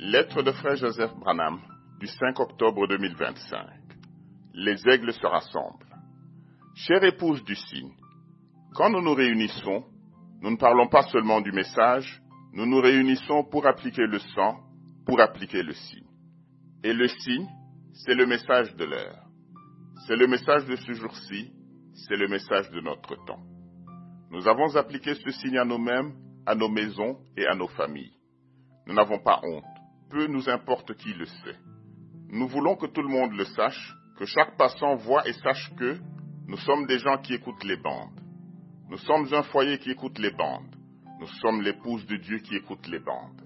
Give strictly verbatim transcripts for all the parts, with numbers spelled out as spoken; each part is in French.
Lettre de frère Joseph Branham du cinq octobre deux mille vingt-cinq. Les aigles se rassemblent. Chère épouse du signe, quand nous nous réunissons, nous ne parlons pas seulement du message, nous nous réunissons pour appliquer le sang, pour appliquer le signe. Et le signe, c'est le message de l'heure. C'est le message de ce jour-ci, c'est le message de notre temps. Nous avons appliqué ce signe à nous-mêmes, à nos maisons et à nos familles. Nous n'avons pas honte, peu nous importe qui le sait. Nous voulons que tout le monde le sache, que chaque passant voit et sache que nous sommes des gens qui écoutent les bandes. Nous sommes un foyer qui écoute les bandes. Nous sommes l'épouse de Dieu qui écoute les bandes.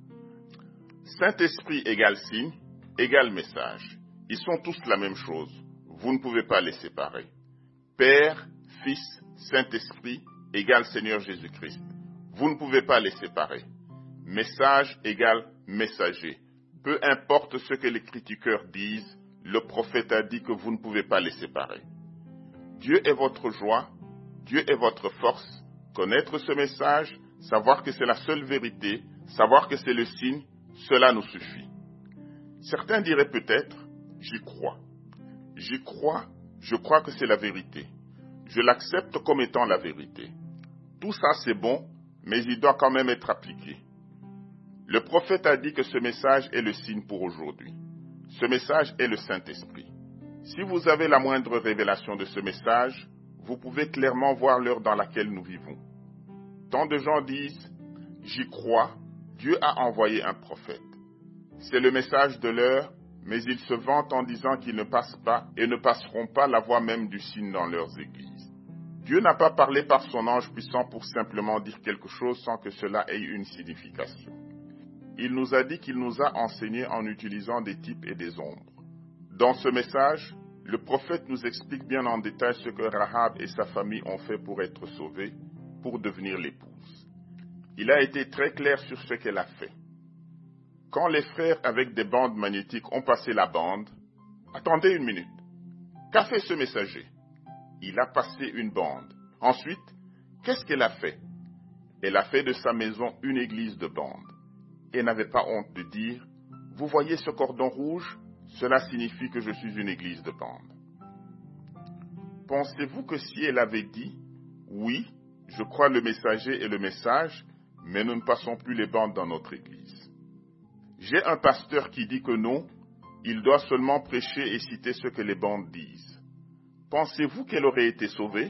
Saint-Esprit égale signe, égale message. Ils sont tous la même chose. Vous ne pouvez pas les séparer. Père, Fils, Saint-Esprit égale Seigneur Jésus-Christ. Vous ne pouvez pas les séparer. Message égale messager. Peu importe ce que les critiqueurs disent, le prophète a dit que vous ne pouvez pas les séparer. Dieu est votre joie, Dieu est votre force. Connaître ce message, savoir que c'est la seule vérité, savoir que c'est le signe, cela nous suffit. Certains diraient peut-être, j'y crois. J'y crois, je crois que c'est la vérité. Je l'accepte comme étant la vérité. Tout ça c'est bon, mais il doit quand même être appliqué. Le prophète a dit que ce message est le signe pour aujourd'hui. Ce message est le Saint-Esprit. Si vous avez la moindre révélation de ce message, vous pouvez clairement voir l'heure dans laquelle nous vivons. Tant de gens disent, j'y crois, Dieu a envoyé un prophète. C'est le message de l'heure, mais ils se vantent en disant qu'ils ne passent pas et ne passeront pas la voie même du signe dans leurs églises. Dieu n'a pas parlé par son ange puissant pour simplement dire quelque chose sans que cela ait une signification. Il nous a dit qu'il nous a enseigné en utilisant des types et des ombres. Dans ce message, le prophète nous explique bien en détail ce que Rahab et sa famille ont fait pour être sauvés, pour devenir l'épouse. Il a été très clair sur ce qu'elle a fait. Quand les frères avec des bandes magnétiques ont passé la bande, attendez une minute, qu'a fait ce messager? Il a passé une bande. Ensuite, qu'est-ce qu'elle a fait? Elle a fait de sa maison une église de bandes. Et n'avait pas honte de dire, vous voyez ce cordon rouge? Cela signifie que je suis une église de bandes. Pensez-vous que si elle avait dit, oui, je crois le messager et le message, mais nous ne passons plus les bandes dans notre église. J'ai un pasteur qui dit que non, il doit seulement prêcher et citer ce que les bandes disent. Pensez-vous qu'elle aurait été sauvée?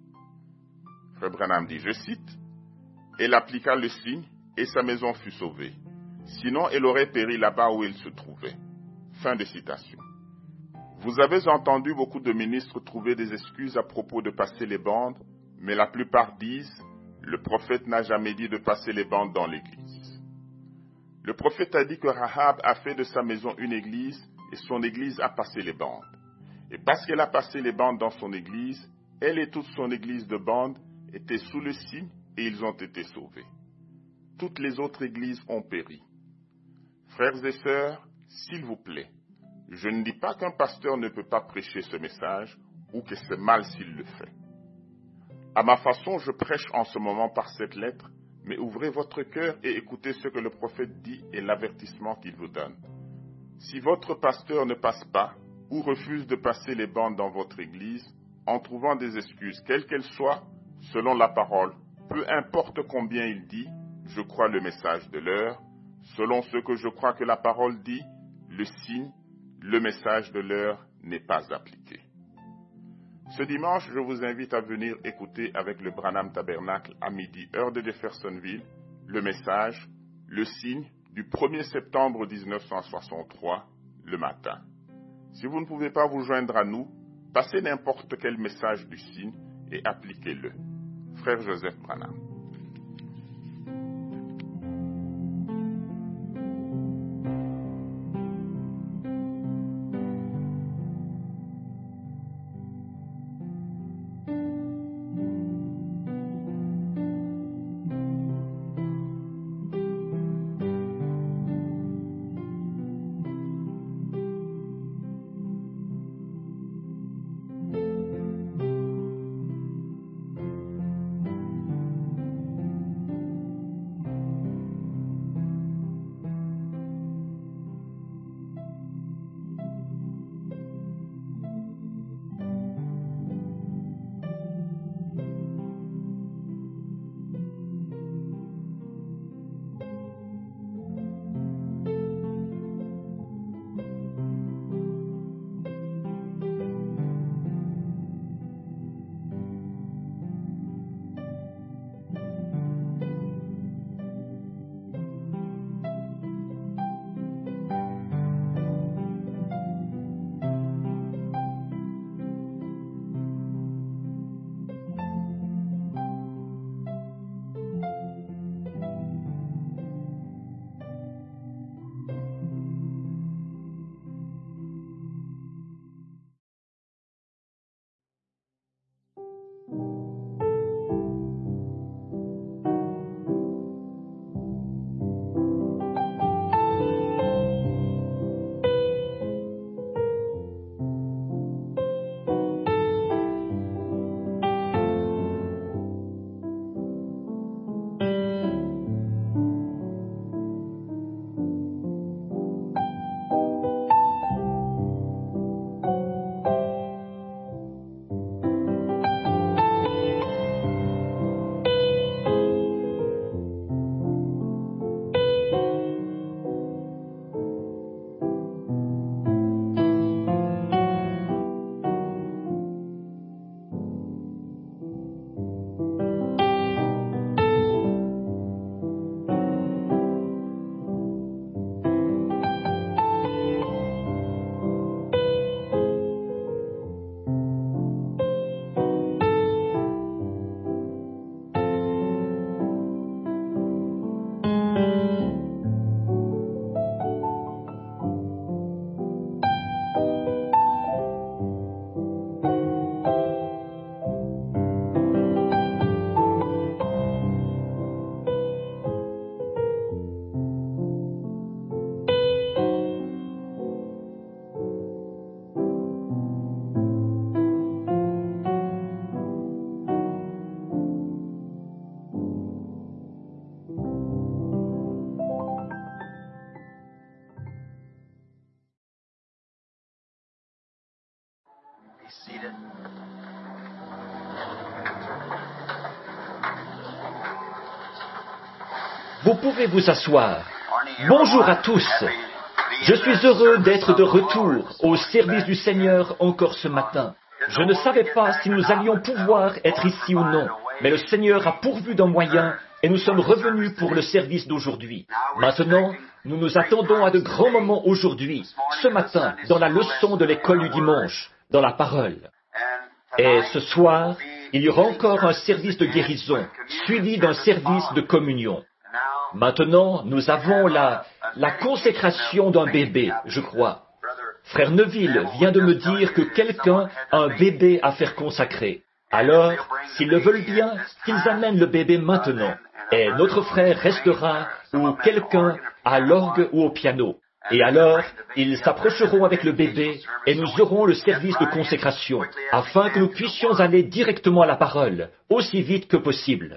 Frère Branham dit, je cite, elle appliqua le signe et sa maison fut sauvée. Sinon, elle aurait péri là-bas où elle se trouvait. Fin de citation. Vous avez entendu beaucoup de ministres trouver des excuses à propos de passer les bandes, mais la plupart disent, le prophète n'a jamais dit de passer les bandes dans l'église. Le prophète a dit que Rahab a fait de sa maison une église et son église a passé les bandes. Et parce qu'elle a passé les bandes dans son église, elle et toute son église de bandes étaient sous le signe et ils ont été sauvés. Toutes les autres églises ont péri. Frères et sœurs, s'il vous plaît, je ne dis pas qu'un pasteur ne peut pas prêcher ce message ou que c'est mal s'il le fait. À ma façon, je prêche en ce moment par cette lettre, mais ouvrez votre cœur et écoutez ce que le prophète dit et l'avertissement qu'il vous donne. Si votre pasteur ne passe pas ou refuse de passer les bandes dans votre église, en trouvant des excuses, quelles qu'elles soient, selon la parole, peu importe combien il dit, je crois le message de l'heure, selon ce que je crois que la parole dit, le signe, le message de l'heure n'est pas appliqué. Ce dimanche, je vous invite à venir écouter avec le Branham Tabernacle à midi, heure de Jeffersonville, le message, le signe du premier septembre mille neuf cent soixante-trois, le matin. Si vous ne pouvez pas vous joindre à nous, passez n'importe quel message du signe et appliquez-le. Frère Joseph Branham. Vous pouvez vous asseoir. Bonjour à tous. Je suis heureux d'être de retour au service du Seigneur encore ce matin. Je ne savais pas si nous allions pouvoir être ici ou non, mais le Seigneur a pourvu d'un moyen et nous sommes revenus pour le service d'aujourd'hui. Maintenant, nous nous attendons à de grands moments aujourd'hui, ce matin, dans la leçon de l'école du dimanche, dans la parole. Et ce soir, il y aura encore un service de guérison, suivi d'un service de communion. Maintenant, nous avons la, la consécration d'un bébé, je crois. Frère Neville vient de me dire que quelqu'un a un bébé à faire consacrer. Alors, s'ils le veulent bien, qu'ils amènent le bébé maintenant. Et notre frère restera, ou quelqu'un, à l'orgue ou au piano. Et alors, ils s'approcheront avec le bébé, et nous aurons le service de consécration, afin que nous puissions aller directement à la parole, aussi vite que possible.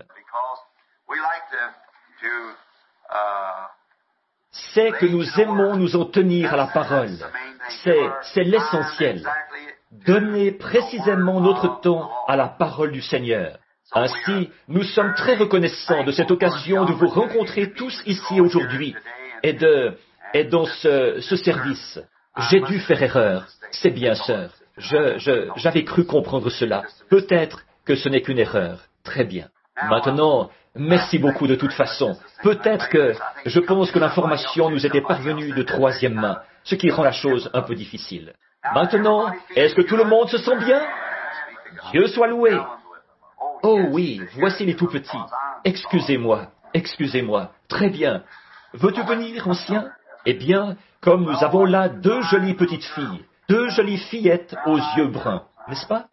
C'est que nous aimons nous en tenir à la parole. C'est, c'est l'essentiel. Donner précisément notre temps à la parole du Seigneur. Ainsi, nous sommes très reconnaissants de cette occasion de vous rencontrer tous ici aujourd'hui et de, et dans ce, ce service. J'ai dû faire erreur. C'est bien, sœur. Je, je, j'avais cru comprendre cela. Peut-être que ce n'est qu'une erreur. Très bien. Maintenant, merci beaucoup de toute façon. Peut-être que je pense que l'information nous était parvenue de troisième main, ce qui rend la chose un peu difficile. Maintenant, est-ce que tout le monde se sent bien? Dieu soit loué. Oh oui, voici les tout petits. Excusez-moi, excusez-moi. Très bien. Veux-tu venir, ancien? Eh bien, comme nous avons là deux jolies petites filles, deux jolies fillettes aux yeux bruns, n'est-ce pas?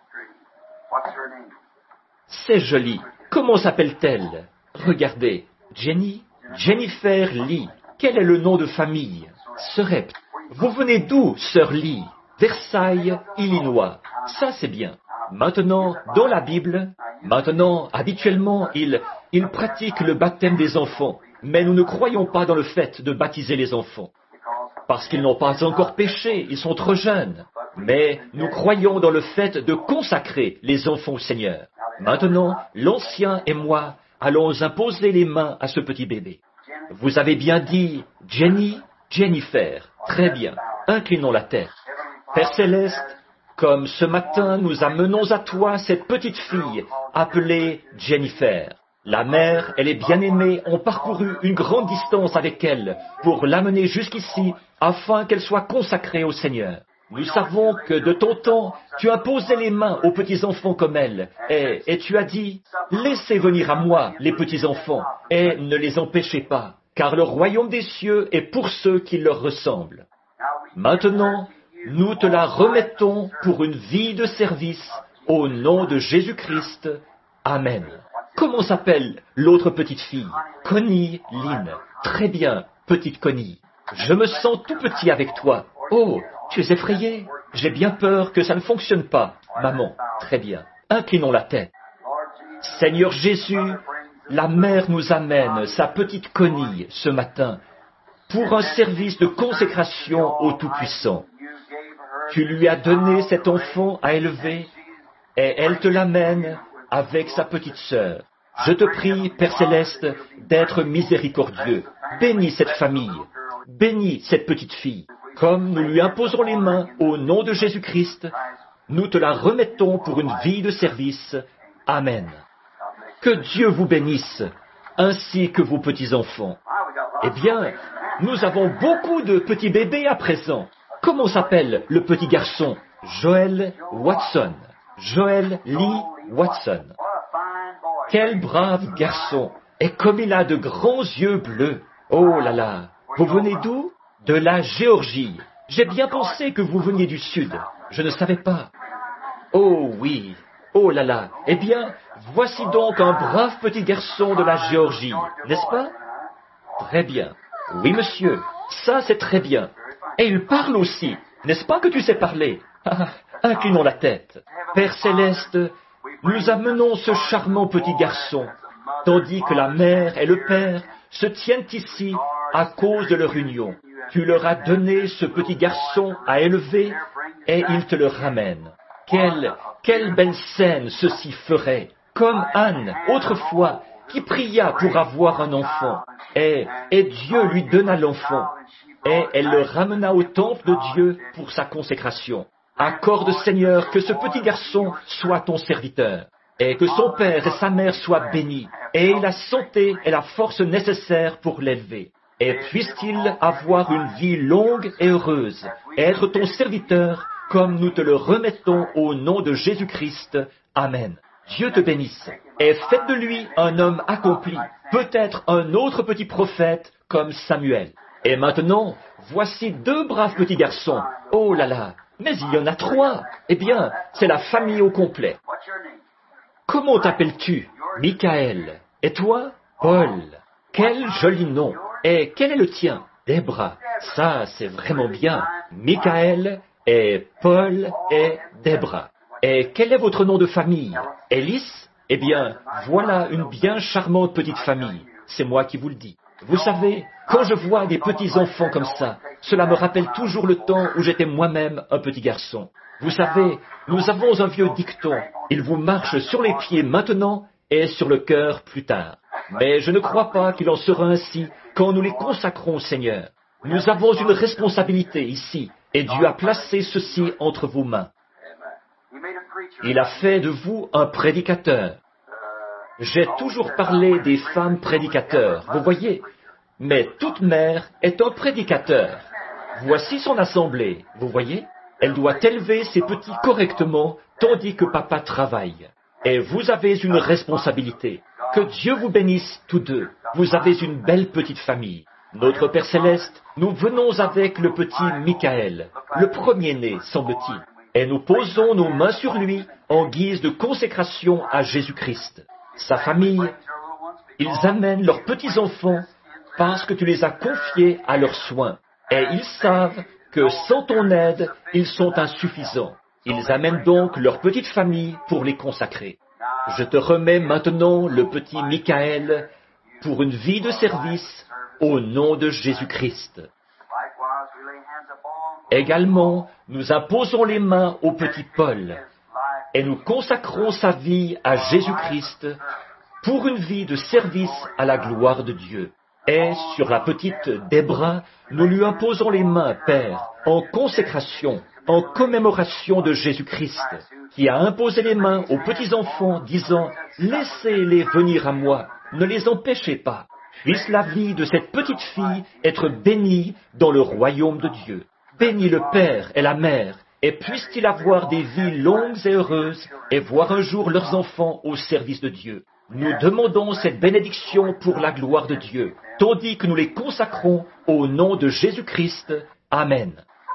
C'est joli. Comment s'appelle-t-elle? Regardez. Jenny? Jennifer Lee. Quel est le nom de famille? Serept. Vous venez d'où, sœur Lee? Versailles, Illinois. Ça, c'est bien. Maintenant, dans la Bible, maintenant, habituellement, ils, ils pratiquent le baptême des enfants. Mais nous ne croyons pas dans le fait de baptiser les enfants. Parce qu'ils n'ont pas encore péché, ils sont trop jeunes. Mais nous croyons dans le fait de consacrer les enfants au Seigneur. Maintenant, l'ancien et moi allons imposer les mains à ce petit bébé. Vous avez bien dit Jenny, Jennifer. Très bien. Inclinons la tête. Père Céleste, comme ce matin nous amenons à toi cette petite fille appelée Jennifer. La mère et les bien-aimés ont parcouru une grande distance avec elle pour l'amener jusqu'ici afin qu'elle soit consacrée au Seigneur. Nous savons que de ton temps, tu imposais les mains aux petits-enfants comme elle, et, et tu as dit, « Laissez venir à moi les petits-enfants, et ne les empêchez pas, car le royaume des cieux est pour ceux qui leur ressemblent. » Maintenant, nous te la remettons pour une vie de service, au nom de Jésus-Christ. Amen. Comment s'appelle l'autre petite fille? Connie Lynn. Très bien, petite Connie. Je me sens tout petit avec toi. Oh, tu es effrayée? J'ai bien peur que ça ne fonctionne pas. Maman, très bien. Inclinons la tête. Seigneur Jésus, la mère nous amène sa petite Connie ce matin pour un service de consécration au Tout-Puissant. Tu lui as donné cet enfant à élever et elle te l'amène avec sa petite sœur. Je te prie, Père Céleste, d'être miséricordieux. Bénis cette famille. Bénis cette petite fille. Comme nous lui imposons les mains au nom de Jésus-Christ, nous te la remettons pour une vie de service. Amen. Que Dieu vous bénisse, ainsi que vos petits-enfants. Eh bien, nous avons beaucoup de petits bébés à présent. Comment s'appelle le petit garçon? Joel Watson. Joel Lee Watson. Quel brave garçon! Et comme il a de grands yeux bleus. Oh là là! Vous venez d'où? De la Géorgie. J'ai bien pensé que vous veniez du Sud. Je ne savais pas. Oh oui! Oh là là! Eh bien, voici donc un brave petit garçon de la Géorgie, n'est-ce pas? Très bien. Oui, monsieur. Ça, c'est très bien. Et il parle aussi. N'est-ce pas que tu sais parler? Ah, inclinons la tête. Père Céleste, nous amenons ce charmant petit garçon, tandis que la mère et le père se tiennent ici à cause de leur union. Tu leur as donné ce petit garçon à élever et ils te le ramènent. Quelle, quelle belle scène ceci ferait, comme Anne, autrefois, qui pria pour avoir un enfant, et, et Dieu lui donna l'enfant, et elle le ramena au temple de Dieu pour sa consécration. Accorde, Seigneur, que ce petit garçon soit ton serviteur, et que son père et sa mère soient bénis, et la santé et la force nécessaires pour l'élever. Et puisse-t-il avoir une vie longue et heureuse, et être ton serviteur, comme nous te le remettons au nom de Jésus-Christ. Amen. Dieu te bénisse, et faites de lui un homme accompli, peut-être un autre petit prophète comme Samuel. Et maintenant, voici deux braves petits garçons. Oh là là, mais il y en a trois. Eh bien, c'est la famille au complet. Comment t'appelles-tu? Michael. Et toi? Paul. Quel joli nom. Et quel est le tien? Debra. Ça, c'est vraiment bien. Michael et Paul et Debra. Et quel est votre nom de famille? Ellis? Eh bien, voilà une bien charmante petite famille. C'est moi qui vous le dis. Vous savez, quand je vois des petits enfants comme ça, cela me rappelle toujours le temps où j'étais moi-même un petit garçon. Vous savez, nous avons un vieux dicton. Il vous marche sur les pieds maintenant et sur le cœur plus tard. Mais je ne crois pas qu'il en sera ainsi quand nous les consacrons au Seigneur. Nous avons une responsabilité ici, et Dieu a placé ceci entre vos mains. Il a fait de vous un prédicateur. J'ai toujours parlé des femmes prédicateurs, vous voyez, mais toute mère est un prédicateur. Voici son assemblée, vous voyez. Elle doit élever ses petits correctement, tandis que papa travaille. Et vous avez une responsabilité. Que Dieu vous bénisse tous deux. Vous avez une belle petite famille. Notre Père Céleste, nous venons avec le petit Michael, le premier-né, semble-t-il, et nous posons nos mains sur lui en guise de consécration à Jésus-Christ. Sa famille, ils amènent leurs petits-enfants parce que tu les as confiés à leurs soins. Et ils savent que sans ton aide, ils sont insuffisants. Ils amènent donc leur petite famille pour les consacrer. Je te remets maintenant le petit Michael pour une vie de service au nom de Jésus-Christ. Également, nous imposons les mains au petit Paul et nous consacrons sa vie à Jésus-Christ pour une vie de service à la gloire de Dieu. Et sur la petite Debra, nous lui imposons les mains, Père, en consécration, en commémoration de Jésus-Christ, qui a imposé les mains aux petits-enfants, disant « Laissez-les venir à moi, ne les empêchez pas. » Puisse la vie de cette petite fille être bénie dans le royaume de Dieu. Bénis le Père et la Mère, et puisse-t-il avoir des vies longues et heureuses, et voir un jour leurs enfants au service de Dieu. Nous demandons cette bénédiction pour la gloire de Dieu, tandis que nous les consacrons au nom de Jésus-Christ. Amen.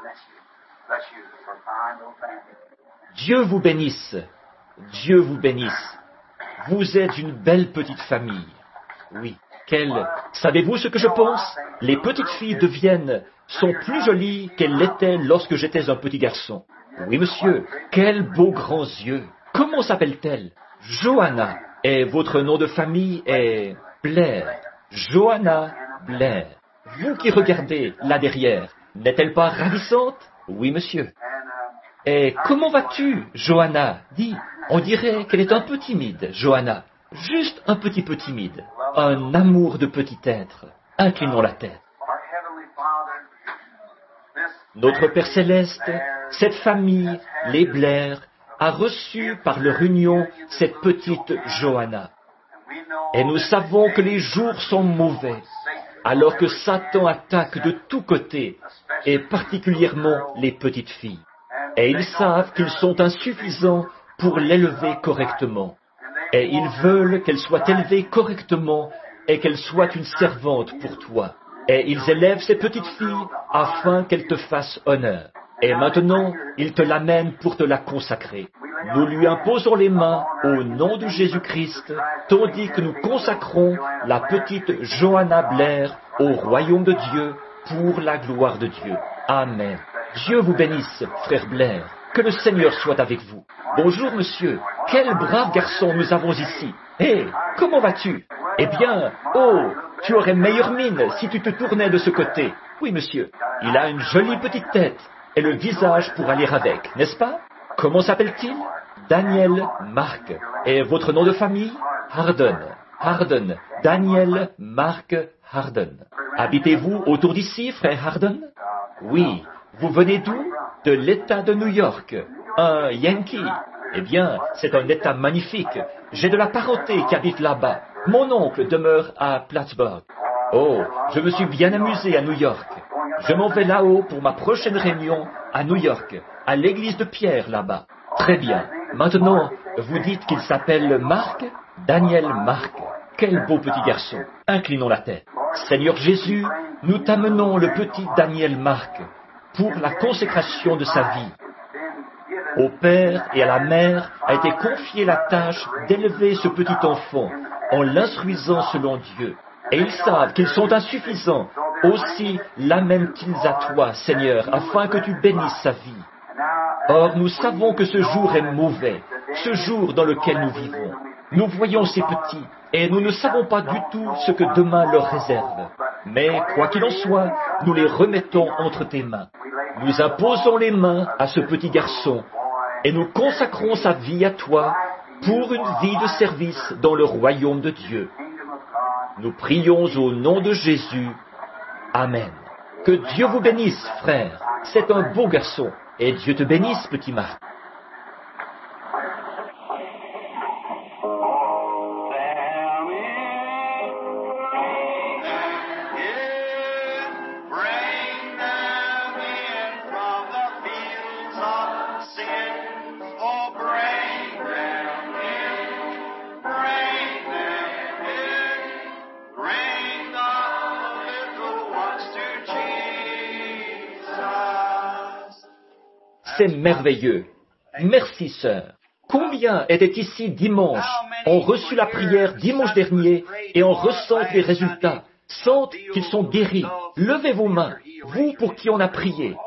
Dieu vous bénisse. Dieu vous bénisse. Vous êtes une belle petite famille. Oui. Quelle... Savez-vous ce que je pense? Les petites filles deviennent, sont plus jolies qu'elles l'étaient lorsque j'étais un petit garçon. Oui, monsieur. Quels beaux grands yeux. Comment s'appelle-t-elle? Johanna. Et votre nom de famille est Blair. Johanna Blair. Vous qui regardez là derrière, n'est-elle pas ravissante? Oui, monsieur. Et comment vas-tu, Johanna? Dis, on dirait qu'elle est un peu timide, Johanna. Juste un petit peu timide. Un amour de petit être. Inclinons la tête. Notre Père Céleste, cette famille, les Blair, a reçu par leur union cette petite Johanna. Et nous savons que les jours sont mauvais, alors que Satan attaque de tous côtés, et particulièrement les petites filles. Et ils savent qu'ils sont insuffisants pour l'élever correctement. Et ils veulent qu'elle soit élevée correctement et qu'elle soit une servante pour toi. Et ils élèvent ces petites filles afin qu'elles te fassent honneur. Et maintenant, ils te l'amènent pour te la consacrer. Nous lui imposons les mains au nom de Jésus-Christ, tandis que nous consacrons la petite Johanna Blair au royaume de Dieu pour la gloire de Dieu. Amen. Dieu vous bénisse, frère Blair. Que le Seigneur soit avec vous. Bonjour, monsieur. Quel brave garçon nous avons ici. Hé, comment vas-tu? Eh bien, oh, tu aurais meilleure mine si tu te tournais de ce côté. Oui, monsieur. Il a une jolie petite tête et le visage pour aller avec, n'est-ce pas? Comment s'appelle-t-il? Daniel Mark. Et votre nom de famille? Harden. Harden. Daniel Mark Harden. Habitez-vous autour d'ici, frère Harden? Oui. Vous venez d'où? De l'État de New York. Un Yankee. Eh bien, c'est un État magnifique. J'ai de la parenté qui habite là-bas. Mon oncle demeure à Plattsburgh. Oh, je me suis bien amusé à New York. Je m'en vais là-haut pour ma prochaine réunion à New York, à l'église de Pierre là-bas. Très bien. Maintenant, vous dites qu'il s'appelle Mark? Daniel Mark. Quel beau petit garçon. Inclinons la tête. Seigneur Jésus, nous t'amenons le petit Daniel Mark pour la consécration de sa vie. Au père et à la mère a été confiée la tâche d'élever ce petit enfant en l'instruisant selon Dieu. Et ils savent qu'ils sont insuffisants. Aussi l'amènent-ils à toi, Seigneur, afin que tu bénisses sa vie. Or, nous savons que ce jour est mauvais, ce jour dans lequel nous vivons. Nous voyons ces petits, et nous ne savons pas du tout ce que demain leur réserve. Mais, quoi qu'il en soit, nous les remettons entre tes mains. Nous imposons les mains à ce petit garçon, et nous consacrons sa vie à toi pour une vie de service dans le royaume de Dieu. Nous prions au nom de Jésus. Amen. Que Dieu vous bénisse, frère. C'est un beau garçon. Et Dieu te bénisse, petit Marc. C'est merveilleux. Merci, sœur. Combien étaient ici dimanche, ont reçu la prière dimanche dernier et en ressentent les résultats, sentent qu'ils sont guéris. Levez vos mains, vous pour qui on a prié.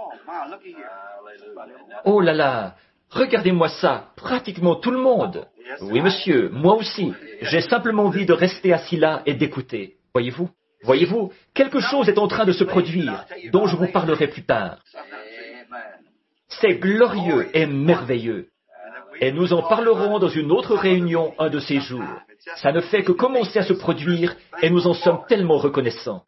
Oh là là, regardez-moi ça, pratiquement tout le monde. Oui, monsieur, moi aussi. J'ai simplement envie de rester assis là et d'écouter. Voyez-vous? Voyez-vous, quelque chose est en train de se produire, dont je vous parlerai plus tard. C'est glorieux et merveilleux. Et nous en parlerons dans une autre réunion un de ces jours. Ça ne fait que commencer à se produire et nous en sommes tellement reconnaissants.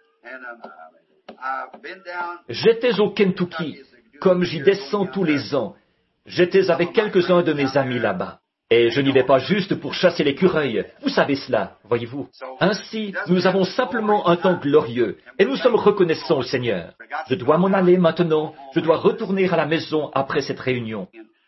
J'étais au Kentucky, comme j'y descends tous les ans. J'étais avec quelques-uns de mes amis là-bas. Et je n'y vais pas juste pour chasser l'écureuil. Vous savez cela, voyez-vous. Ainsi, nous avons simplement un temps glorieux, et nous sommes reconnaissants au Seigneur. Je dois m'en aller maintenant, je dois retourner à la maison après cette réunion.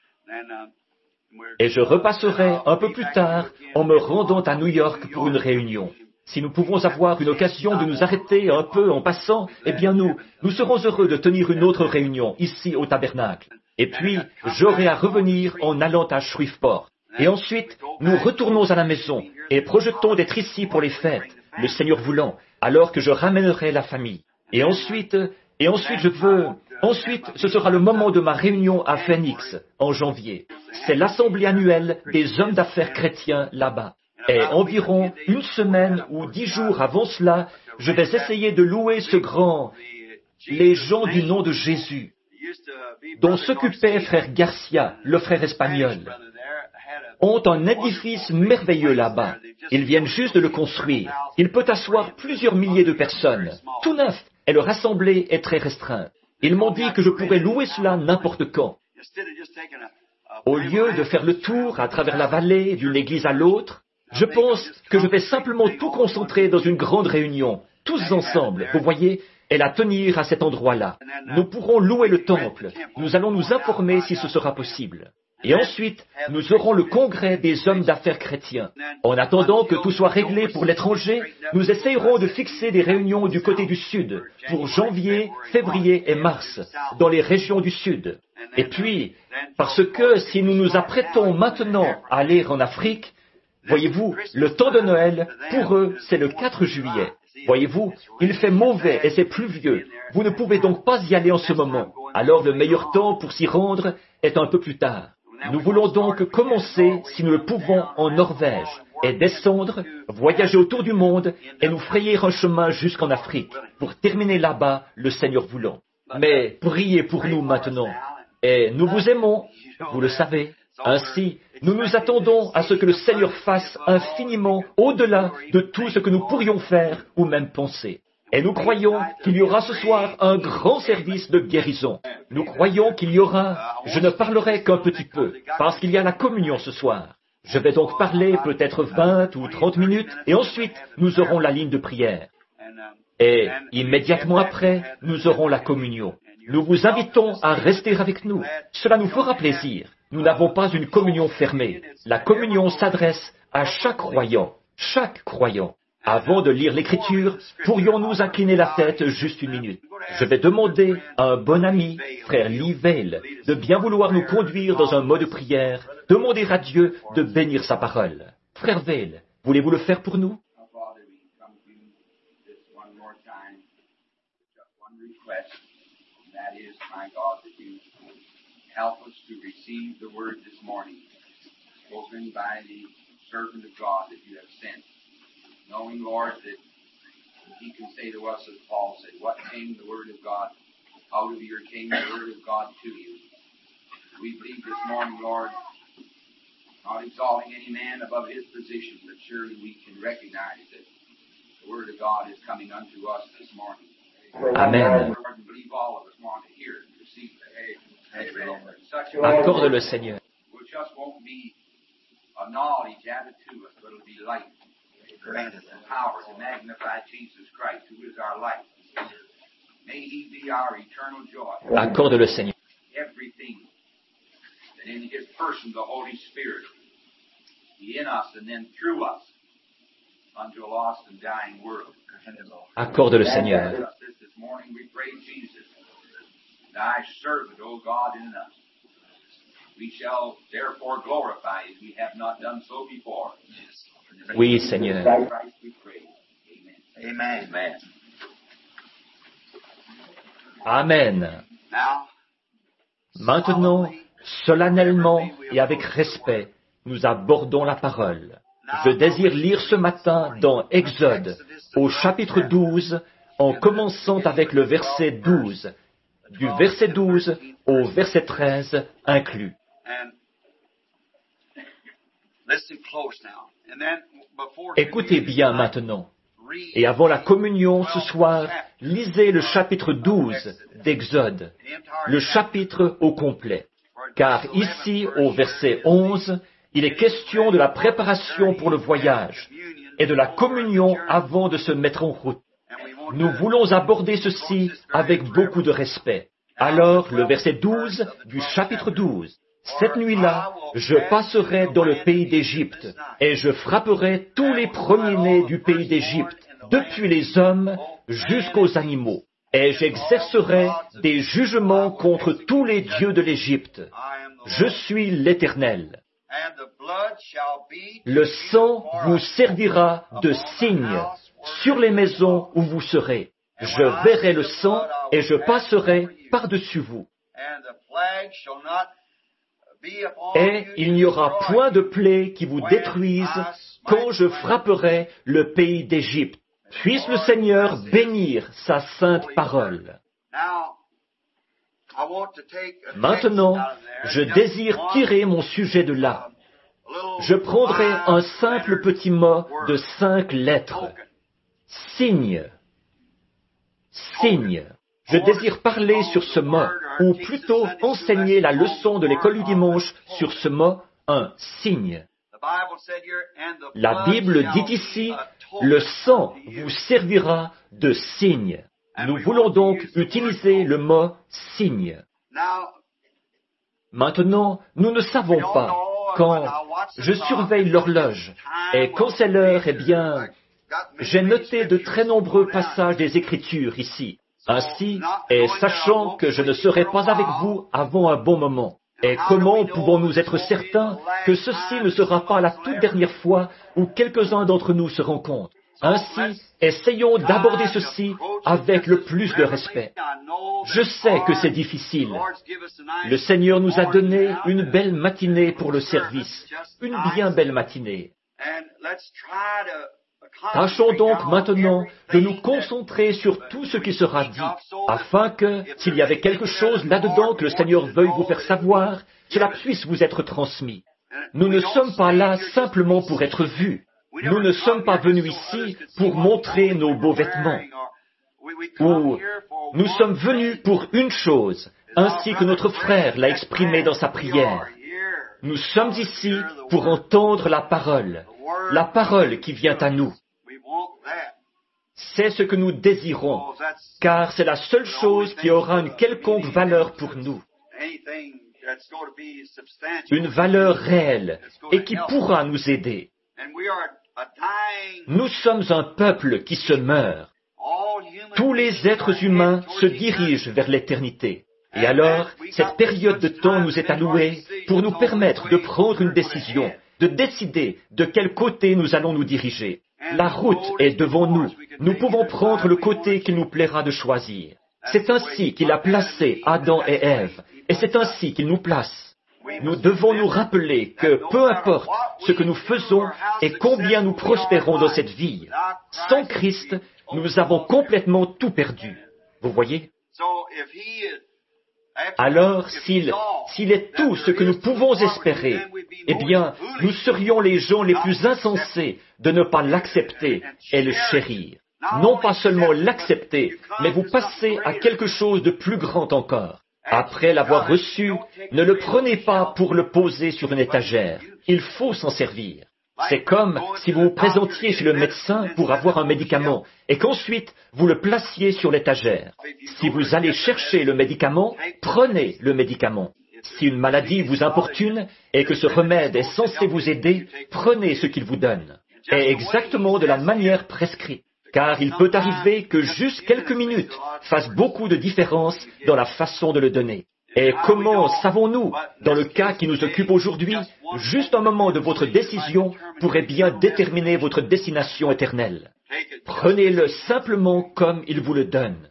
Et je repasserai un peu plus tard en me rendant à New York pour une réunion. Si nous pouvons avoir une occasion de nous arrêter un peu en passant, eh bien nous, nous serons heureux de tenir une autre réunion ici au tabernacle. Et puis, j'aurai à revenir en allant à Shreveport. Et ensuite, nous retournons à la maison et projetons d'être ici pour les fêtes, le Seigneur voulant, alors que je ramènerai la famille. Et ensuite, et ensuite je veux, ensuite ce sera le moment de ma réunion à Phoenix, en janvier. C'est l'assemblée annuelle des hommes d'affaires chrétiens là-bas. Et environ une semaine ou dix jours avant cela, je vais essayer de louer ce grand, les gens du nom de Jésus, dont s'occupait frère Garcia, le frère espagnol, ont un édifice merveilleux là-bas. Ils viennent juste de le construire. Il peut asseoir plusieurs milliers de personnes. Tout neuf, et leur assemblée est très restreinte. Ils m'ont dit que je pourrais louer cela n'importe quand. Au lieu de faire le tour à travers la vallée d'une église à l'autre, je pense que je vais simplement tout concentrer dans une grande réunion, tous ensemble, vous voyez, et la tenir à cet endroit-là. Nous pourrons louer le temple. Nous allons nous informer si ce sera possible. Et ensuite, nous aurons le congrès des hommes d'affaires chrétiens. En attendant que tout soit réglé pour l'étranger, nous essayerons de fixer des réunions du côté du sud, pour janvier, février et mars, dans les régions du sud. Et puis, parce que si nous nous apprêtons maintenant à aller en Afrique, voyez-vous, le temps de Noël, pour eux, c'est le quatre juillet. Voyez-vous, il fait mauvais et c'est pluvieux. Vous ne pouvez donc pas y aller en ce moment. Alors le meilleur temps pour s'y rendre est un peu plus tard. Nous voulons donc commencer, si nous le pouvons, en Norvège, et descendre, voyager autour du monde, et nous frayer un chemin jusqu'en Afrique, pour terminer là-bas, le Seigneur voulant. Mais priez pour nous maintenant. Et nous vous aimons, vous le savez. Ainsi, nous nous attendons à ce que le Seigneur fasse infiniment au-delà de tout ce que nous pourrions faire ou même penser. Et nous croyons qu'il y aura ce soir un grand service de guérison. Nous croyons qu'il y aura, je ne parlerai qu'un petit peu, parce qu'il y a la communion ce soir. Je vais donc parler peut-être vingt ou trente minutes, et ensuite nous aurons la ligne de prière. Et immédiatement après, nous aurons la communion. Nous vous invitons à rester avec nous. Cela nous fera plaisir. Nous n'avons pas une communion fermée. La communion s'adresse à chaque croyant, chaque croyant. Avant de lire l'Écriture, pourrions-nous incliner la tête juste une minute? Je vais demander à un bon ami, frère Lee Vail, de bien vouloir nous conduire dans un mot de prière, demander à Dieu de bénir sa parole. Frère Vail, voulez-vous le faire pour nous? Knowing, Lord, that He can say to us, as Paul said, what came the Word of God? Out of your came the Word of God to you. We believe this morning, Lord, not exalting any man above his position, but surely we can recognize that the Word of God is coming unto us this morning. Amen. Lord, we believe all of us want to hear it and receive it. Accorde le Seigneur. Which just won't be a knowledge added to us, but it'll be light. Granted the power to magnify Jesus Christ, who is our life. May He be our eternal joy. Accorde le Seigneur. Everything that in His person, the Holy Spirit, be in us and then through us unto a lost and dying world. Accorde le Seigneur. This, this morning we pray, Jesus, Thy servant, O God, in us. We shall therefore glorify as we have not done so before. Oui, Seigneur. Amen. Amen. Amen. Maintenant, solennellement et avec respect, nous abordons la parole. Je désire lire ce matin dans Exode, au chapitre douze, en commençant avec le verset douze, du verset douze au verset treize inclus. Écoutez bien maintenant. Et avant la communion ce soir, lisez le chapitre douze d'Exode, le chapitre au complet. Car ici, au verset onze, il est question de la préparation pour le voyage et de la communion avant de se mettre en route. Nous voulons aborder ceci avec beaucoup de respect. Alors, le verset douze du chapitre douze. Cette nuit-là, je passerai dans le pays d'Égypte, et je frapperai tous les premiers-nés du pays d'Égypte, depuis les hommes jusqu'aux animaux, et j'exercerai des jugements contre tous les dieux de l'Égypte. Je suis l'Éternel. Le sang vous servira de signe sur les maisons où vous serez. Je verrai le sang, et je passerai par-dessus vous. Et il n'y aura point de plaie qui vous détruise quand je frapperai le pays d'Égypte. Puisse le Seigneur bénir sa sainte parole. Maintenant, je désire tirer mon sujet de là. Je prendrai un simple petit mot de cinq lettres. Signe. Signe. Je désire parler sur ce mot, ou plutôt enseigner la leçon de l'école du dimanche sur ce mot, un signe. La Bible dit ici, le sang vous servira de signe. Nous voulons donc utiliser le mot signe. Maintenant, nous ne savons pas quand je surveille l'horloge, et quand c'est l'heure, eh bien, j'ai noté de très nombreux passages des Écritures ici. Ainsi, et sachant que je ne serai pas avec vous avant un bon moment, et comment pouvons-nous être certains que ceci ne sera pas la toute dernière fois où quelques-uns d'entre nous se rencontrent? Ainsi, essayons d'aborder ceci avec le plus de respect. Je sais que c'est difficile. Le Seigneur nous a donné une belle matinée pour le service, une bien belle matinée. Tâchons donc maintenant de nous concentrer sur tout ce qui sera dit, afin que, s'il y avait quelque chose là-dedans que le Seigneur veuille vous faire savoir, cela puisse vous être transmis. Nous ne sommes pas là simplement pour être vus. Nous ne sommes pas venus ici pour montrer nos beaux vêtements. Ou nous sommes venus pour une chose, ainsi que notre frère l'a exprimé dans sa prière. Nous sommes ici pour entendre la parole, la parole qui vient à nous. C'est ce que nous désirons, car c'est la seule chose qui aura une quelconque valeur pour nous. Une valeur réelle et qui pourra nous aider. Nous sommes un peuple qui se meurt. Tous les êtres humains se dirigent vers l'éternité. Et alors, cette période de temps nous est allouée pour nous permettre de prendre une décision, de décider de quel côté nous allons nous diriger. La route est devant nous. Nous pouvons prendre le côté qu'il nous plaira de choisir. C'est ainsi qu'il a placé Adam et Ève, et c'est ainsi qu'il nous place. Nous devons nous rappeler que peu importe ce que nous faisons et combien nous prospérons dans cette vie, sans Christ, nous avons complètement tout perdu. Vous voyez? Alors, s'il, s'il est tout ce que nous pouvons espérer, eh bien, nous serions les gens les plus insensés de ne pas l'accepter et le chérir. Non pas seulement l'accepter, mais vous passez à quelque chose de plus grand encore. Après l'avoir reçu, ne le prenez pas pour le poser sur une étagère. Il faut s'en servir. C'est comme si vous vous présentiez chez le médecin pour avoir un médicament et qu'ensuite vous le placiez sur l'étagère. Si vous allez chercher le médicament, prenez le médicament. Si une maladie vous importune et que ce remède est censé vous aider, prenez ce qu'il vous donne. Et exactement de la manière prescrite. Car il peut arriver que juste quelques minutes fassent beaucoup de différence dans la façon de le donner. Et comment savons-nous, dans le cas qui nous occupe aujourd'hui, juste un moment de votre décision pourrait bien déterminer votre destination éternelle? Prenez-le simplement comme il vous le donne.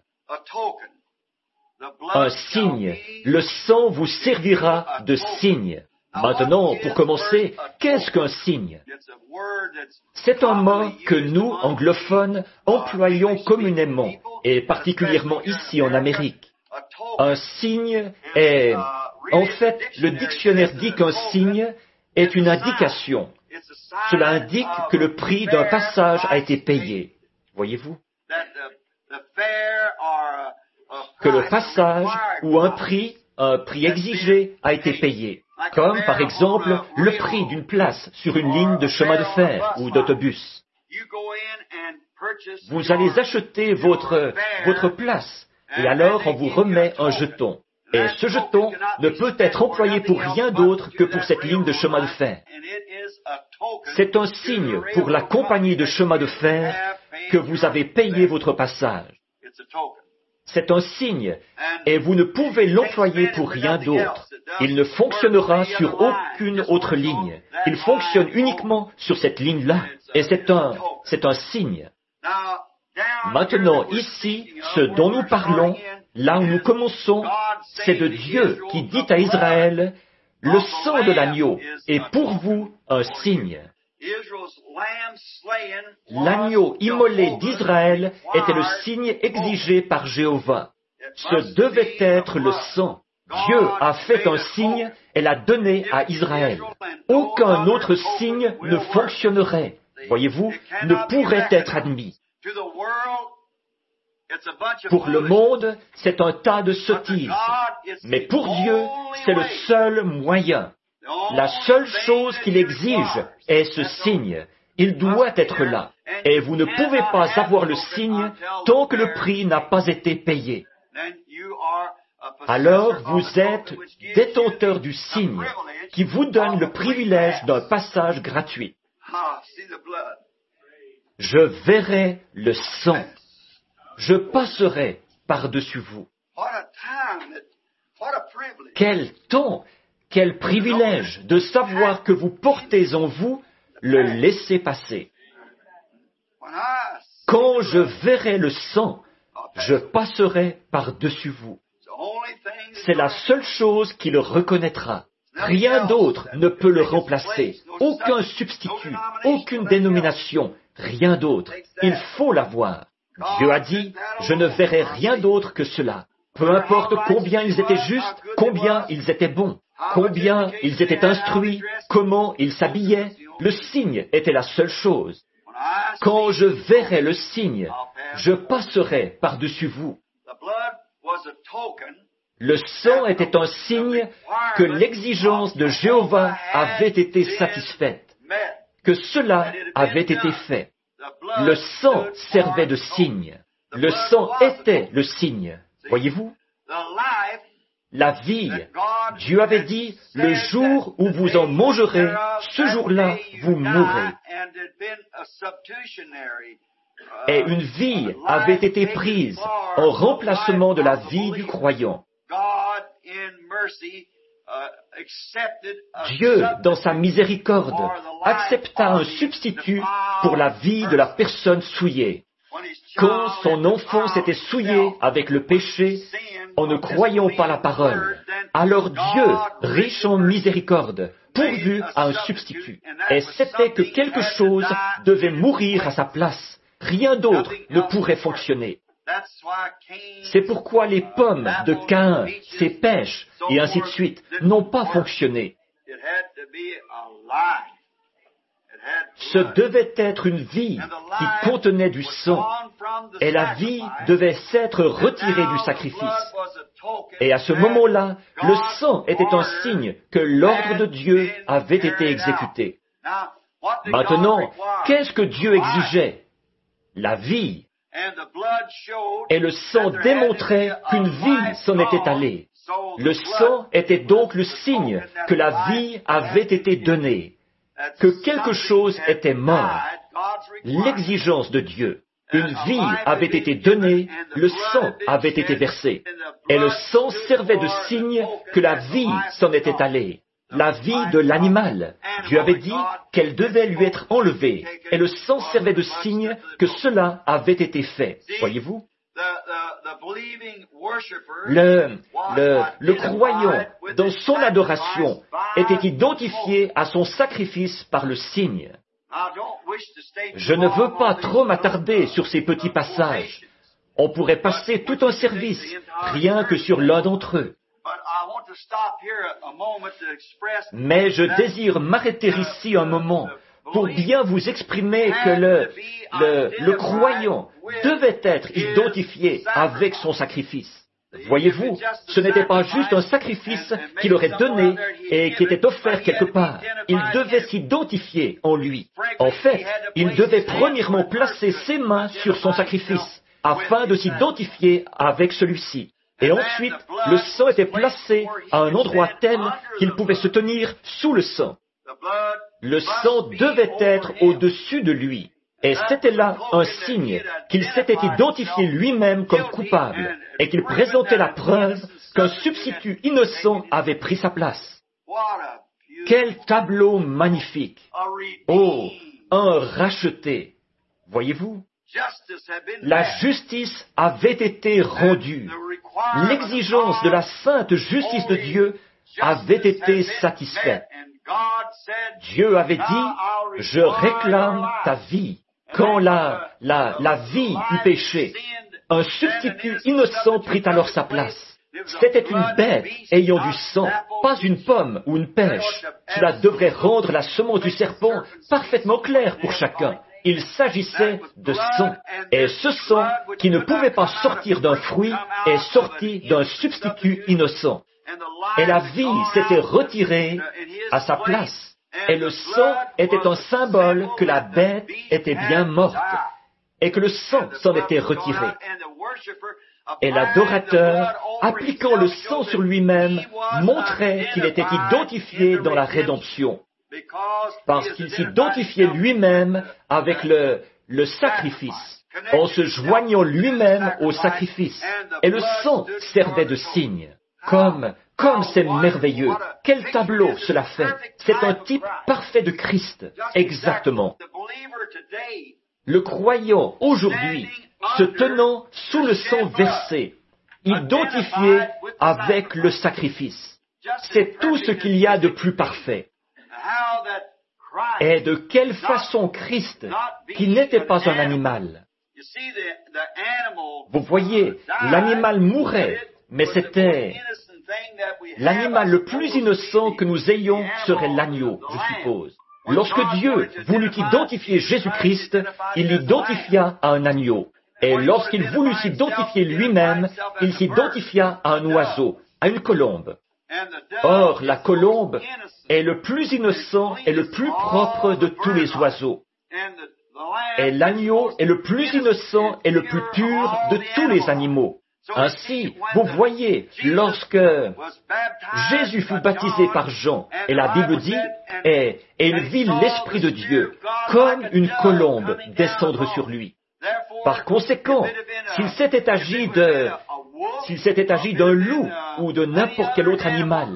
Un signe. Le sang vous servira de signe. Maintenant, pour commencer, qu'est-ce qu'un signe? C'est un mot que nous, anglophones, employons communément, et particulièrement ici en Amérique. Un signe est... En fait, le dictionnaire dit qu'un signe est une indication. Cela indique que le prix d'un passage a été payé. Voyez-vous? Que le passage ou un prix, un prix exigé, a été payé. Comme, par exemple, le prix d'une place sur une ligne de chemin de fer ou d'autobus. Vous allez acheter votre, votre place, et alors on vous remet un jeton. Et ce jeton ne peut être employé pour rien d'autre que pour cette ligne de chemin de fer. C'est un signe pour la compagnie de chemin de fer que vous avez payé votre passage. C'est un signe, et vous ne pouvez l'employer pour rien d'autre. Il ne fonctionnera sur aucune autre ligne. Il fonctionne uniquement sur cette ligne-là. Et c'est un, c'est un signe. Maintenant, ici, ce dont nous parlons, là où nous commençons, c'est de Dieu qui dit à Israël, « Le sang de l'agneau est pour vous un signe. » L'agneau immolé d'Israël était le signe exigé par Jéhovah. Ce devait être le sang. Dieu a fait un signe et l'a donné à Israël. Aucun autre signe ne fonctionnerait, voyez-vous, ne pourrait être admis. Pour le monde, c'est un tas de sottises. Mais pour Dieu, c'est le seul moyen. La seule chose qu'il exige est ce signe. Il doit être là. Et vous ne pouvez pas avoir le signe tant que le prix n'a pas été payé. Alors vous êtes détenteur du signe qui vous donne le privilège d'un passage gratuit. Je verrai le sang. Je passerai par-dessus vous. Quel temps, quel privilège de savoir que vous portez en vous le laissez-passer. Quand je verrai le sang, je passerai par-dessus vous. C'est la seule chose qui le reconnaîtra. Rien d'autre ne peut le remplacer. Aucun substitut, aucune dénomination, rien d'autre. Il faut la voir. Dieu a dit, je ne verrai rien d'autre que cela. Peu importe combien ils étaient justes, combien ils étaient bons, combien ils étaient instruits, comment ils s'habillaient, le signe était la seule chose. Quand je verrai le signe, je passerai par-dessus vous. Le sang était un signe que l'exigence de Jéhovah avait été satisfaite, que cela avait été fait. Le sang servait de signe. Le sang était le signe. Voyez-vous? La vie, Dieu avait dit, le jour où vous en mangerez, ce jour-là, vous mourrez. Et une vie avait été prise en remplacement de la vie du croyant. Dieu, dans sa miséricorde, accepta un substitut pour la vie de la personne souillée. Quand son enfant s'était souillé avec le péché, en ne croyant pas la parole, alors Dieu, riche en miséricorde, pourvut à un substitut. Et c'était que quelque chose devait mourir à sa place. Rien d'autre ne pourrait fonctionner. C'est pourquoi les pommes de Caïn, ses pêches, et ainsi de suite, n'ont pas fonctionné. Ce devait être une vie qui contenait du sang, et la vie devait s'être retirée du sacrifice. Et à ce moment-là, le sang était un signe que l'ordre de Dieu avait été exécuté. Maintenant, qu'est-ce que Dieu exigeait? La vie. Et le sang démontrait qu'une vie s'en était allée. Le sang était donc le signe que la vie avait été donnée, que quelque chose était mort. L'exigence de Dieu. Une vie avait été donnée, le sang avait été versé. Et le sang servait de signe que la vie s'en était allée. La vie de l'animal. Dieu avait dit qu'elle devait lui être enlevée, et le sang servait de signe que cela avait été fait. Voyez-vous? Le, le, le croyant, dans son adoration, était identifié à son sacrifice par le signe. Je ne veux pas trop m'attarder sur ces petits passages. On pourrait passer tout un service, rien que sur l'un d'entre eux. Mais je désire m'arrêter ici un moment pour bien vous exprimer que le, le, le croyant devait être identifié avec son sacrifice. Voyez-vous, ce n'était pas juste un sacrifice qu'il aurait donné et qui était offert quelque part. Il devait s'identifier en lui. En fait, il devait premièrement placer ses mains sur son sacrifice afin de s'identifier avec celui-ci. Et ensuite, le sang était placé à un endroit tel qu'il pouvait se tenir sous le sang. Le sang devait être au-dessus de lui. Et c'était là un signe qu'il s'était identifié lui-même comme coupable et qu'il présentait la preuve qu'un substitut innocent avait pris sa place. Quel tableau magnifique! Oh, un racheté! Voyez-vous? La justice avait été rendue. L'exigence de la sainte justice de Dieu avait été satisfaite. Dieu avait dit, « Je réclame ta vie ». Quand la, la, la vie eut péché, un substitut innocent prit alors sa place. C'était une bête ayant du sang, pas une pomme ou une pêche. Cela devrait rendre la semence du serpent parfaitement claire pour chacun. Il s'agissait de sang. Et ce sang, qui ne pouvait pas sortir d'un fruit, est sorti d'un substitut innocent. Et la vie s'était retirée à sa place. Et le sang était un symbole que la bête était bien morte, et que le sang s'en était retiré. Et l'adorateur, appliquant le sang sur lui-même, montrait qu'il était identifié dans la rédemption, parce qu'il s'identifiait lui-même avec le, le sacrifice, en se joignant lui-même au sacrifice. Et le sang servait de signe. Comme, comme c'est merveilleux. Quel tableau cela fait. C'est un type parfait de Christ. Exactement. Le croyant aujourd'hui, se tenant sous le sang versé, identifié avec le sacrifice. C'est tout ce qu'il y a de plus parfait. Et de quelle façon Christ, qui n'était pas un animal. Vous voyez, l'animal mourait, mais c'était... L'animal le plus innocent que nous ayons serait l'agneau, je suppose. Lorsque Dieu voulut identifier Jésus-Christ, il l'identifia à un agneau. Et lorsqu'il voulut s'identifier lui-même, il s'identifia à un oiseau, à une colombe. Or, la colombe est le plus innocent et le plus propre de tous les oiseaux. Et l'agneau est le plus innocent et le plus pur de tous les animaux. Ainsi, vous voyez, lorsque Jésus fut baptisé par Jean, et la Bible dit, et, et il vit l'Esprit de Dieu comme une colombe descendre sur lui. Par conséquent, s'il s'était agi de, s'il s'était agi d'un loup ou de n'importe quel autre animal,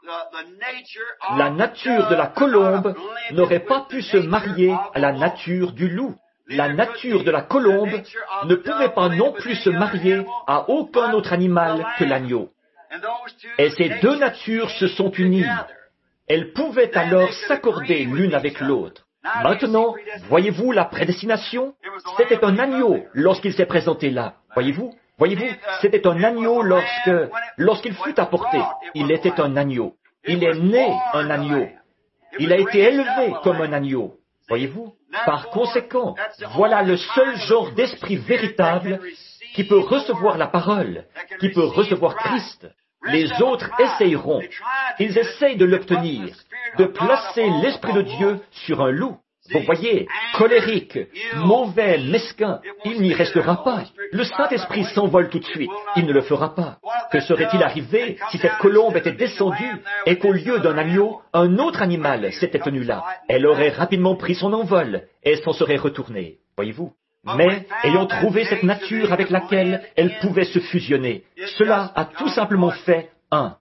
la nature de la colombe n'aurait pas pu se marier à la nature du loup. La nature de la colombe ne pouvait pas non plus se marier à aucun autre animal que l'agneau. Et ces deux natures se sont unies. Elles pouvaient alors s'accorder l'une avec l'autre. Maintenant, voyez-vous la prédestination? C'était un agneau lorsqu'il s'est présenté là. Voyez-vous? Voyez-vous? C'était un agneau lorsque, lorsqu'il fut apporté. Il était un agneau. Il est né un agneau. Il a été élevé comme un agneau. Voyez-vous? Par conséquent, voilà le seul genre d'esprit véritable qui peut recevoir la parole, qui peut recevoir Christ. Les autres essayeront. Ils essayent de l'obtenir, de placer l'Esprit de Dieu sur un loup. Vous voyez, colérique, mauvais, mesquin, il n'y restera pas. Le Saint-Esprit s'envole tout de suite. Il ne le fera pas. Que serait-il arrivé si cette colombe était descendue et qu'au lieu d'un agneau, un autre animal s'était tenu là? Elle aurait rapidement pris son envol et s'en serait retournée. Voyez-vous? Mais, ayant trouvé cette nature avec laquelle elle pouvait se fusionner, cela a tout simplement fait un.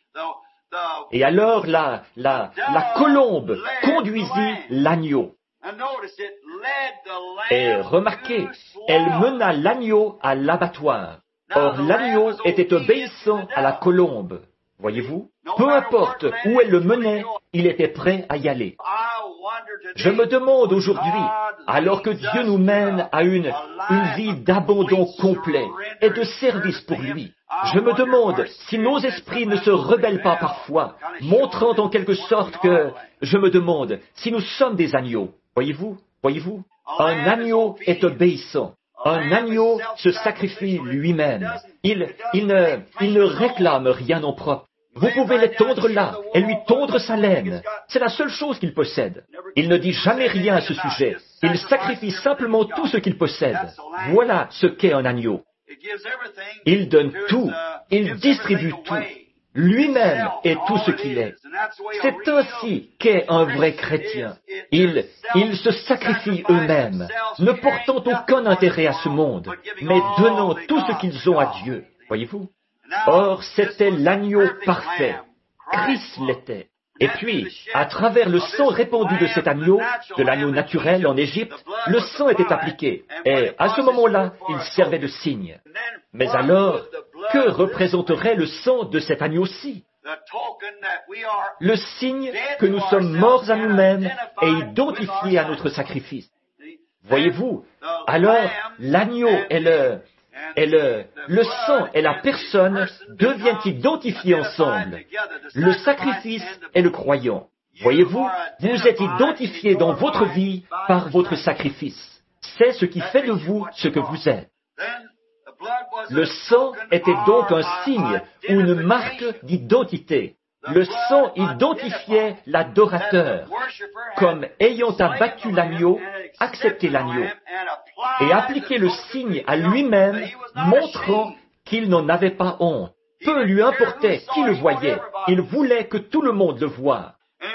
Et alors la, la, la colombe conduisit l'agneau. Et remarquez, elle mena l'agneau à l'abattoir. Or l'agneau était obéissant à la colombe. Voyez-vous? Peu importe où elle le menait, il était prêt à y aller. Je me demande aujourd'hui, alors que Dieu nous mène à une, une vie d'abandon complet et de service pour lui, je me demande si nos esprits ne se rebellent pas parfois, montrant en quelque sorte que, je me demande si nous sommes des agneaux. Voyez-vous? Voyez-vous? Un agneau est obéissant. Un agneau se sacrifie lui-même. Il, il, ne, il ne réclame rien en propre. Vous pouvez les tondre là et lui tondre sa laine. C'est la seule chose qu'il possède. Il ne dit jamais rien à ce sujet. Il sacrifie simplement tout ce qu'il possède. Voilà ce qu'est un agneau. Il donne tout. Il distribue tout. Lui-même est tout ce qu'il est. C'est ainsi qu'est un vrai chrétien. Ils, ils se sacrifient eux-mêmes, ne portant aucun intérêt à ce monde, mais donnant tout ce qu'ils ont à Dieu. Voyez-vous? Or, c'était l'agneau parfait. Christ l'était. Et puis, à travers le sang répandu de cet agneau, de l'agneau naturel en Égypte, le sang était appliqué. Et à ce moment-là, il servait de signe. Mais alors, que représenterait le sang de cet agneau-ci? Le signe que nous sommes morts à nous-mêmes et identifiés à notre sacrifice. Voyez-vous? Alors, l'agneau et le, et le, le sang et la personne deviennent identifiés ensemble. Le sacrifice et le croyant. Voyez-vous? Vous êtes identifiés dans votre vie par votre sacrifice. C'est ce qui fait de vous ce que vous êtes. Le sang était donc un signe ou une marque d'identité. Le sang identifiait l'adorateur comme ayant abattu l'agneau, accepté l'agneau, et appliqué le signe à lui-même, montrant qu'il n'en avait pas honte. Peu lui importait qui le voyait, il voulait que tout le monde le voie.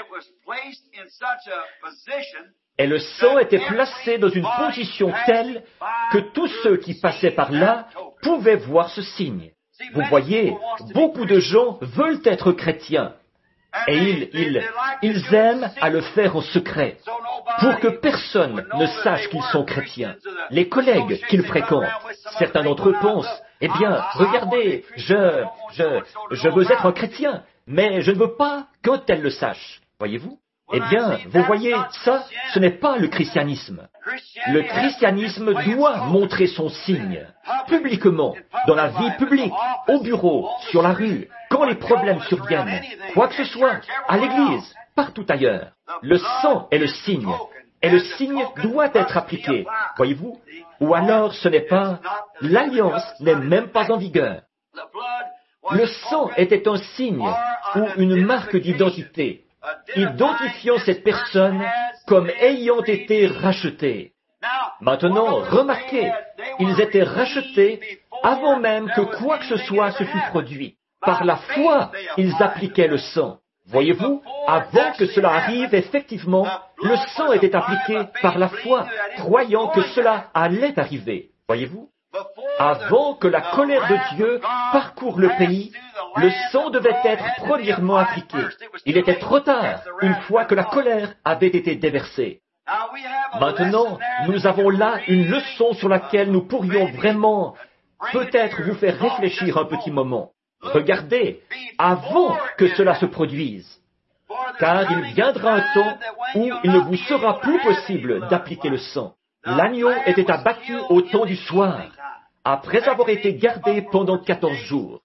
Et le sang était placé dans une position telle que tous ceux qui passaient par là pouvaient voir ce signe. Vous voyez, beaucoup de gens veulent être chrétiens et ils, ils, ils aiment à le faire en secret pour que personne ne sache qu'ils sont chrétiens. Les collègues qu'ils fréquentent, certains d'entre eux pensent, eh bien, regardez, je, je, je veux être un chrétien, mais je ne veux pas qu'un tel le sache. Voyez-vous? Eh bien, vous voyez, ça, ce n'est pas le christianisme. Le christianisme doit montrer son signe, publiquement, dans la vie publique, au bureau, sur la rue, quand les problèmes surviennent, quoi que ce soit, à l'église, partout ailleurs. Le sang est le signe, et le signe doit être appliqué, voyez-vous? Ou alors ce n'est pas, l'alliance n'est même pas en vigueur. Le sang était un signe ou une marque d'identité, identifiant cette personne comme ayant été rachetée. Maintenant, remarquez, ils étaient rachetés avant même que quoi que ce soit se fût produit. Par la foi, ils appliquaient le sang. Voyez-vous, avant que cela arrive, effectivement, le sang était appliqué par la foi, croyant que cela allait arriver. Voyez-vous? Avant que la colère de Dieu parcourt le pays, le sang devait être premièrement appliqué. Il était trop tard, une fois que la colère avait été déversée. Maintenant, nous avons là une leçon sur laquelle nous pourrions vraiment, peut-être vous faire réfléchir un petit moment. Regardez, avant que cela se produise, car il viendra un temps où il ne vous sera plus possible d'appliquer le sang. L'agneau était abattu au temps du soir, après avoir été gardé pendant quatorze jours.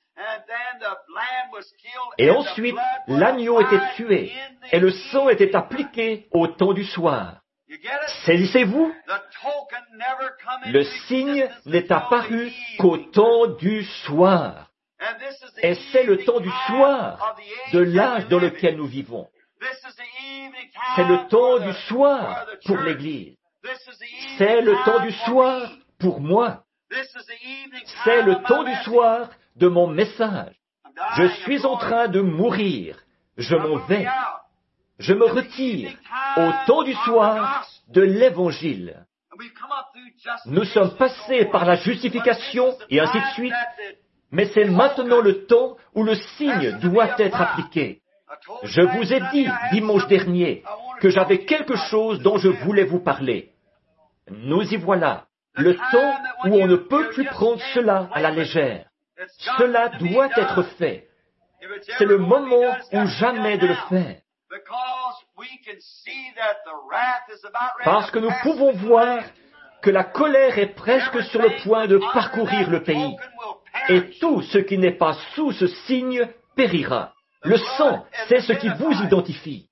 Et ensuite, l'agneau était tué, et le sang était appliqué au temps du soir. Saisissez-vous? Le signe n'est apparu qu'au temps du soir. Et c'est le temps du soir de l'âge dans lequel nous vivons. C'est le temps du soir pour l'Église. C'est le temps du soir pour moi. C'est le temps du soir de mon message. Je suis en train de mourir. Je m'en vais. Je me retire au temps du soir de l'Évangile. Nous sommes passés par la justification et ainsi de suite, mais c'est maintenant le temps où le signe doit être appliqué. Je vous ai dit dimanche dernier que j'avais quelque chose dont je voulais vous parler. Nous y voilà. Le temps où on ne peut plus prendre cela à la légère. Cela doit être fait. C'est le moment ou jamais de le faire. Parce que nous pouvons voir que la colère est presque sur le point de parcourir le pays. Et tout ce qui n'est pas sous ce signe périra. Le sang, c'est ce qui vous identifie.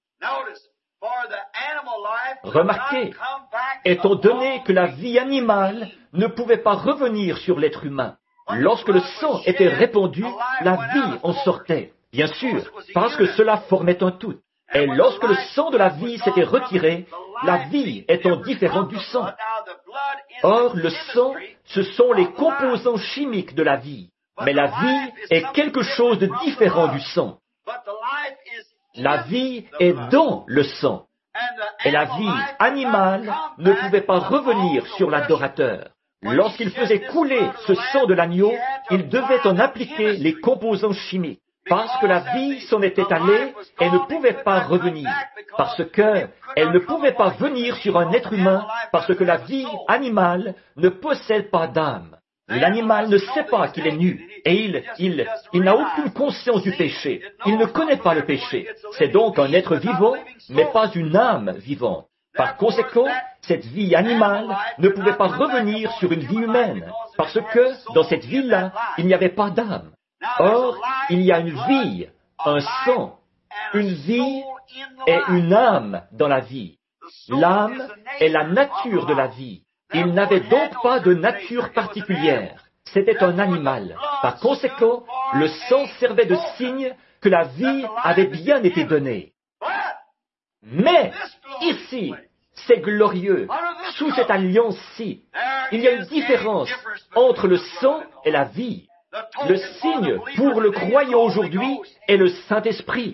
Remarquez, étant donné que la vie animale ne pouvait pas revenir sur l'être humain, lorsque le sang était répandu, la vie en sortait. Bien sûr, parce que cela formait un tout. Et lorsque le sang de la vie s'était retiré, la vie étant différente du sang. Or, le sang, ce sont les composants chimiques de la vie. Mais la vie est quelque chose de différent du sang. La vie est dans le sang. Et la vie animale ne pouvait pas revenir sur l'adorateur. Lorsqu'il faisait couler ce sang de l'agneau, il devait en appliquer les composants chimiques. Parce que la vie s'en était allée et ne pouvait pas revenir. Parce que elle ne pouvait pas venir sur un être humain, parce que la vie animale ne possède pas d'âme. L'animal ne sait pas qu'il est nu, et il, il, il n'a aucune conscience du péché. Il ne connaît pas le péché. C'est donc un être vivant, mais pas une âme vivante. Par conséquent, cette vie animale ne pouvait pas revenir sur une vie humaine, parce que dans cette vie-là, il n'y avait pas d'âme. Or, il y a une vie, un sang, une vie et une âme dans la vie. L'âme est la nature de la vie. Il n'avait donc pas de nature particulière. C'était un animal. Par conséquent, le sang servait de signe que la vie avait bien été donnée. Mais, ici, c'est glorieux. Sous cette alliance-ci, il y a une différence entre le sang et la vie. Le signe pour le croyant aujourd'hui est le Saint-Esprit.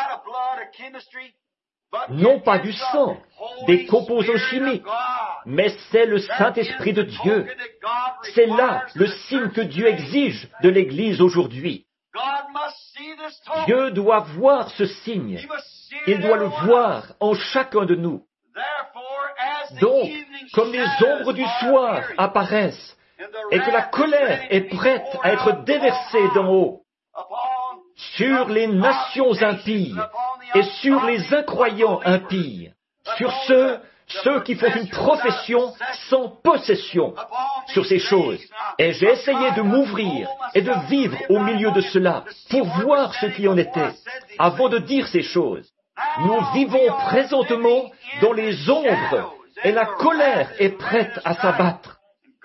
Non pas du sang, des composants chimiques, mais c'est le Saint-Esprit de Dieu. C'est là le signe que Dieu exige de l'Église aujourd'hui. Dieu doit voir ce signe. Il doit le voir en chacun de nous. Donc, comme les ombres du soir apparaissent, et que la colère est prête à être déversée d'en haut sur les nations impies et sur les incroyants impies, sur ceux, ceux qui font une profession sans possession, sur ces choses. Et j'ai essayé de m'ouvrir et de vivre au milieu de cela pour voir ce qui en était, avant de dire ces choses. Nous vivons présentement dans les ombres et la colère est prête à s'abattre.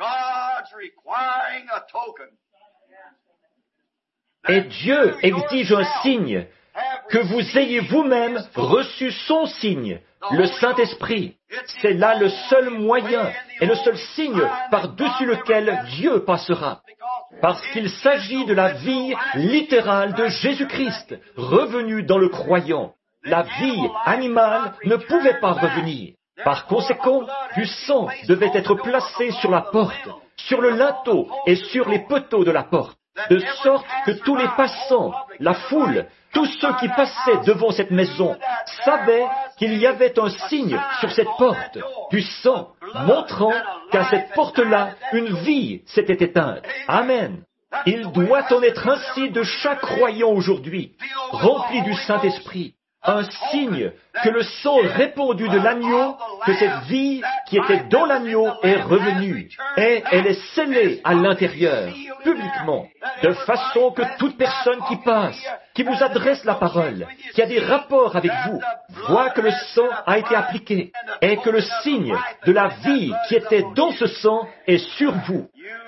Et Dieu exige un signe, que vous ayez vous-même reçu son signe, le Saint-Esprit. C'est là le seul moyen et le seul signe par-dessus lequel Dieu passera. Parce qu'il s'agit de la vie littérale de Jésus-Christ, revenu dans le croyant. La vie animale ne pouvait pas revenir. Par conséquent, du sang devait être placé sur la porte, sur le linteau et sur les poteaux de la porte, de sorte que tous les passants, la foule, tous ceux qui passaient devant cette maison savaient qu'il y avait un signe sur cette porte, du sang, montrant qu'à cette porte-là, une vie s'était éteinte. Amen. Il doit en être ainsi de chaque croyant aujourd'hui, rempli du Saint-Esprit. Un signe que le sang répandu de l'agneau, que cette vie qui était dans l'agneau est revenue, et elle est scellée à l'intérieur, publiquement, de façon que toute personne qui passe, qui vous adresse la parole, qui a des rapports avec vous, voit que le sang a été appliqué, et que le signe de la vie qui était dans ce sang est sur vous.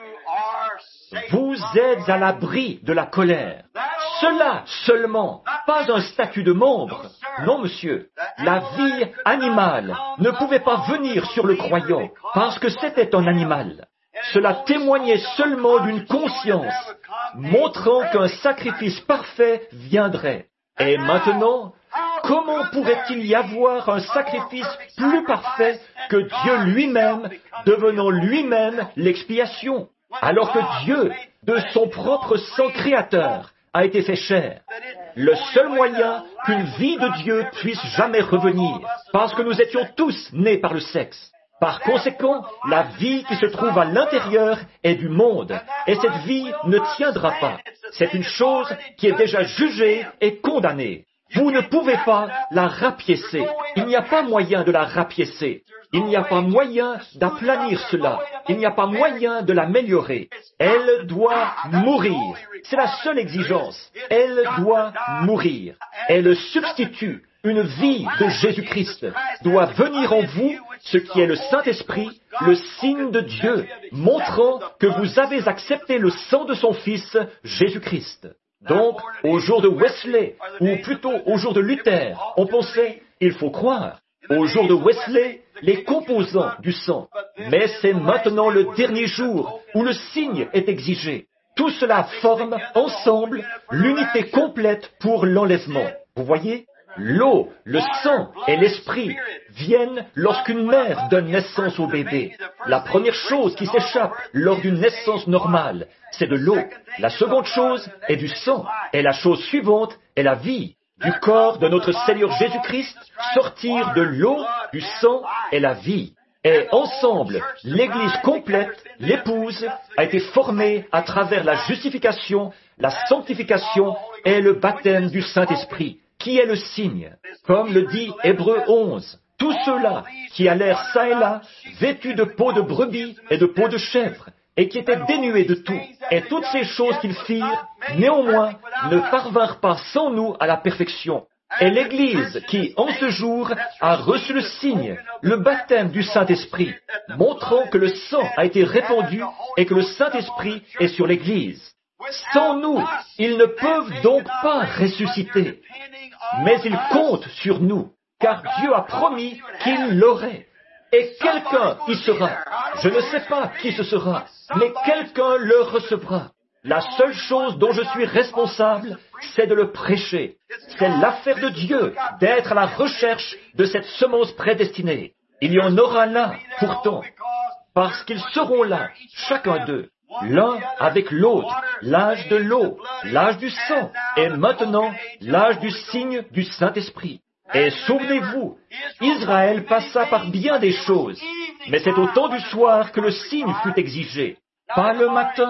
Vous êtes à l'abri de la colère. Cela seulement, pas un statut de membre. Non, monsieur, la vie animale ne pouvait pas venir sur le croyant parce que c'était un animal. Cela témoignait seulement d'une conscience, montrant qu'un sacrifice parfait viendrait. Et maintenant, comment pourrait-il y avoir un sacrifice plus parfait que Dieu lui-même, devenant lui-même l'expiation? Alors que Dieu, de son propre sang créateur, a été fait chair. Le seul moyen qu'une vie de Dieu puisse jamais revenir, parce que nous étions tous nés par le sexe. Par conséquent, la vie qui se trouve à l'intérieur est du monde, et cette vie ne tiendra pas. C'est une chose qui est déjà jugée et condamnée. Vous ne pouvez pas la rapiécer. Il n'y a pas moyen de la rapiécer. Il n'y a pas moyen d'aplanir cela. Il n'y a pas moyen de l'améliorer. Elle doit mourir. C'est la seule exigence. Elle doit mourir. Et le substitut, une vie de Jésus-Christ, doit venir en vous, ce qui est le Saint-Esprit, le signe de Dieu, montrant que vous avez accepté le sang de son Fils, Jésus-Christ. Donc, au jour de Wesley, ou plutôt au jour de Luther, on pensait, il faut croire. Au jour de Wesley, les composants du sang. Mais c'est maintenant le dernier jour où le signe est exigé. Tout cela forme ensemble l'unité complète pour l'enlèvement. Vous voyez? L'eau, le sang et l'esprit viennent lorsqu'une mère donne naissance au bébé. La première chose qui s'échappe lors d'une naissance normale, c'est de l'eau. La seconde chose est du sang. Et la chose suivante est la vie. Du corps de notre Seigneur Jésus-Christ, sortir de l'eau, du sang et la vie. Et ensemble, l'Église complète, l'épouse, a été formée à travers la justification, la sanctification et le baptême du Saint-Esprit, qui est le signe. Comme le dit Hébreux onze, tous ceux-là qui allèrent çà et là, vêtus de peau de brebis et de peau de chèvre, et qui étaient dénués de tout, et toutes ces choses qu'ils firent, néanmoins, ne parvinrent pas sans nous à la perfection. Et l'Église qui, en ce jour, a reçu le signe, le baptême du Saint-Esprit, montrant que le sang a été répandu et que le Saint-Esprit est sur l'Église. Sans nous, ils ne peuvent donc pas ressusciter, mais ils comptent sur nous, car Dieu a promis qu'il l'aurait. Et quelqu'un y sera. Je ne sais pas qui ce sera, mais quelqu'un le recevra. La seule chose dont je suis responsable, c'est de le prêcher. C'est l'affaire de Dieu d'être à la recherche de cette semence prédestinée. Il y en aura là, pourtant, parce qu'ils seront là, chacun d'eux, l'un avec l'autre, l'âge de l'eau, l'âge du sang, et maintenant l'âge du signe du Saint-Esprit. Et souvenez-vous, Israël passa par bien des choses, mais c'est au temps du soir que le signe fut exigé. Pas le matin,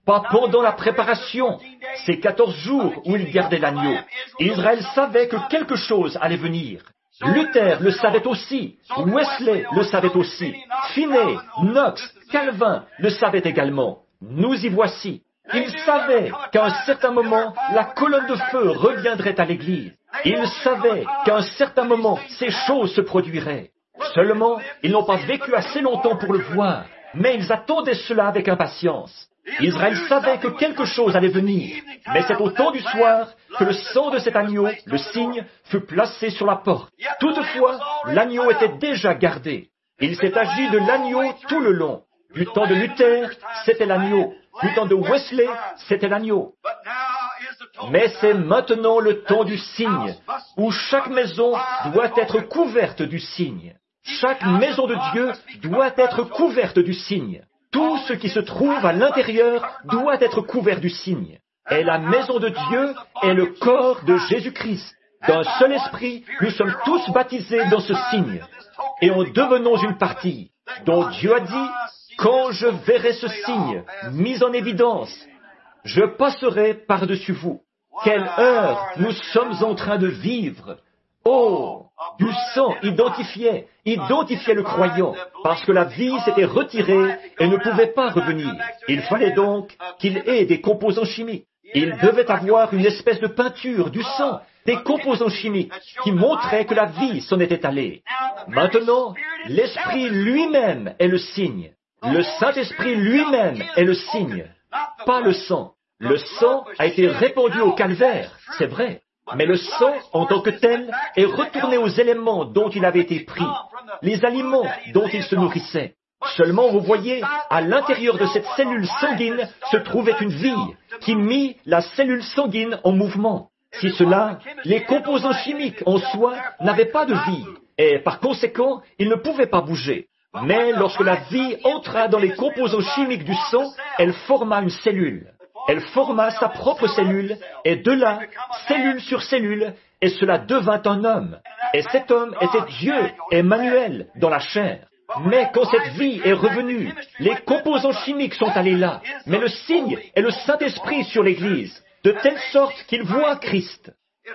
pas pendant la préparation, ces quatorze jours où il gardait l'agneau. Israël savait que quelque chose allait venir. Luther le savait aussi, Wesley le savait aussi, Finney, Knox, Calvin le savaient également. Nous y voici. Ils savaient qu'à un certain moment, la colonne de feu reviendrait à l'Église. Ils savaient qu'à un certain moment, ces choses se produiraient. Seulement, ils n'ont pas vécu assez longtemps pour le voir, mais ils attendaient cela avec impatience. Israël savait que quelque chose allait venir, mais c'est au temps du soir que le sang de cet agneau, le signe, fut placé sur la porte. Toutefois, l'agneau était déjà gardé. Il s'est agi de l'agneau tout le long. Du temps de Luther, c'était l'agneau. Du temps de Wesley, c'était l'agneau. Mais c'est maintenant le temps du signe, où chaque maison doit être couverte du signe. Chaque maison de Dieu doit être couverte du signe. Tout ce qui se trouve à l'intérieur doit être couvert du signe. Et la maison de Dieu est le corps de Jésus-Christ. D'un seul esprit, nous sommes tous baptisés dans ce signe. Et en devenons une partie, dont Dieu a dit, « Quand je verrai ce signe mis en évidence, je passerai par-dessus vous. » Quelle heure nous sommes en train de vivre! Oh! Du sang identifiait, identifiait le croyant, parce que la vie s'était retirée et ne pouvait pas revenir. Il fallait donc qu'il ait des composants chimiques. Il devait avoir une espèce de peinture du sang, des composants chimiques qui montraient que la vie s'en était allée. Maintenant, l'Esprit lui-même est le signe. Le Saint-Esprit lui-même est le signe, pas le sang. Le sang a été répandu au calvaire, c'est vrai. Mais le sang, en tant que tel, est retourné aux éléments dont il avait été pris, les aliments dont il se nourrissait. Seulement, vous voyez, à l'intérieur de cette cellule sanguine se trouvait une vie qui mit la cellule sanguine en mouvement. Si cela, les composants chimiques en soi n'avaient pas de vie, et par conséquent, ils ne pouvaient pas bouger. Mais lorsque la vie entra dans les composants chimiques du sang, elle forma une cellule. Elle forma sa propre cellule, et de là, cellule sur cellule, et cela devint un homme. Et cet homme était Dieu, Emmanuel, dans la chair. Mais quand cette vie est revenue, les composants chimiques sont allés là, mais le signe est le Saint-Esprit sur l'Église, de telle sorte qu'il voit Christ.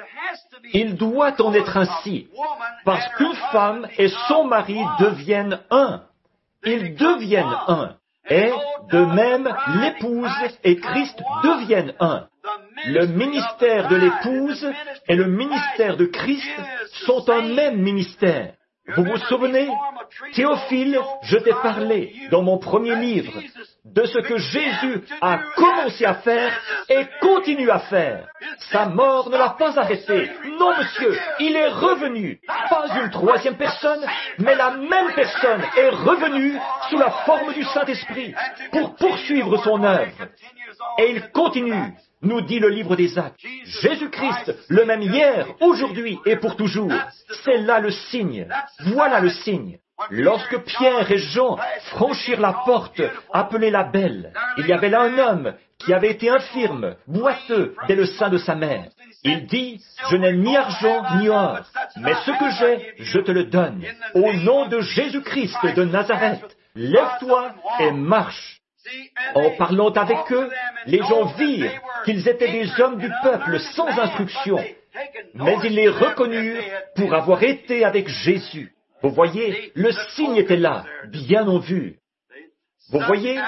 Il doit en être ainsi, parce qu'une femme et son mari deviennent un. Ils deviennent un. Et, de même, l'épouse et Christ deviennent un. Le ministère de l'épouse et le ministère de Christ sont un même ministère. Vous vous souvenez, Théophile, je t'ai parlé dans mon premier livre de ce que Jésus a commencé à faire et continue à faire. Sa mort ne l'a pas arrêté. Non, monsieur, il est revenu. Pas une troisième personne, mais la même personne est revenue sous la forme du Saint-Esprit pour poursuivre son œuvre. Et il continue, nous dit le livre des Actes. Jésus-Christ, le même hier, aujourd'hui et pour toujours. C'est là le signe. Voilà le signe. Lorsque Pierre et Jean franchirent la porte, appelée la Belle, il y avait là un homme qui avait été infirme, boiteux, dès le sein de sa mère. Il dit, « Je n'ai ni argent ni or, mais ce que j'ai, je te le donne. Au nom de Jésus-Christ de Nazareth, lève-toi et marche. » En parlant avec eux, les gens virent qu'ils étaient des hommes du peuple sans instruction, mais ils les reconnurent pour avoir été avec Jésus. Vous voyez, le signe était là, bien en vue. Vous voyez,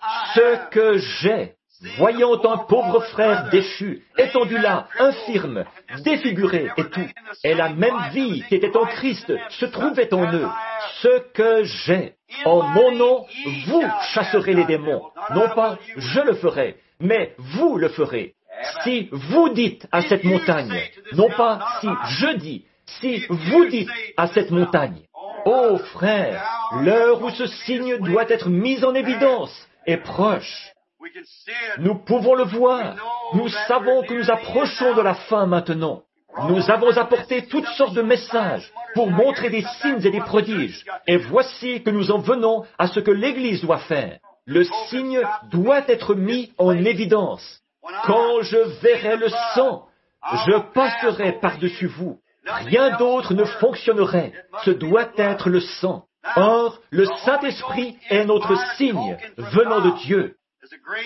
ce que j'ai, voyant un pauvre frère déchu, étendu là, infirme, défiguré et tout, et la même vie qui était en Christ se trouvait en eux. Ce que j'ai, en mon nom, vous chasserez les démons. Non pas je le ferai, mais vous le ferez. Si vous dites à cette montagne, non pas si je dis, si vous dites à cette montagne, ô frère, l'heure où ce signe doit être mis en évidence est proche. Nous pouvons le voir. Nous savons que nous approchons de la fin maintenant. Nous avons apporté toutes sortes de messages pour montrer des signes et des prodiges. Et voici que nous en venons à ce que l'Église doit faire. Le signe doit être mis en évidence. Quand je verrai le sang, je passerai par-dessus vous. Rien d'autre ne fonctionnerait. Ce doit être le sang. Or, le Saint-Esprit est notre signe venant de Dieu.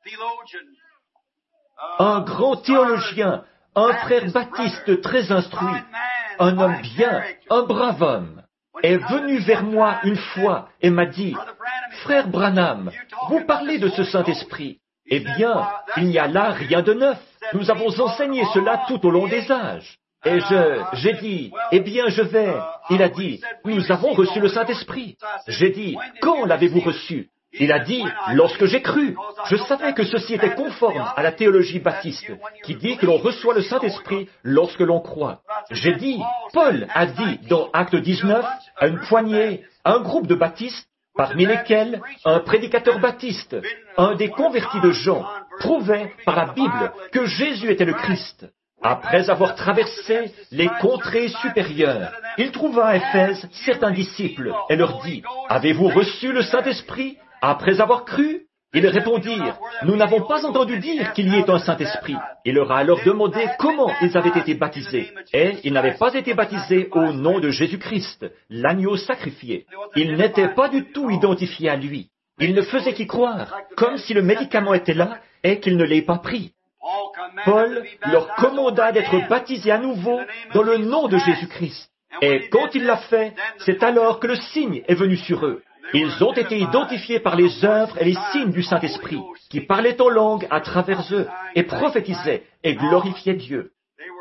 Un grand théologien, un frère baptiste très instruit, un homme bien, un brave homme, est venu vers moi une fois et m'a dit, « Frère Branham, vous parlez de ce Saint-Esprit. Eh bien, il n'y a là rien de neuf. Nous avons enseigné cela tout au long des âges. » Et je, j'ai dit, « Eh bien, je vais. » Il a dit, « Nous avons reçu le Saint-Esprit. » J'ai dit, « Quand l'avez-vous reçu ?» Il a dit, « Lorsque j'ai cru. » Je savais que ceci était conforme à la théologie baptiste, qui dit que l'on reçoit le Saint-Esprit lorsque l'on croit. J'ai dit, Paul a dit dans Acte dix-neuf, à une poignée, à un groupe de baptistes, parmi lesquels un prédicateur baptiste, un des convertis de Jean, prouvait par la Bible que Jésus était le Christ. Après avoir traversé les contrées supérieures, il trouva à Éphèse certains disciples et leur dit, « Avez-vous reçu le Saint-Esprit après avoir cru ?» Ils répondirent, « Nous n'avons pas entendu dire qu'il y ait un Saint-Esprit. » Il leur a alors demandé comment ils avaient été baptisés. Et ils n'avaient pas été baptisés au nom de Jésus-Christ, l'agneau sacrifié. Ils n'étaient pas du tout identifiés à lui. Ils ne faisaient qu'y croire, comme si le médicament était là et qu'ils ne l'aient pas pris. Paul leur commanda d'être baptisés à nouveau dans le nom de Jésus-Christ. Et quand il l'a fait, c'est alors que le signe est venu sur eux. Ils ont été identifiés par les œuvres et les signes du Saint-Esprit, qui parlaient en langue à travers eux, et prophétisaient et glorifiaient Dieu.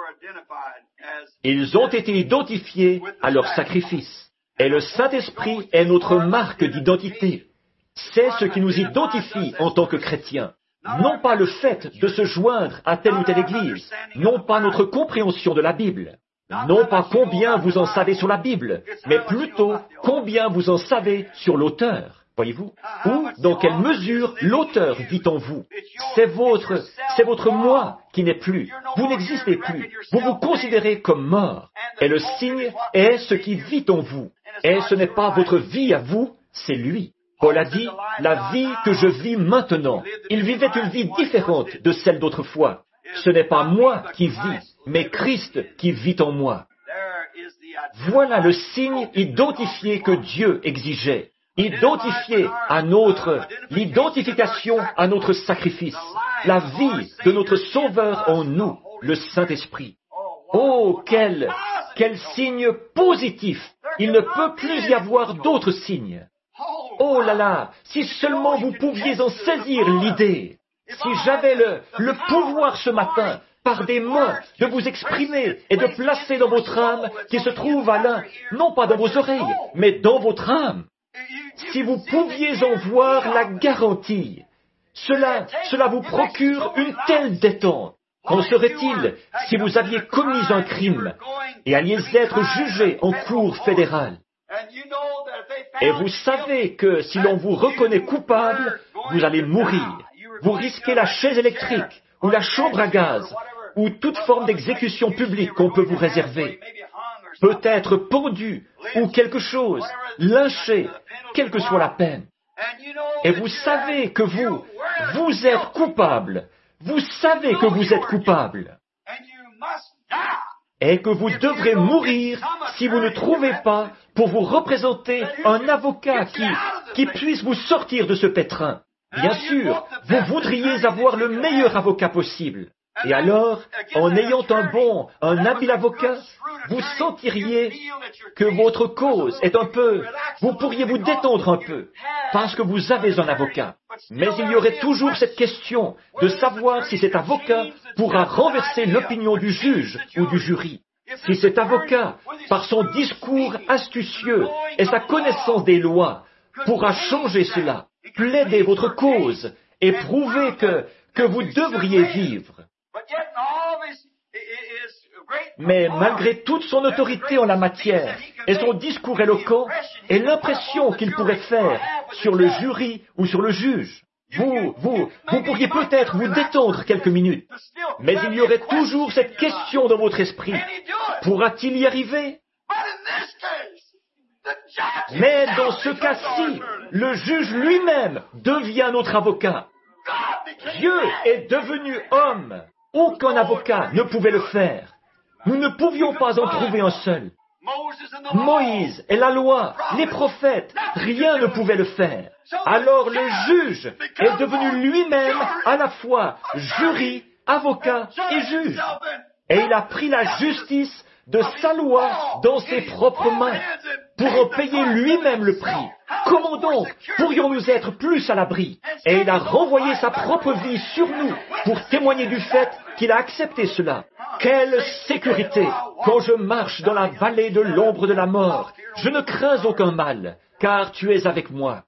Ils ont été identifiés à leur sacrifice. Et le Saint-Esprit est notre marque d'identité. C'est ce qui nous identifie en tant que chrétiens. Non pas le fait de se joindre à telle ou telle église, non pas notre compréhension de la Bible, non pas combien vous en savez sur la Bible, mais plutôt combien vous en savez sur l'auteur, voyez-vous, ou dans quelle mesure l'auteur vit en vous. C'est votre, c'est votre moi qui n'est plus, vous n'existez plus, vous vous considérez comme mort, et le signe est ce qui vit en vous, et ce n'est pas votre vie à vous, c'est lui. Paul a dit, « La vie que je vis maintenant, il vivait une vie différente de celle d'autrefois. Ce n'est pas moi qui vis, mais Christ qui vit en moi. » Voilà le signe identifié que Dieu exigeait. Identifié à notre, l'identification à notre sacrifice, la vie de notre Sauveur en nous, le Saint-Esprit. Oh, quel, quel signe positif! Il ne peut plus y avoir d'autres signes. Oh là là, si seulement vous pouviez en saisir l'idée. Si j'avais le, le pouvoir ce matin, par des mains, de vous exprimer et de placer dans votre âme qui se trouve à l'un, non pas dans vos oreilles, mais dans votre âme. Si vous pouviez en voir la garantie, cela, cela vous procure une telle détente. Qu'en serait-il si vous aviez commis un crime et alliez être jugé en cour fédérale? Et vous savez que si l'on vous reconnaît coupable, vous allez mourir. Vous risquez la chaise électrique, ou la chambre à gaz, ou toute forme d'exécution publique qu'on peut vous réserver. Peut-être pendu, ou quelque chose, lynché, quelle que soit la peine. Et vous savez que vous, vous êtes coupable. Vous savez que vous êtes coupable. Et que vous devrez mourir si vous ne trouvez pas pour vous représenter un avocat qui, qui puisse vous sortir de ce pétrin. Bien sûr, vous voudriez avoir le meilleur avocat possible. Et alors, en ayant un bon, un habile avocat, vous sentiriez que votre cause est un peu, vous pourriez vous détendre un peu, parce que vous avez un avocat. Mais il y aurait toujours cette question de savoir si cet avocat pourra renverser l'opinion du juge ou du jury. Si cet avocat, par son discours astucieux et sa connaissance des lois, pourra changer cela, plaider votre cause et prouver que, que vous devriez vivre. Mais malgré toute son autorité en la matière et son discours éloquent et l'impression qu'il pourrait faire sur le jury ou sur le juge, vous, vous, vous pourriez peut-être vous détendre quelques minutes, mais il y aurait toujours cette question dans votre esprit. Pourra-t-il y arriver? Mais dans ce cas-ci, le juge lui-même devient notre avocat. Dieu est devenu homme. Aucun avocat ne pouvait le faire. Nous ne pouvions pas en trouver un seul. Moïse et la loi, les prophètes, rien ne pouvait le faire. Alors le juge est devenu lui-même à la fois jury, avocat et juge. Et il a pris la justice de sa loi dans ses propres mains pour en payer lui-même le prix. Comment donc pourrions-nous être plus à l'abri? Et il a renvoyé sa propre vie sur nous pour témoigner du fait qu'il a accepté cela. Quelle sécurité quand je marche dans la vallée de l'ombre de la mort. Je ne crains aucun mal, car tu es avec moi.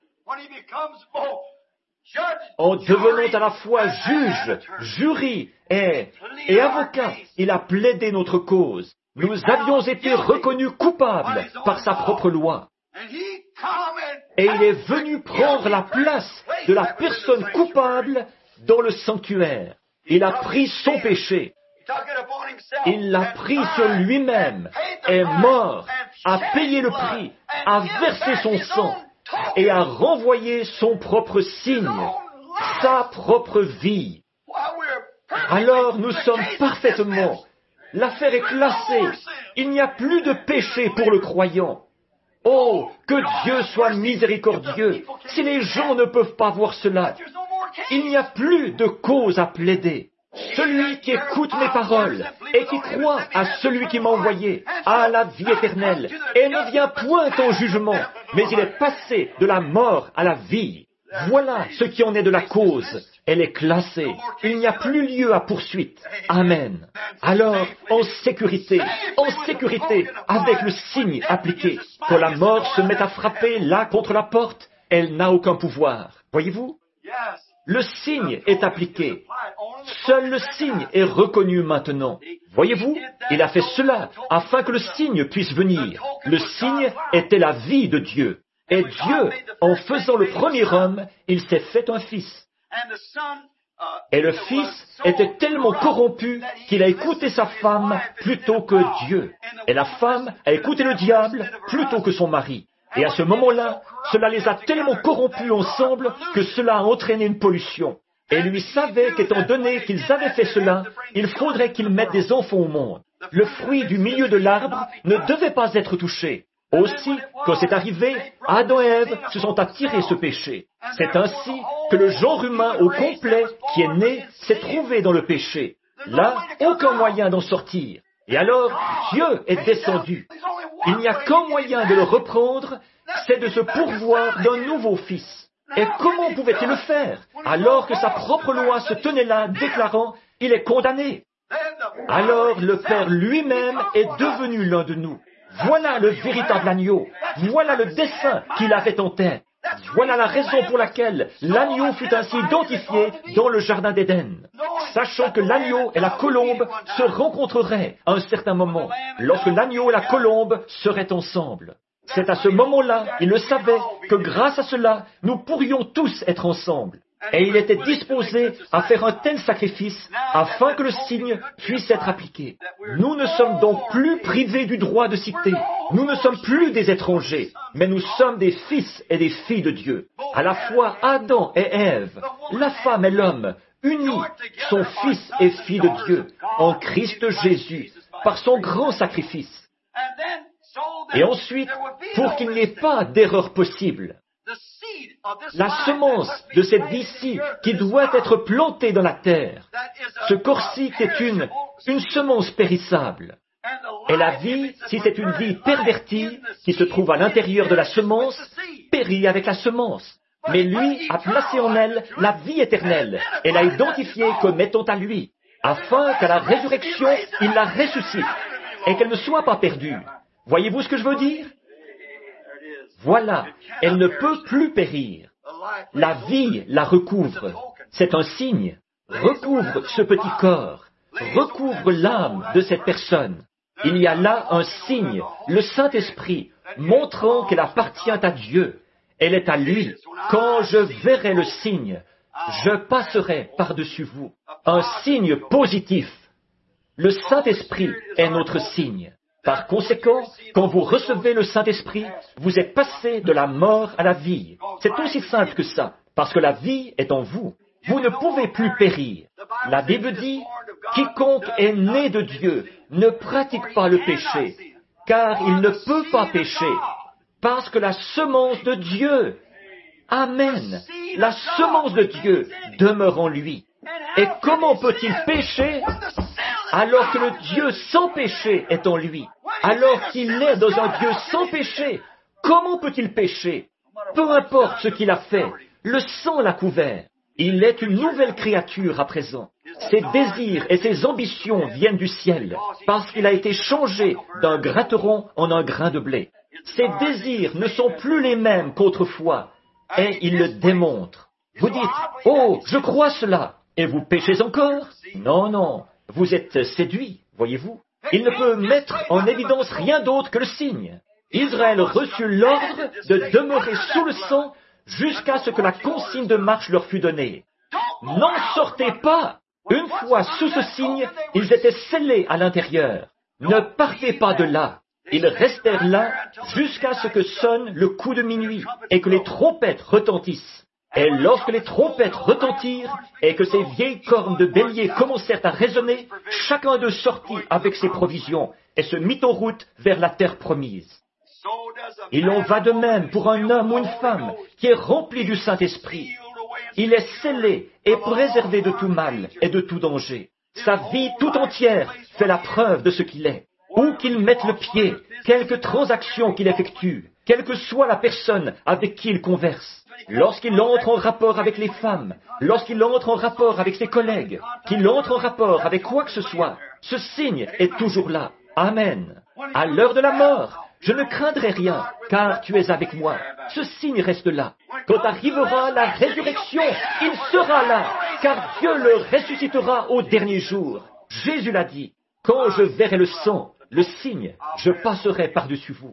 En devenant à la fois juge, jury et, et avocat, il a plaidé notre cause. Nous avions été reconnus coupables par sa propre loi. Et il est venu prendre la place de la personne coupable dans le sanctuaire. Il a pris son péché. Il l'a pris sur lui-même, est mort, a payé le prix, a versé son sang et a renvoyé son propre signe, sa propre vie. Alors nous sommes parfaitement. L'affaire est classée. Il n'y a plus de péché pour le croyant. Oh, que Dieu soit miséricordieux. Si les gens ne peuvent pas voir cela, il n'y a plus de cause à plaider. Celui qui écoute mes paroles et qui croit à celui qui m'a envoyé a la vie éternelle et ne vient point en jugement, mais il est passé de la mort à la vie. Voilà ce qui en est de la cause. Elle est classée. Il n'y a plus lieu à poursuite. Amen. Alors, en sécurité, en sécurité, avec le signe appliqué, quand la mort se met à frapper là contre la porte, elle n'a aucun pouvoir. Voyez-vous? Le signe est appliqué. Seul le signe est reconnu maintenant. Voyez-vous? Il a fait cela afin que le signe puisse venir. Le signe était la vie de Dieu. Et Dieu, en faisant le premier homme, il s'est fait un fils. Et le fils était tellement corrompu qu'il a écouté sa femme plutôt que Dieu. Et la femme a écouté le diable plutôt que son mari. Et à ce moment-là, cela les a tellement corrompus ensemble que cela a entraîné une pollution. Et lui savait qu'étant donné qu'ils avaient fait cela, il faudrait qu'ils mettent des enfants au monde. Le fruit du milieu de l'arbre ne devait pas être touché. Aussi, quand c'est arrivé, Adam et Ève se sont attirés ce péché. C'est ainsi que le genre humain au complet qui est né s'est trouvé dans le péché. Là, aucun moyen d'en sortir. Et alors, Dieu est descendu. Il n'y a qu'un moyen de le reprendre, c'est de se pourvoir d'un nouveau fils. Et comment pouvait-il le faire, alors que sa propre loi se tenait là, déclarant « Il est condamné ». Alors le Père lui-même est devenu l'un de nous. Voilà le véritable agneau. Voilà le dessein qu'il avait en tête. Voilà la raison pour laquelle l'agneau fut ainsi identifié dans le jardin d'Éden. Sachant que l'agneau et la colombe se rencontreraient à un certain moment, lorsque l'agneau et la colombe seraient ensemble. C'est à ce moment-là, il le savait, que grâce à cela, nous pourrions tous être ensemble. Et il était disposé à faire un tel sacrifice afin que le signe puisse être appliqué. Nous ne sommes donc plus privés du droit de cité. Nous ne sommes plus des étrangers, mais nous sommes des fils et des filles de Dieu. À la fois Adam et Ève, la femme et l'homme, unis, sont fils et filles de Dieu en Christ Jésus, par son grand sacrifice. Et ensuite, pour qu'il n'y ait pas d'erreur possible, la semence de cette vie-ci qui doit être plantée dans la terre, ce corps-ci qui est une, une semence périssable. Et la vie, si c'est une vie pervertie qui se trouve à l'intérieur de la semence, périt avec la semence. Mais lui a placé en elle la vie éternelle et l'a identifiée comme étant à lui, afin qu'à la résurrection, il la ressuscite et qu'elle ne soit pas perdue. Voyez-vous ce que je veux dire? Voilà, elle ne peut plus périr. La vie la recouvre. C'est un signe. Recouvre ce petit corps. Recouvre l'âme de cette personne. Il y a là un signe, le Saint-Esprit, montrant qu'elle appartient à Dieu. Elle est à lui. Quand je verrai le signe, je passerai par-dessus vous. Un signe positif. Le Saint-Esprit est notre signe. Par conséquent, quand vous recevez le Saint-Esprit, vous êtes passé de la mort à la vie. C'est aussi simple que ça, parce que la vie est en vous. Vous ne pouvez plus périr. La Bible dit, quiconque est né de Dieu ne pratique pas le péché, car il ne peut pas pécher, parce que la semence de Dieu, Amen, la semence de Dieu demeure en lui. Et comment peut-il pécher alors que le Dieu sans péché est en lui? Alors qu'il est dans un Dieu sans péché, comment peut-il pécher? Peu importe ce qu'il a fait, le sang l'a couvert. Il est une nouvelle créature à présent. Ses désirs et ses ambitions viennent du ciel, parce qu'il a été changé d'un gratteron en un grain de blé. Ses désirs ne sont plus les mêmes qu'autrefois, et il le démontre. Vous dites, « Oh, je crois cela !» Et vous péchez encore? Non, non, vous êtes séduit, voyez-vous. Il ne peut mettre en évidence rien d'autre que le signe. Israël reçut l'ordre de demeurer sous le sang jusqu'à ce que la consigne de marche leur fût donnée. N'en sortez pas! Une fois sous ce signe, ils étaient scellés à l'intérieur. Ne partez pas de là. Ils restèrent là jusqu'à ce que sonne le coup de minuit et que les trompettes retentissent. Et lorsque les trompettes retentirent et que ces vieilles cornes de bélier commencèrent à résonner, chacun d'eux sortit avec ses provisions et se mit en route vers la terre promise. Il en va de même pour un homme ou une femme qui est rempli du Saint-Esprit. Il est scellé et préservé de tout mal et de tout danger. Sa vie tout entière fait la preuve de ce qu'il est. Où qu'il mette le pied, quelque transaction qu'il effectue, quelle que soit la personne avec qui il converse, lorsqu'il entre en rapport avec les femmes, lorsqu'il entre en rapport avec ses collègues, qu'il entre en rapport avec quoi que ce soit, ce signe est toujours là. Amen. À l'heure de la mort, je ne craindrai rien, car tu es avec moi. Ce signe reste là. Quand arrivera la résurrection, il sera là, car Dieu le ressuscitera au dernier jour. Jésus l'a dit, quand je verrai le sang, le signe, je passerai par-dessus vous.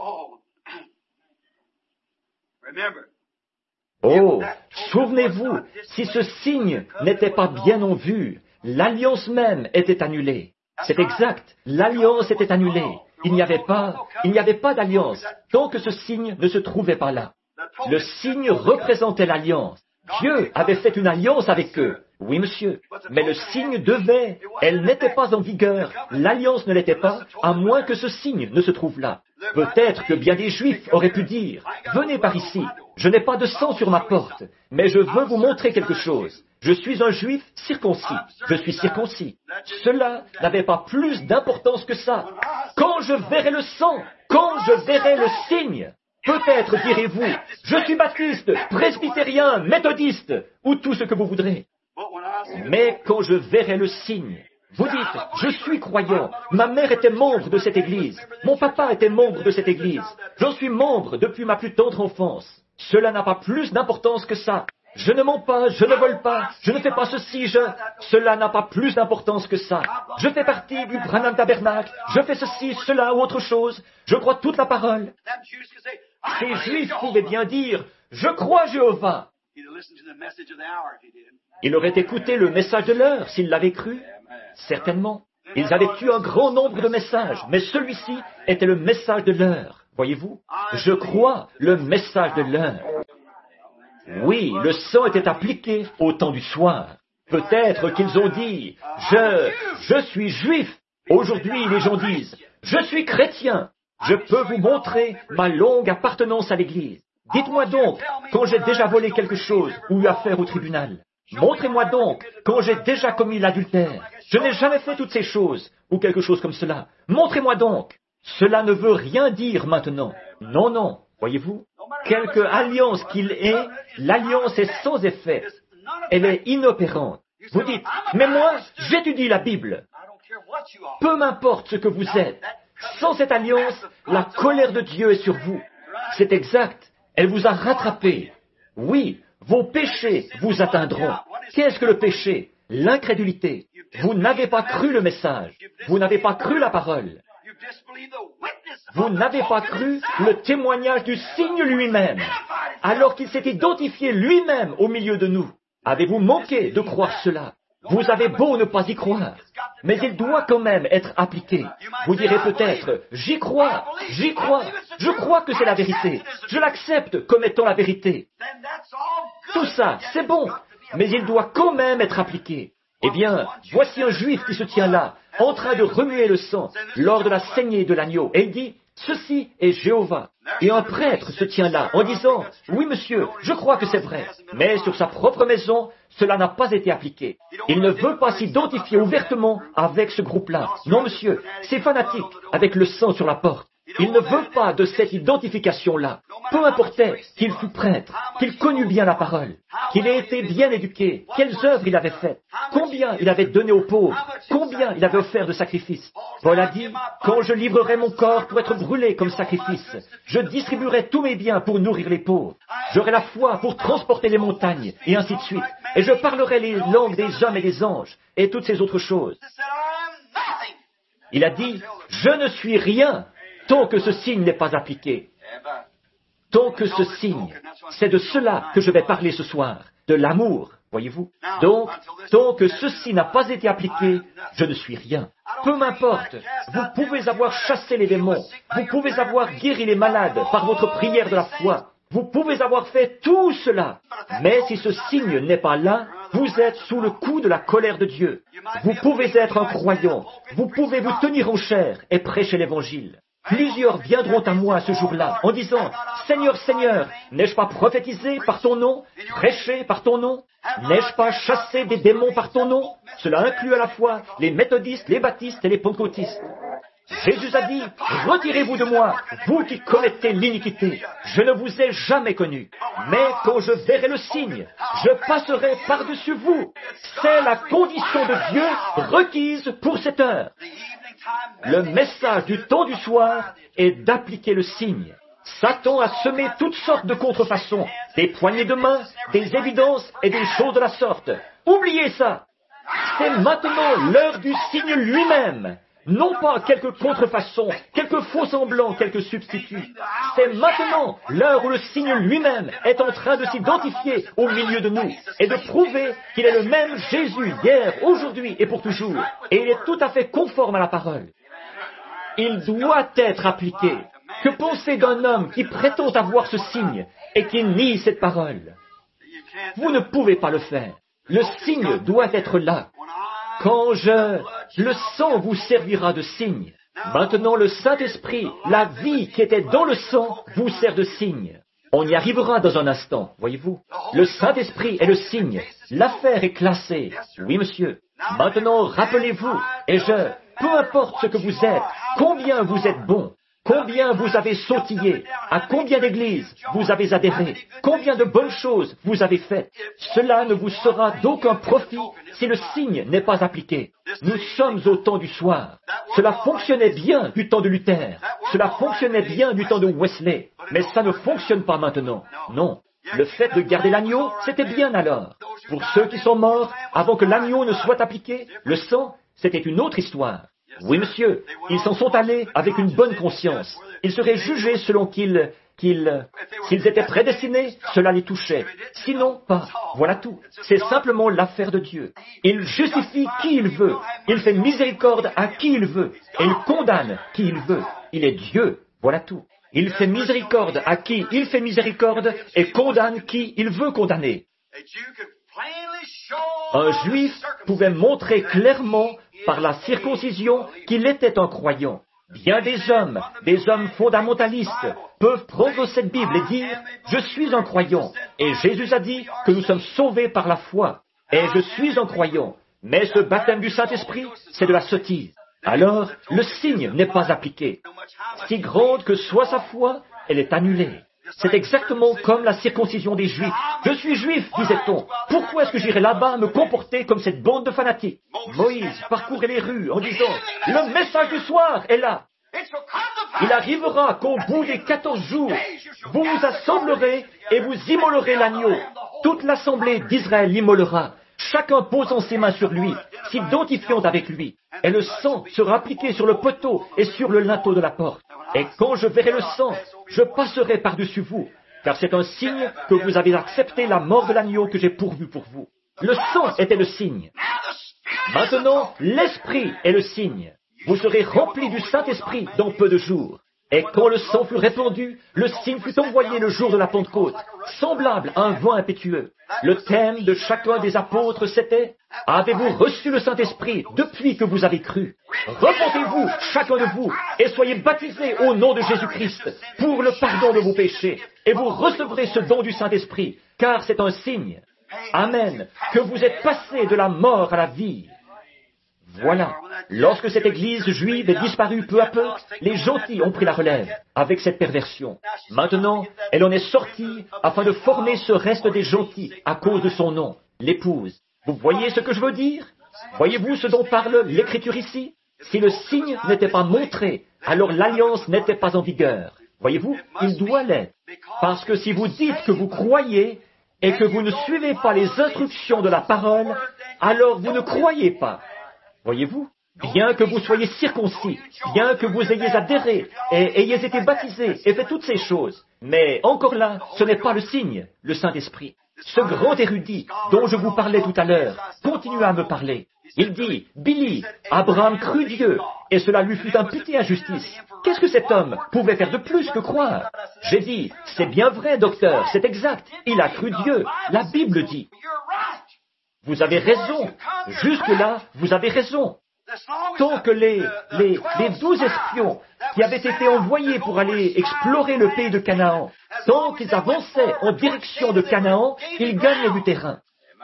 Oh, souvenez-vous, si ce signe n'était pas bien en vue, l'alliance même était annulée. C'est exact, l'alliance était annulée. Il n'y avait pas, il n'y avait pas d'alliance, tant que ce signe ne se trouvait pas là. Le signe représentait l'alliance. Dieu avait fait une alliance avec eux. Oui, monsieur. Mais le signe devait, elle n'était pas en vigueur, l'alliance ne l'était pas, à moins que ce signe ne se trouve là. Peut-être que bien des Juifs auraient pu dire, « Venez par ici, je n'ai pas de sang sur ma porte, mais je veux vous montrer quelque chose. Je suis un Juif circoncis, je suis circoncis. » Cela n'avait pas plus d'importance que ça. Quand je verrai le sang, quand je verrai le signe, peut-être direz-vous, « Je suis baptiste, presbytérien, méthodiste, ou tout ce que vous voudrez. » Mais quand je verrai le signe, vous dites, je suis croyant, ma mère était membre de cette église, mon papa était membre de cette église, j'en suis membre depuis ma plus tendre enfance. Cela n'a pas plus d'importance que ça. Je ne mens pas, je ne vole pas, je ne fais pas ceci, je... Cela n'a pas plus d'importance que ça. Je fais partie du Branham Tabernacle, je fais ceci, cela ou autre chose, je crois toute la parole. Ces Juifs pouvaient bien dire, je crois Jéhovah. Il aurait écouté le message de l'heure s'il l'avait cru. Certainement. Ils avaient eu un grand nombre de messages, mais celui-ci était le message de l'heure. Voyez-vous? Je crois le message de l'heure. Oui, le sang était appliqué au temps du soir. Peut-être qu'ils ont dit, je, je suis juif. Aujourd'hui, les gens disent, je suis chrétien. Je peux vous montrer ma longue appartenance à l'Église. Dites-moi donc, quand j'ai déjà volé quelque chose ou eu affaire au tribunal. Montrez-moi donc, quand j'ai déjà commis l'adultère. Je n'ai jamais fait toutes ces choses, ou quelque chose comme cela. Montrez-moi donc. Cela ne veut rien dire maintenant. Non, non, voyez-vous. Quelque alliance qu'il ait, l'alliance est sans effet. Elle est inopérante. Vous dites, mais moi, j'étudie la Bible. Peu m'importe ce que vous êtes. Sans cette alliance, la colère de Dieu est sur vous. C'est exact. Elle vous a rattrapé. Oui, vos péchés vous atteindront. Qu'est-ce que le péché? L'incrédulité. Vous n'avez pas cru le message. Vous n'avez pas cru la parole. Vous n'avez pas cru le témoignage du signe lui-même, alors qu'il s'est identifié lui-même au milieu de nous. Avez-vous manqué de croire cela? Vous avez beau ne pas y croire, mais il doit quand même être appliqué. Vous direz peut-être, j'y crois, j'y crois, je crois que c'est la vérité, je l'accepte comme étant la vérité. Tout ça, c'est bon, mais il doit quand même être appliqué. Eh bien, voici un juif qui se tient là, en train de remuer le sang lors de la saignée de l'agneau. Et il dit, ceci est Jéhovah. Et un prêtre se tient là en disant, oui monsieur, je crois que c'est vrai. Mais sur sa propre maison, cela n'a pas été appliqué. Il ne veut pas s'identifier ouvertement avec ce groupe-là. Non monsieur, c'est fanatique, avec le sang sur la porte. Il ne veut pas de cette identification-là. Peu importait qu'il fût prêtre, qu'il connût bien la parole, qu'il ait été bien éduqué, quelles œuvres il avait faites, combien il avait donné aux pauvres, combien il avait offert de sacrifices. Paul a dit, quand je livrerai mon corps pour être brûlé comme sacrifice, je distribuerai tous mes biens pour nourrir les pauvres. J'aurai la foi pour transporter les montagnes, et ainsi de suite. Et je parlerai les langues des hommes et des anges, et toutes ces autres choses. Il a dit, je ne suis rien, tant que ce signe n'est pas appliqué. Tant que ce signe, c'est de cela que je vais parler ce soir, de l'amour, voyez-vous. Donc, tant que ceci n'a pas été appliqué, je ne suis rien. Peu m'importe, vous pouvez avoir chassé les démons, vous pouvez avoir guéri les malades par votre prière de la foi, vous pouvez avoir fait tout cela, mais si ce signe n'est pas là, vous êtes sous le coup de la colère de Dieu. Vous pouvez être un croyant, vous pouvez vous tenir en chair et prêcher l'Évangile. Plusieurs viendront à moi ce jour-là en disant, « Seigneur, Seigneur, n'ai-je pas prophétisé par ton nom, prêché par ton nom? N'ai-je pas chassé des démons par ton nom ?» Cela inclut à la fois les méthodistes, les baptistes et les pentecôtistes. Jésus a dit, « Retirez-vous de moi, vous qui commettez l'iniquité. Je ne vous ai jamais connu. Mais quand je verrai le signe, je passerai par-dessus vous. » C'est la condition de Dieu requise pour cette heure. Le message du temps du soir est d'appliquer le signe. Satan a semé toutes sortes de contrefaçons, des poignées de main, des évidences et des choses de la sorte. Oubliez ça. C'est maintenant l'heure du signe lui-même. Non pas quelques contrefaçons, quelques faux semblants, quelques substituts. C'est maintenant l'heure où le signe lui-même est en train de s'identifier au milieu de nous et de prouver qu'il est le même Jésus hier, aujourd'hui et pour toujours. Et il est tout à fait conforme à la parole. Il doit être appliqué. Que penser d'un homme qui prétend avoir ce signe et qui nie cette parole? Vous ne pouvez pas le faire. Le signe doit être là. Quand je... Le sang vous servira de signe. Maintenant, le Saint-Esprit, la vie qui était dans le sang, vous sert de signe. On y arrivera dans un instant, voyez-vous. Le Saint-Esprit est le signe. L'affaire est classée. Oui, monsieur. Maintenant, rappelez-vous, et je... Peu importe ce que vous êtes, combien vous êtes bon, combien vous avez sautillé, à combien d'églises vous avez adhéré, combien de bonnes choses vous avez faites, cela ne vous sera d'aucun profit si le signe n'est pas appliqué. Nous sommes au temps du soir. Cela fonctionnait bien du temps de Luther, cela fonctionnait bien du temps de Wesley, mais ça ne fonctionne pas maintenant. Non. Le fait de garder l'agneau, c'était bien alors. Pour ceux qui sont morts, avant que l'agneau ne soit appliqué, le sang, c'était une autre histoire. Oui, monsieur, ils s'en sont allés avec une bonne conscience. Ils seraient jugés selon qu'ils... qu'ils... S'ils étaient prédestinés, cela les touchait. Sinon, pas. Voilà tout. C'est simplement l'affaire de Dieu. Il justifie qui il veut. Il fait miséricorde à qui il veut. Et il condamne qui il veut. Il est Dieu. Voilà tout. Il fait miséricorde à qui il fait miséricorde et condamne qui il veut condamner. Un juif pouvait montrer clairement par la circoncision qu'il était un croyant. Bien des hommes, des hommes fondamentalistes, peuvent prendre cette Bible et dire « Je suis un croyant ». Et Jésus a dit que nous sommes sauvés par la foi. Et je suis un croyant. Mais ce baptême du Saint-Esprit, c'est de la sottise. Alors, le signe n'est pas appliqué. Si grande que soit sa foi, elle est annulée. C'est exactement comme la circoncision des Juifs. Je suis juif, disait-on. Pourquoi est-ce que j'irai là-bas me comporter comme cette bande de fanatiques? Moïse parcourait les rues en disant, le message du soir est là. Il arrivera qu'au bout des quatorze jours, vous vous assemblerez et vous immolerez l'agneau. Toute l'assemblée d'Israël l'immolera, chacun posant ses mains sur lui, s'identifiant avec lui. Et le sang sera appliqué sur le poteau et sur le linteau de la porte. Et quand je verrai le sang, je passerai par-dessus vous, car c'est un signe que vous avez accepté la mort de l'agneau que j'ai pourvu pour vous. Le sang était le signe. Maintenant, l'Esprit est le signe. Vous serez remplis du Saint-Esprit dans peu de jours. Et quand le sang fut répandu, le signe fut envoyé le jour de la Pentecôte, semblable à un vent impétueux. Le thème de chacun des apôtres, c'était « Avez-vous reçu le Saint-Esprit depuis que vous avez cru? Repentez-vous, chacun de vous, et soyez baptisés au nom de Jésus-Christ pour le pardon de vos péchés, et vous recevrez ce don du Saint-Esprit, car c'est un signe. Amen, que vous êtes passés de la mort à la vie. » Voilà. Lorsque cette église juive est disparue peu à peu, les gentils ont pris la relève avec cette perversion. Maintenant, elle en est sortie afin de former ce reste des gentils à cause de son nom, l'épouse. Vous voyez ce que je veux dire? Voyez-vous ce dont parle l'Écriture ici? Si le signe n'était pas montré, alors l'alliance n'était pas en vigueur. Voyez-vous, il doit l'être. Parce que si vous dites que vous croyez et que vous ne suivez pas les instructions de la parole, alors vous ne croyez pas. Voyez-vous, bien que vous soyez circoncis, bien que vous ayez adhéré et ayez été baptisé et fait toutes ces choses, mais encore là, ce n'est pas le signe, le Saint-Esprit. Ce grand érudit dont je vous parlais tout à l'heure continue à me parler. Il dit, Billy, Abraham crut Dieu, et cela lui fut imputé à justice. Qu'est-ce que cet homme pouvait faire de plus que croire? J'ai dit, c'est bien vrai, docteur, c'est exact, il a cru Dieu, la Bible dit. Vous avez raison. Jusque-là, vous avez raison. Tant que les, les, les douze espions qui avaient été envoyés pour aller explorer le pays de Canaan, tant qu'ils avançaient en direction de Canaan, ils gagnaient du terrain.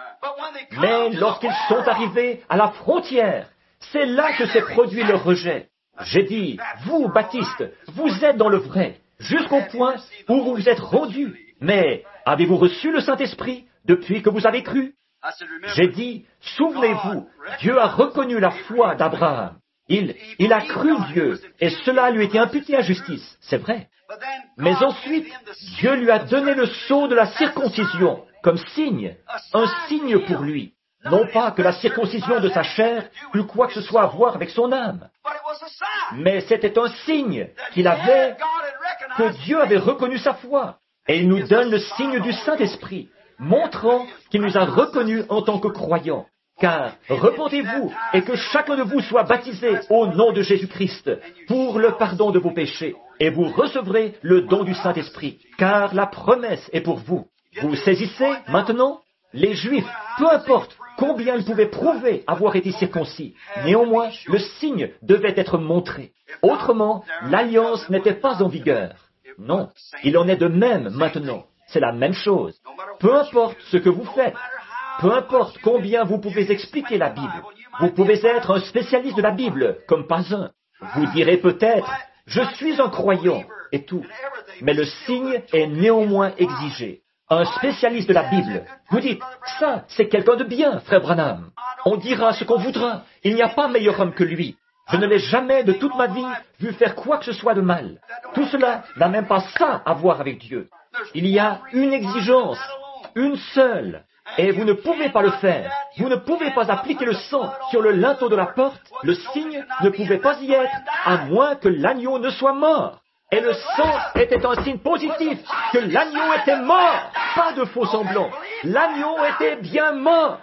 Mais lorsqu'ils sont arrivés à la frontière, c'est là que s'est produit leur rejet. J'ai dit, vous, Baptiste, vous êtes dans le vrai, jusqu'au point où vous vous êtes rendus. Mais avez-vous reçu le Saint-Esprit depuis que vous avez cru? J'ai dit, souvenez-vous, Dieu a reconnu la foi d'Abraham. Il, il a cru Dieu, et cela lui était imputé à justice, c'est vrai. Mais ensuite, Dieu lui a donné le sceau de la circoncision, comme signe, un signe pour lui. Non pas que la circoncision de sa chair eût quoi que ce soit à voir avec son âme, mais c'était un signe qu'il avait, que Dieu avait reconnu sa foi. Et il nous donne le signe du Saint-Esprit, montrant qu'il nous a reconnus en tant que croyants. Car repentez-vous et que chacun de vous soit baptisé au nom de Jésus-Christ pour le pardon de vos péchés, et vous recevrez le don du Saint-Esprit, car la promesse est pour vous. Vous saisissez maintenant? Les Juifs, peu importe combien ils pouvaient prouver avoir été circoncis, néanmoins le signe devait être montré. Autrement, l'alliance n'était pas en vigueur. Non, il en est de même maintenant. C'est la même chose. Peu importe ce que vous faites, peu importe combien vous pouvez expliquer la Bible, vous pouvez être un spécialiste de la Bible, comme pas un. Vous direz peut-être, je suis un croyant, et tout. Mais le signe est néanmoins exigé. Un spécialiste de la Bible, vous dites, ça, c'est quelqu'un de bien, frère Branham. On dira ce qu'on voudra, il n'y a pas meilleur homme que lui. Je ne l'ai jamais de toute ma vie vu faire quoi que ce soit de mal. Tout cela n'a même pas ça à voir avec Dieu. Il y a une exigence, une seule, et vous ne pouvez pas le faire. Vous ne pouvez pas appliquer le sang sur le linteau de la porte. Le signe ne pouvait pas y être, à moins que l'agneau ne soit mort. Et le sang était un signe positif que l'agneau était mort, pas de faux semblants. L'agneau était bien mort.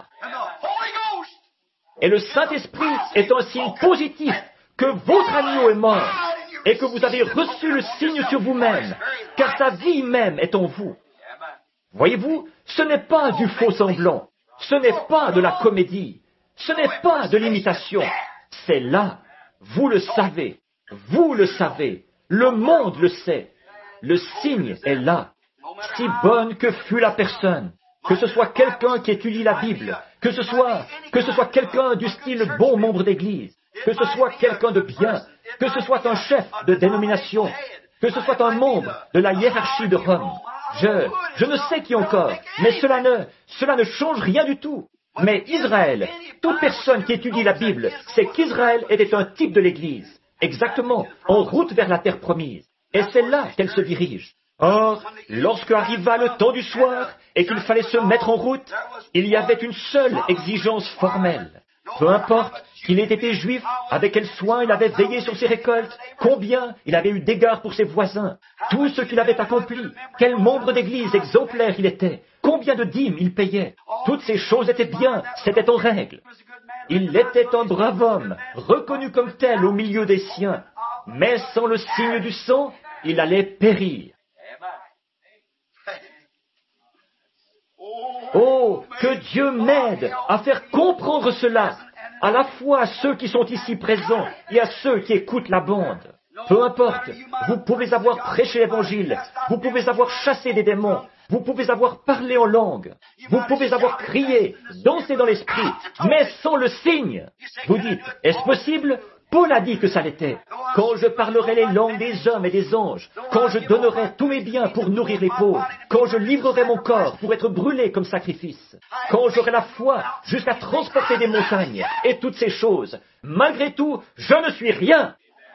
Et le Saint-Esprit est un signe positif que votre agneau est mort et que vous avez reçu le signe sur vous-même, car sa vie même est en vous. Voyez-vous, ce n'est pas du faux semblant, ce n'est pas de la comédie, ce n'est pas de l'imitation, c'est là, vous le savez, vous le savez, le monde le sait, le signe est là, si bonne que fût la personne, que ce soit quelqu'un qui étudie la Bible, que ce soit, que ce soit quelqu'un du style bon membre d'église, que ce soit quelqu'un de bien, que ce soit un chef de dénomination, que ce soit un membre de la hiérarchie de Rome. Je, je ne sais qui encore, mais cela ne, cela ne change rien du tout. Mais Israël, toute personne qui étudie la Bible, sait qu'Israël était un type de l'Église, exactement, en route vers la terre promise. Et c'est là qu'elle se dirige. Or, lorsque arriva le temps du soir et qu'il fallait se mettre en route, il y avait une seule exigence formelle. Peu importe qu'il ait été juif, avec quel soin il avait veillé sur ses récoltes, combien il avait eu d'égards pour ses voisins, tout ce qu'il avait accompli, quel membre d'église exemplaire il était, combien de dîmes il payait, toutes ces choses étaient bien, c'était en règle. Il était un brave homme, reconnu comme tel au milieu des siens. Mais sans le signe du sang, il allait périr. Oh, que Dieu m'aide à faire comprendre cela, à la fois à ceux qui sont ici présents et à ceux qui écoutent la bande. Peu importe, vous pouvez avoir prêché l'Évangile, vous pouvez avoir chassé des démons, vous pouvez avoir parlé en langue, vous pouvez avoir crié, dansé dans l'esprit, mais sans le signe. Vous dites, est-ce possible? Paul a dit que ça l'était. Quand je parlerai les langues des hommes et des anges, quand je donnerai tous mes biens pour nourrir les pauvres, quand je livrerai mon corps pour être brûlé comme sacrifice, quand j'aurai la foi jusqu'à transporter des montagnes et toutes ces choses, malgré tout, je ne suis rien.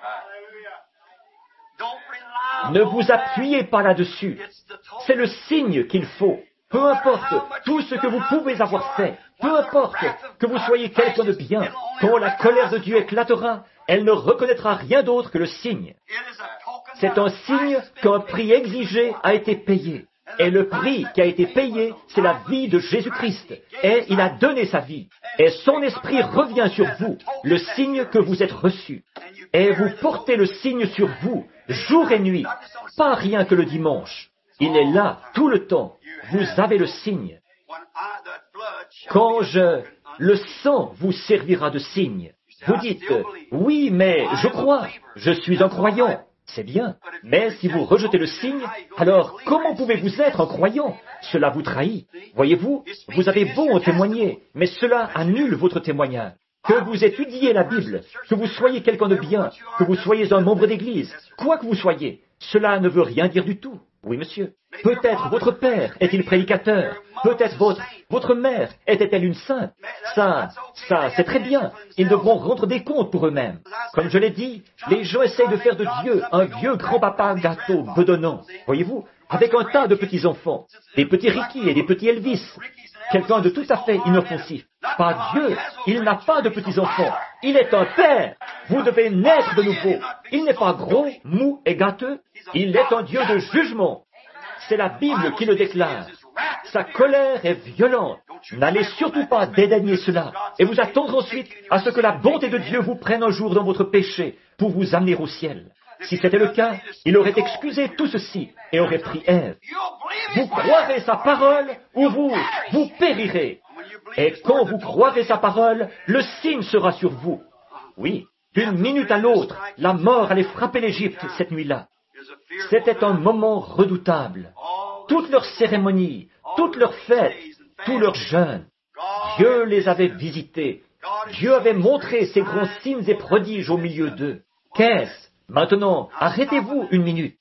Ne vous appuyez pas là-dessus. C'est le signe qu'il faut. Peu importe tout ce que vous pouvez avoir fait, peu importe que vous soyez quelqu'un de bien, quand la colère de Dieu éclatera, elle ne reconnaîtra rien d'autre que le signe. C'est un signe qu'un prix exigé a été payé. Et le prix qui a été payé, c'est la vie de Jésus-Christ. Et il a donné sa vie. Et son esprit revient sur vous, le signe que vous êtes reçu. Et vous portez le signe sur vous, jour et nuit, pas rien que le dimanche. Il est là tout le temps. Vous avez le signe. Quand je... le sang vous servira de signe. Vous dites, oui, mais je crois, je suis un croyant. C'est bien. Mais si vous rejetez le signe, alors comment pouvez-vous être un croyant? Cela vous trahit. Voyez-vous, vous avez beau en témoigner, mais cela annule votre témoignage. Que vous étudiez la Bible, que vous soyez quelqu'un de bien, que vous soyez un membre d'église, quoi que vous soyez, cela ne veut rien dire du tout. Oui, monsieur. Peut-être votre père est-il prédicateur. Peut-être votre, votre mère était-elle une sainte. Ça, ça, c'est très bien. Ils devront rendre des comptes pour eux-mêmes. Comme je l'ai dit, les gens essayent de faire de Dieu un vieux grand-papa gâteau bedonnant. Voyez-vous, avec un tas de petits-enfants, des petits Ricky et des petits Elvis. Quelqu'un de tout à fait inoffensif. Pas Dieu, il n'a pas de petits-enfants. Il est un père. Vous devez naître de nouveau. Il n'est pas gros, mou et gâteux. Il est un Dieu de jugement. C'est la Bible qui le déclare. Sa colère est violente. N'allez surtout pas dédaigner cela et vous attendre ensuite à ce que la bonté de Dieu vous prenne un jour dans votre péché pour vous amener au ciel. Si c'était le cas, il aurait excusé tout ceci et aurait pris Ève. Vous croirez sa parole ou vous, vous périrez. Et quand vous croirez sa parole, le signe sera sur vous. Oui, d'une minute à l'autre, la mort allait frapper l'Égypte cette nuit-là. C'était un moment redoutable. Toutes leurs cérémonies, toutes leurs fêtes, tous leurs jeûnes, Dieu les avait visités. Dieu avait montré ses grands signes et prodiges au milieu d'eux. Qu'est-ce? Maintenant, arrêtez-vous une minute.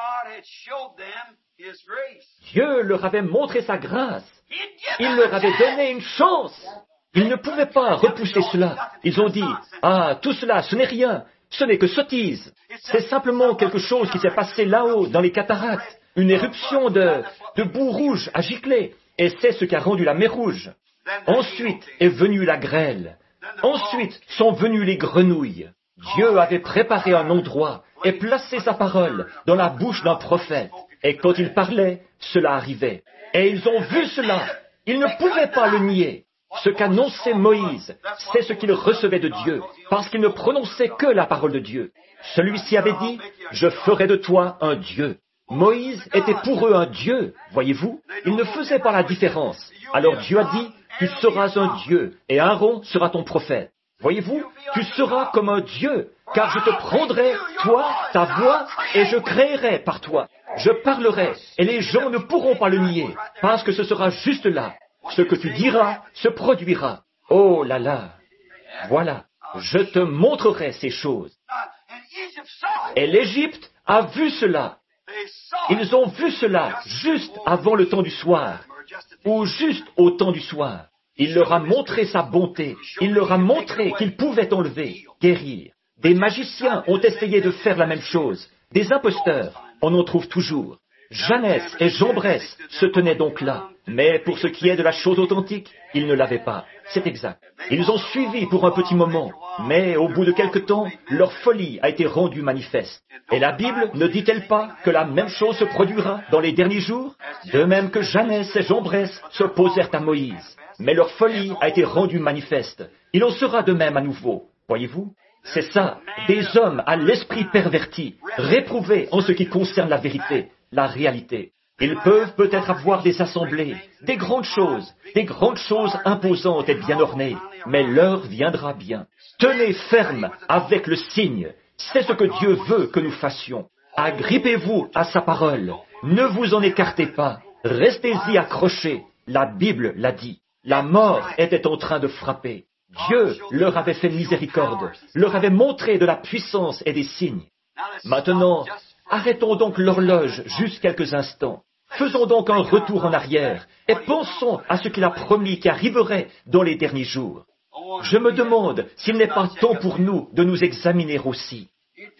Dieu leur avait montré sa grâce. Il leur avait donné une chance. Ils ne pouvaient pas repousser cela. Ils ont dit, ah, tout cela, ce n'est rien. Ce n'est que sottise. C'est simplement quelque chose qui s'est passé là-haut, dans les cataractes. Une éruption de, de boue rouge à gicler. Et c'est ce qui a rendu la mer rouge. Ensuite est venue la grêle. Ensuite sont venues les grenouilles. Dieu avait préparé un endroit et placé sa parole dans la bouche d'un prophète. Et quand il parlait, cela arrivait. Et ils ont vu cela. Ils ne pouvaient pas le nier. Ce qu'annonçait Moïse, c'est ce qu'il recevait de Dieu, parce qu'il ne prononçait que la parole de Dieu. Celui-ci avait dit, « Je ferai de toi un Dieu ». Moïse était pour eux un Dieu, voyez-vous. Il ne faisait pas la différence. Alors Dieu a dit, « Tu seras un Dieu, et Aaron sera ton prophète ». Voyez-vous, tu seras comme un Dieu, car je te prendrai, toi, ta voix, et je créerai par toi. Je parlerai, et les gens ne pourront pas le nier, parce que ce sera juste là. Ce que tu diras se produira. Oh là là, voilà, je te montrerai ces choses. Et l'Égypte a vu cela. Ils ont vu cela juste avant le temps du soir, ou juste au temps du soir. Il leur a montré sa bonté. Il leur a montré qu'il pouvait enlever, guérir. Des magiciens ont essayé de faire la même chose. Des imposteurs, on en trouve toujours. Jeannès et Jean Bresse se tenaient donc là. Mais pour ce qui est de la chose authentique, ils ne l'avaient pas. C'est exact. Ils ont suivi pour un petit moment, mais au bout de quelque temps, leur folie a été rendue manifeste. Et la Bible ne dit-elle pas que la même chose se produira dans les derniers jours? De même que Jeannès et Jean Bresse s'opposèrent à Moïse. Mais leur folie a été rendue manifeste. Il en sera de même à nouveau. Voyez-vous? C'est ça, des hommes à l'esprit perverti, réprouvés en ce qui concerne la vérité, la réalité. Ils peuvent peut-être avoir des assemblées, des grandes choses, des grandes choses imposantes et bien ornées, mais l'heure viendra bien. Tenez ferme avec le signe, c'est ce que Dieu veut que nous fassions. Agrippez-vous à sa parole, ne vous en écartez pas, restez-y accrochés, la Bible l'a dit. La mort était en train de frapper. Dieu leur avait fait miséricorde, leur avait montré de la puissance et des signes. Maintenant, arrêtons donc l'horloge juste quelques instants. Faisons donc un retour en arrière et pensons à ce qu'il a promis qui arriverait dans les derniers jours. Je me demande s'il n'est pas temps pour nous de nous examiner aussi.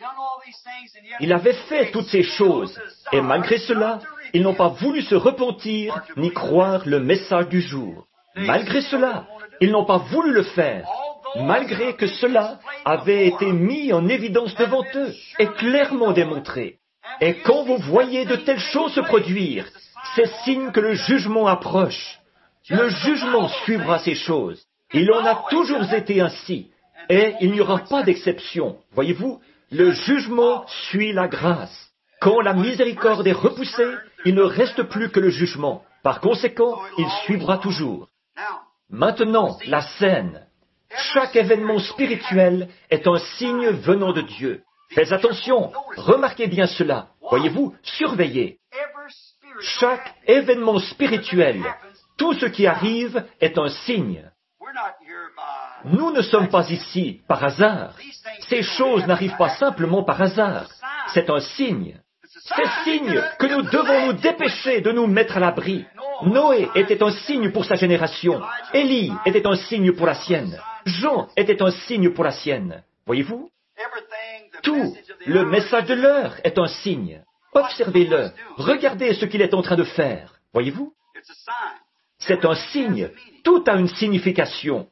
Il avait fait toutes ces choses, et malgré cela, ils n'ont pas voulu se repentir ni croire le message du jour. Malgré cela, ils n'ont pas voulu le faire, malgré que cela avait été mis en évidence devant eux et clairement démontré. Et quand vous voyez de telles choses se produire, c'est signe que le jugement approche. Le jugement suivra ces choses. Il en a toujours été ainsi, et il n'y aura pas d'exception. Voyez-vous, le jugement suit la grâce. Quand la miséricorde est repoussée, il ne reste plus que le jugement. Par conséquent, il suivra toujours. Maintenant, la scène. Chaque événement spirituel est un signe venant de Dieu. Faites attention, remarquez bien cela. Voyez-vous, surveillez. Chaque événement spirituel, tout ce qui arrive est un signe. Nous ne sommes pas ici par hasard. Ces choses n'arrivent pas simplement par hasard. C'est un signe. C'est signe que nous devons nous dépêcher de nous mettre à l'abri. Noé était un signe pour sa génération. Élie était un signe pour la sienne. Jean était un signe pour la sienne. Voyez-vous? Tout, le message de l'heure est un signe. Observez-le. Regardez ce qu'il est en train de faire. Voyez-vous? C'est un signe. Tout a une signification.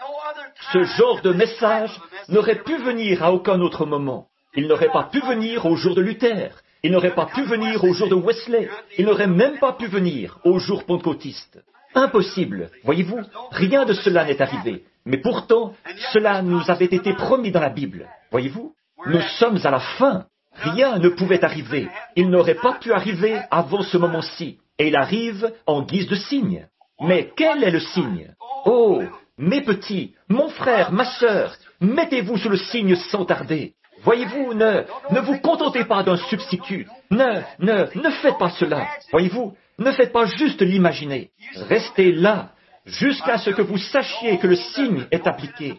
Ce genre de message n'aurait pu venir à aucun autre moment. Il n'aurait pas pu venir au jour de Luther. Il n'aurait pas pu venir au jour de Wesley. Il n'aurait même pas pu venir au jour pentecôtiste. Impossible. Voyez-vous, rien de cela n'est arrivé. Mais pourtant, cela nous avait été promis dans la Bible. Voyez-vous, nous sommes à la fin. Rien ne pouvait arriver. Il n'aurait pas pu arriver avant ce moment-ci. Et il arrive en guise de signe. Mais quel est le signe? Oh, mes petits, mon frère, ma sœur, mettez-vous sous le signe sans tarder. Voyez-vous, ne, ne vous contentez pas d'un substitut. Ne, ne, ne faites pas cela. Voyez-vous, ne faites pas juste l'imaginer. Restez là, jusqu'à ce que vous sachiez que le signe est appliqué.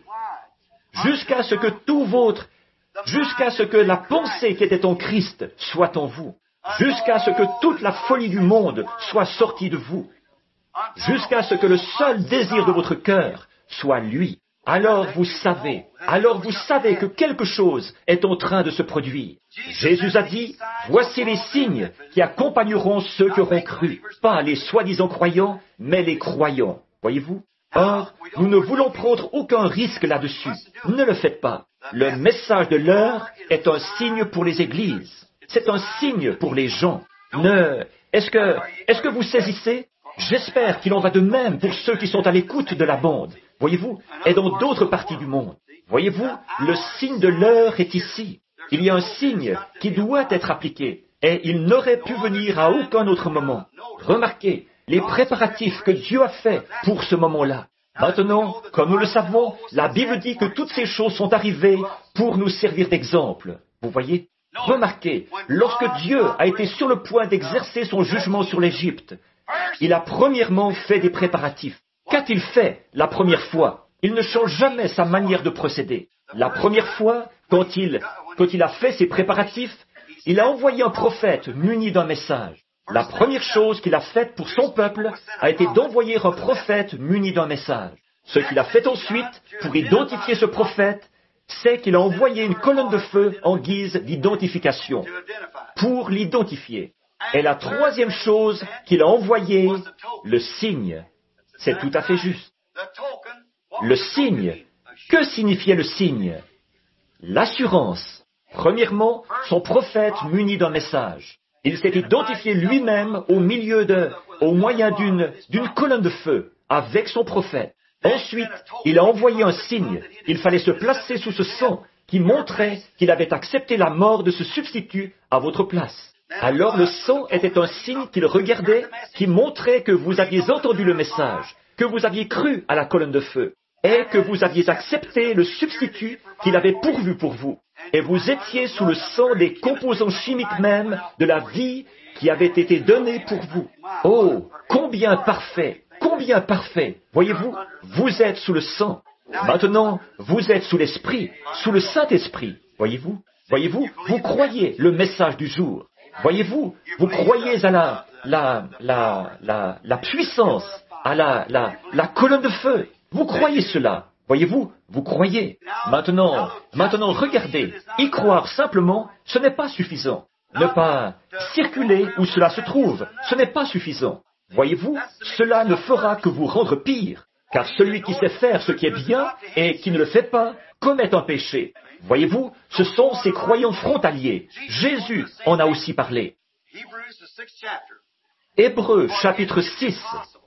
Jusqu'à ce que tout votre, jusqu'à ce que la pensée qui était en Christ soit en vous. Jusqu'à ce que toute la folie du monde soit sortie de vous. Jusqu'à ce que le seul désir de votre cœur soit lui. Alors vous savez, alors vous savez que quelque chose est en train de se produire. Jésus a dit, voici les signes qui accompagneront ceux qui auront cru. Pas les soi-disant croyants, mais les croyants. Voyez-vous? Or, nous ne voulons prendre aucun risque là-dessus. Ne le faites pas. Le message de l'heure est un signe pour les églises. C'est un signe pour les gens. Ne, est-ce que, est-ce que vous saisissez? J'espère qu'il en va de même pour ceux qui sont à l'écoute de la bande, voyez-vous, et dans d'autres parties du monde. Voyez-vous, le signe de l'heure est ici. Il y a un signe qui doit être appliqué, et il n'aurait pu venir à aucun autre moment. Remarquez les préparatifs que Dieu a faits pour ce moment-là. Maintenant, comme nous le savons, la Bible dit que toutes ces choses sont arrivées pour nous servir d'exemple. Vous voyez? Remarquez, lorsque Dieu a été sur le point d'exercer son jugement sur l'Égypte, il a premièrement fait des préparatifs. Qu'a-t-il fait la première fois? Il ne change jamais sa manière de procéder. La première fois, quand il, quand il a fait ses préparatifs, il a envoyé un prophète muni d'un message. La première chose qu'il a faite pour son peuple a été d'envoyer un prophète muni d'un message. Ce qu'il a fait ensuite, pour identifier ce prophète, c'est qu'il a envoyé une colonne de feu en guise d'identification, pour l'identifier. Et la troisième chose qu'il a envoyée, le signe. C'est tout à fait juste. Le signe. Que signifiait le signe? L'assurance. Premièrement, son prophète muni d'un message. Il s'est identifié lui-même au milieu de, au moyen d'une, d'une colonne de feu, avec son prophète. Ensuite, il a envoyé un signe. Il fallait se placer sous ce sang, qui montrait qu'il avait accepté la mort de ce substitut à votre place. Alors le sang était un signe qu'il regardait, qui montrait que vous aviez entendu le message, que vous aviez cru à la colonne de feu, et que vous aviez accepté le substitut qu'il avait pourvu pour vous. Et vous étiez sous le sang des composants chimiques même de la vie qui avait été donnée pour vous. Oh, combien parfait, combien parfait. Voyez-vous, vous êtes sous le sang. Maintenant, vous êtes sous l'Esprit, sous le Saint-Esprit. Voyez-vous, voyez-vous, vous croyez le message du jour. Voyez-vous, vous croyez à la, la, la, la, la puissance, à la, la, la colonne de feu. Vous croyez cela. Voyez-vous, vous croyez. Maintenant, maintenant, regardez. Y croire simplement, ce n'est pas suffisant. Ne pas circuler où cela se trouve, ce n'est pas suffisant. Voyez-vous, cela ne fera que vous rendre pire. Car celui qui sait faire ce qui est bien et qui ne le fait pas, commet un péché. Voyez-vous, ce sont ces croyants frontaliers. Jésus en a aussi parlé. Hébreux chapitre six.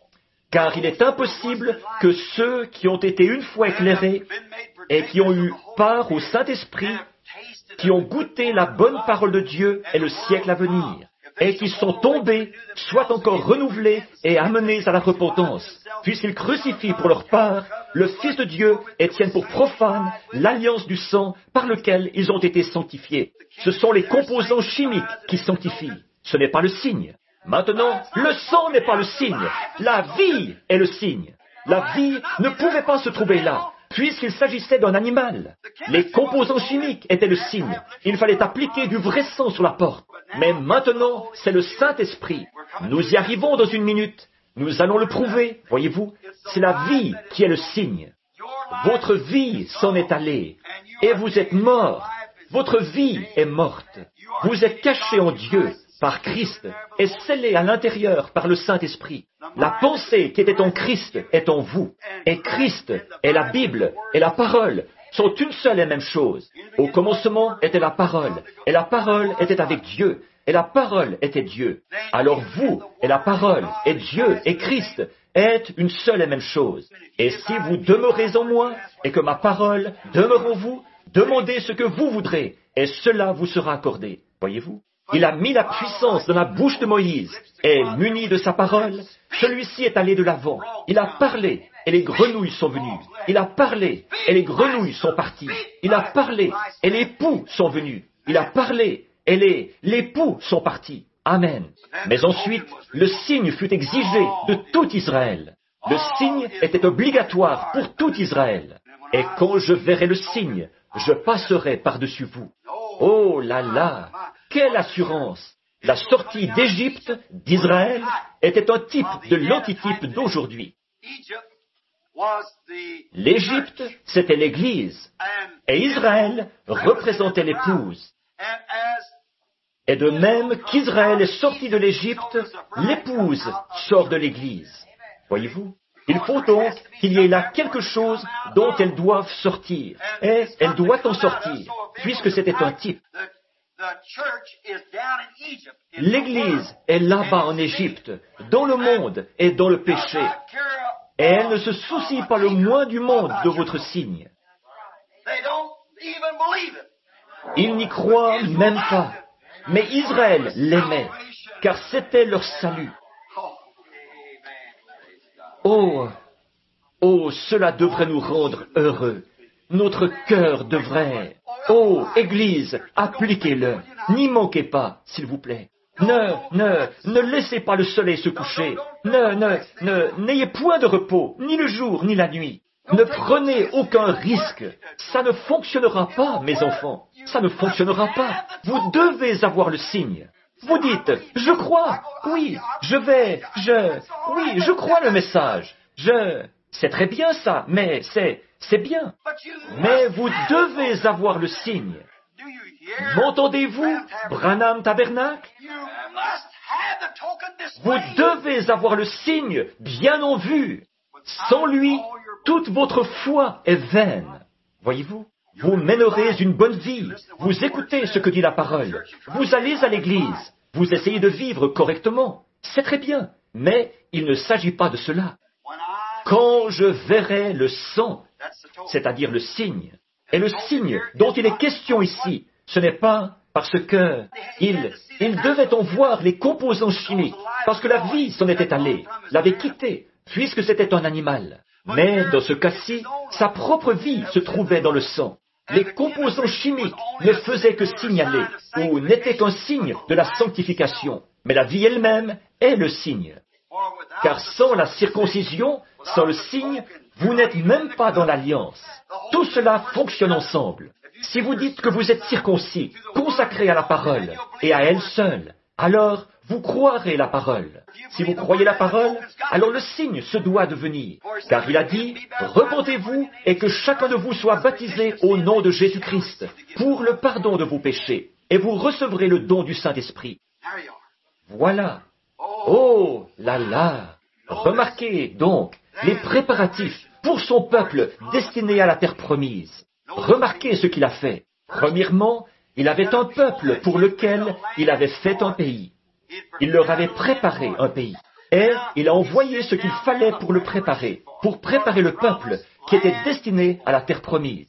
Car il est impossible que ceux qui ont été une fois éclairés et qui ont eu part au Saint-Esprit, qui ont goûté la bonne parole de Dieu et le siècle à venir, et qui sont tombés, soient encore renouvelés et amenés à la repentance, puisqu'ils crucifient pour leur part le Fils de Dieu et tiennent pour profane l'alliance du sang par lequel ils ont été sanctifiés. Ce sont les composants chimiques qui sanctifient, ce n'est pas le signe. Maintenant, le sang n'est pas le signe, la vie est le signe. La vie ne pouvait pas se trouver là, puisqu'il s'agissait d'un animal. Les composants chimiques étaient le signe. Il fallait appliquer du vrai sang sur la porte. Mais maintenant, c'est le Saint-Esprit. Nous y arrivons dans une minute. Nous allons le prouver, voyez-vous. C'est la vie qui est le signe. Votre vie s'en est allée, et vous êtes mort. Votre vie est morte. Vous êtes caché en Dieu par Christ et scellé à l'intérieur par le Saint-Esprit. La pensée qui était en Christ est en vous. Et Christ et la Bible et la parole sont une seule et même chose. Au commencement était la parole, et la parole était avec Dieu, et la parole était Dieu. Alors vous et la parole et Dieu et Christ êtes une seule et même chose. Et si vous demeurez en moi, et que ma parole demeure en vous, demandez ce que vous voudrez, et cela vous sera accordé. Voyez-vous? Il a mis la puissance dans la bouche de Moïse, et muni de sa parole, celui-ci est allé de l'avant. Il a parlé, et les grenouilles sont venues. Il a parlé, et les grenouilles sont parties. Il a parlé, et les poux sont venus. Il a parlé, et les, les poux sont partis. Amen. Mais ensuite, le signe fut exigé de tout Israël. Le signe était obligatoire pour tout Israël. Et quand je verrai le signe, je passerai par-dessus vous. Oh là là! Quelle assurance! La sortie d'Égypte, d'Israël, était un type de l'antitype d'aujourd'hui. L'Égypte, c'était l'Église, et Israël représentait l'épouse. Et de même qu'Israël est sorti de l'Égypte, l'épouse sort de l'Église. Voyez-vous? Il faut donc qu'il y ait là quelque chose dont elles doivent sortir, et elle doit en sortir, puisque c'était un type. L'Église est là-bas en Égypte, dans le monde et dans le péché. Et elle ne se soucie pas le moins du monde de votre signe. Ils n'y croient même pas. Mais Israël l'aimait, car c'était leur salut. Oh, oh, cela devrait nous rendre heureux. Notre cœur devrait... Oh, Église, appliquez-le. N'y manquez pas, s'il vous plaît. Ne, ne, ne laissez pas le soleil se coucher. Ne, ne, ne, n'ayez point de repos, ni le jour, ni la nuit. Ne prenez aucun risque. Ça ne fonctionnera pas, mes enfants. Ça ne fonctionnera pas. Vous devez avoir le signe. Vous dites, je crois, oui, je vais, je, oui, je crois le message. Je, c'est très bien ça, mais c'est, c'est bien. Mais vous devez avoir le signe. M'entendez-vous, Branham Tabernacle? Vous devez avoir le signe bien en vue. Sans lui, toute votre foi est vaine. Voyez-vous? Vous mènerez une bonne vie. Vous écoutez ce que dit la parole. Vous allez à l'église. Vous essayez de vivre correctement. C'est très bien. Mais il ne s'agit pas de cela. Quand je verrai le sang, c'est-à-dire le signe, Et le signe dont il est question ici, ce n'est pas parce que il, il devait en voir les composants chimiques, parce que la vie s'en était allée, l'avait quitté, puisque c'était un animal. Mais dans ce cas-ci, sa propre vie se trouvait dans le sang. Les composants chimiques ne faisaient que signaler, ou n'étaient qu'un signe de la sanctification. Mais la vie elle-même est le signe. Car sans la circoncision, sans le signe, vous n'êtes même pas dans l'alliance. Tout cela fonctionne ensemble. Si vous dites que vous êtes circoncis, consacré à la parole, et à elle seule, alors vous croirez la parole. Si vous croyez la parole, alors le signe se doit de venir. Car il a dit, repentez-vous et que chacun de vous soit baptisé au nom de Jésus-Christ pour le pardon de vos péchés, et vous recevrez le don du Saint-Esprit. Voilà. Oh là là. Remarquez donc les préparatifs pour son peuple destiné à la terre promise. Remarquez ce qu'il a fait. Premièrement, il avait un peuple pour lequel il avait fait un pays. Il leur avait préparé un pays. Et il a envoyé ce qu'il fallait pour le préparer, pour préparer le peuple qui était destiné à la terre promise.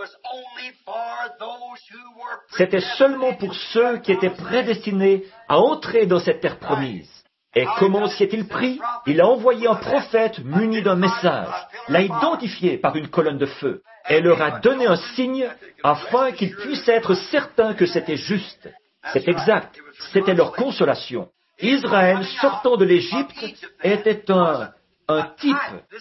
C'était seulement pour ceux qui étaient prédestinés à entrer dans cette terre promise. Et comment s'y est-il pris? Il a envoyé un prophète muni d'un message, l'a identifié par une colonne de feu, et leur a donné un signe afin qu'ils puissent être certains que c'était juste. C'est exact, c'était leur consolation. Israël, sortant de l'Égypte, était un, un type.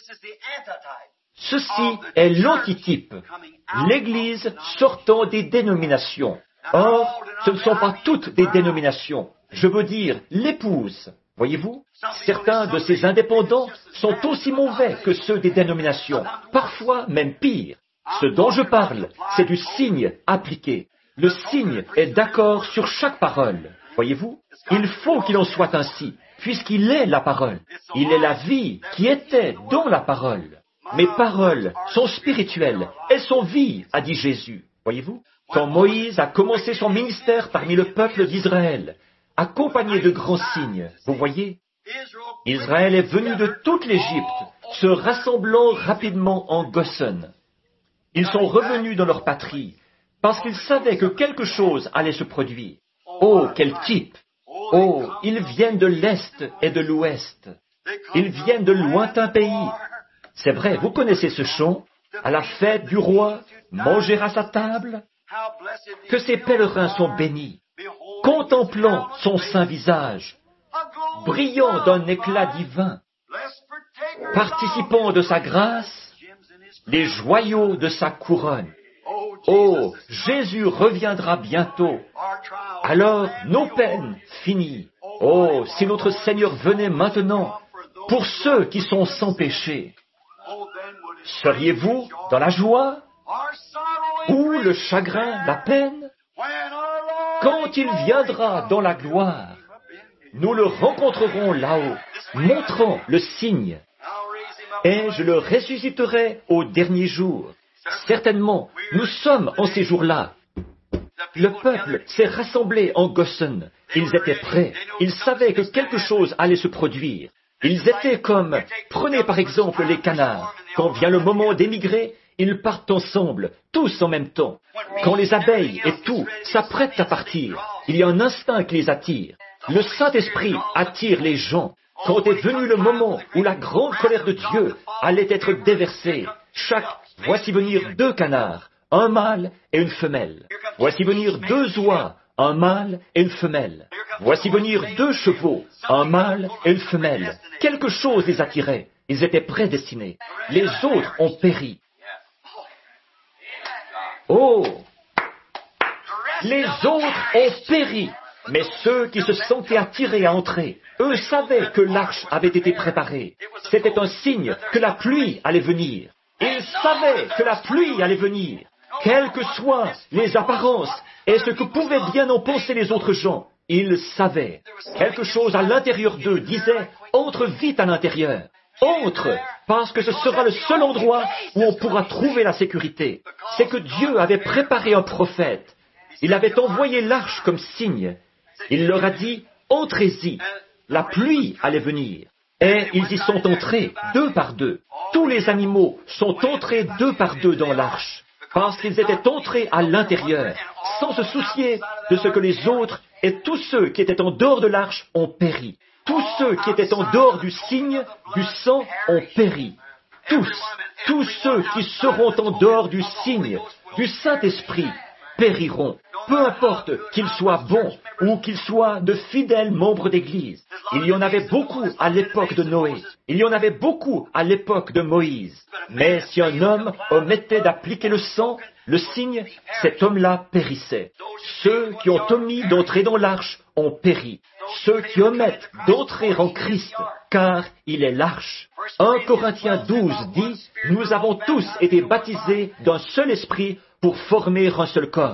Ceci est l'antitype, l'Église sortant des dénominations. Or, ce ne sont pas toutes des dénominations. Je veux dire, l'épouse. Voyez-vous, certains de ces indépendants sont aussi mauvais que ceux des dénominations, parfois même pire. Ce dont je parle, c'est du signe appliqué. Le signe est d'accord sur chaque parole. Voyez-vous, il faut qu'il en soit ainsi, puisqu'il est la parole. Il est la vie qui était dans la parole. Mes paroles sont spirituelles, elles sont vives, a dit Jésus. Voyez-vous, quand Moïse a commencé son ministère parmi le peuple d'Israël, accompagné de grands signes, vous voyez, Israël est venu de toute l'Égypte, se rassemblant rapidement en Goshen. Ils sont revenus dans leur patrie, parce qu'ils savaient que quelque chose allait se produire. Oh, quel type! Oh, ils viennent de l'Est et de l'Ouest. Ils viennent de lointains pays. C'est vrai, vous connaissez ce chant, à la fête du roi, manger à sa table. Que ces pèlerins sont bénis, contemplant son saint visage, brillant d'un éclat divin, participant de sa grâce, les joyaux de sa couronne. Oh, Jésus reviendra bientôt. Alors, nos peines finies. Oh, si notre Seigneur venait maintenant, pour ceux qui sont sans péché, seriez-vous dans la joie ou le chagrin, la peine? Quand il viendra dans la gloire, nous le rencontrerons là-haut, montrant le signe, et je le ressusciterai au dernier jour. Certainement, nous sommes en ces jours-là. Le peuple s'est rassemblé en Goshen. Ils étaient prêts. Ils savaient que quelque chose allait se produire. Ils étaient comme, prenez par exemple les canards. Quand vient le moment d'émigrer, ils partent ensemble, tous en même temps. Quand les abeilles et tout s'apprêtent à partir, il y a un instinct qui les attire. Le Saint-Esprit attire les gens. Quand est venu le moment où la grande colère de Dieu allait être déversée, chaque, voici venir deux canards, un mâle et une femelle. Voici venir deux oies, un mâle et une femelle. Voici venir deux chevaux, un mâle et une femelle. Quelque chose les attirait. Ils étaient prédestinés. Les autres ont péri. Oh! Les autres ont péri. Mais ceux qui se sentaient attirés à entrer, eux savaient que l'arche avait été préparée. C'était un signe que la pluie allait venir. Ils savaient que la pluie allait venir. Quelles que soient les apparences et ce que pouvaient bien en penser les autres gens, ils savaient. Quelque chose à l'intérieur d'eux disait « Entre vite à l'intérieur. Entre, parce que ce sera le seul endroit où on pourra trouver la sécurité. » C'est que Dieu avait préparé un prophète. Il avait envoyé l'arche comme signe. Il leur a dit « Entrez-y. » La pluie allait venir. Et ils y sont entrés, deux par deux. Tous les animaux sont entrés deux par deux dans l'arche. parce qu'ils étaient entrés à l'intérieur, sans se soucier de ce que les autres et tous ceux qui étaient en dehors de l'arche ont péri. Tous ceux qui étaient en dehors du signe, du sang, ont péri. Tous, tous ceux qui seront en dehors du signe, du Saint-Esprit, périront. Peu importe qu'ils soient bons ou qu'ils soient de fidèles membres d'Église. Il y en avait beaucoup à l'époque de Noé. Il y en avait beaucoup à l'époque de Moïse. Mais si un homme omettait d'appliquer le sang, le signe, cet homme-là périssait. Ceux qui ont omis d'entrer dans l'arche ont péri. Ceux qui omettent d'entrer en Christ, car il est l'arche. un Corinthiens douze dit, « Nous avons tous été baptisés d'un seul esprit pour former un seul corps. »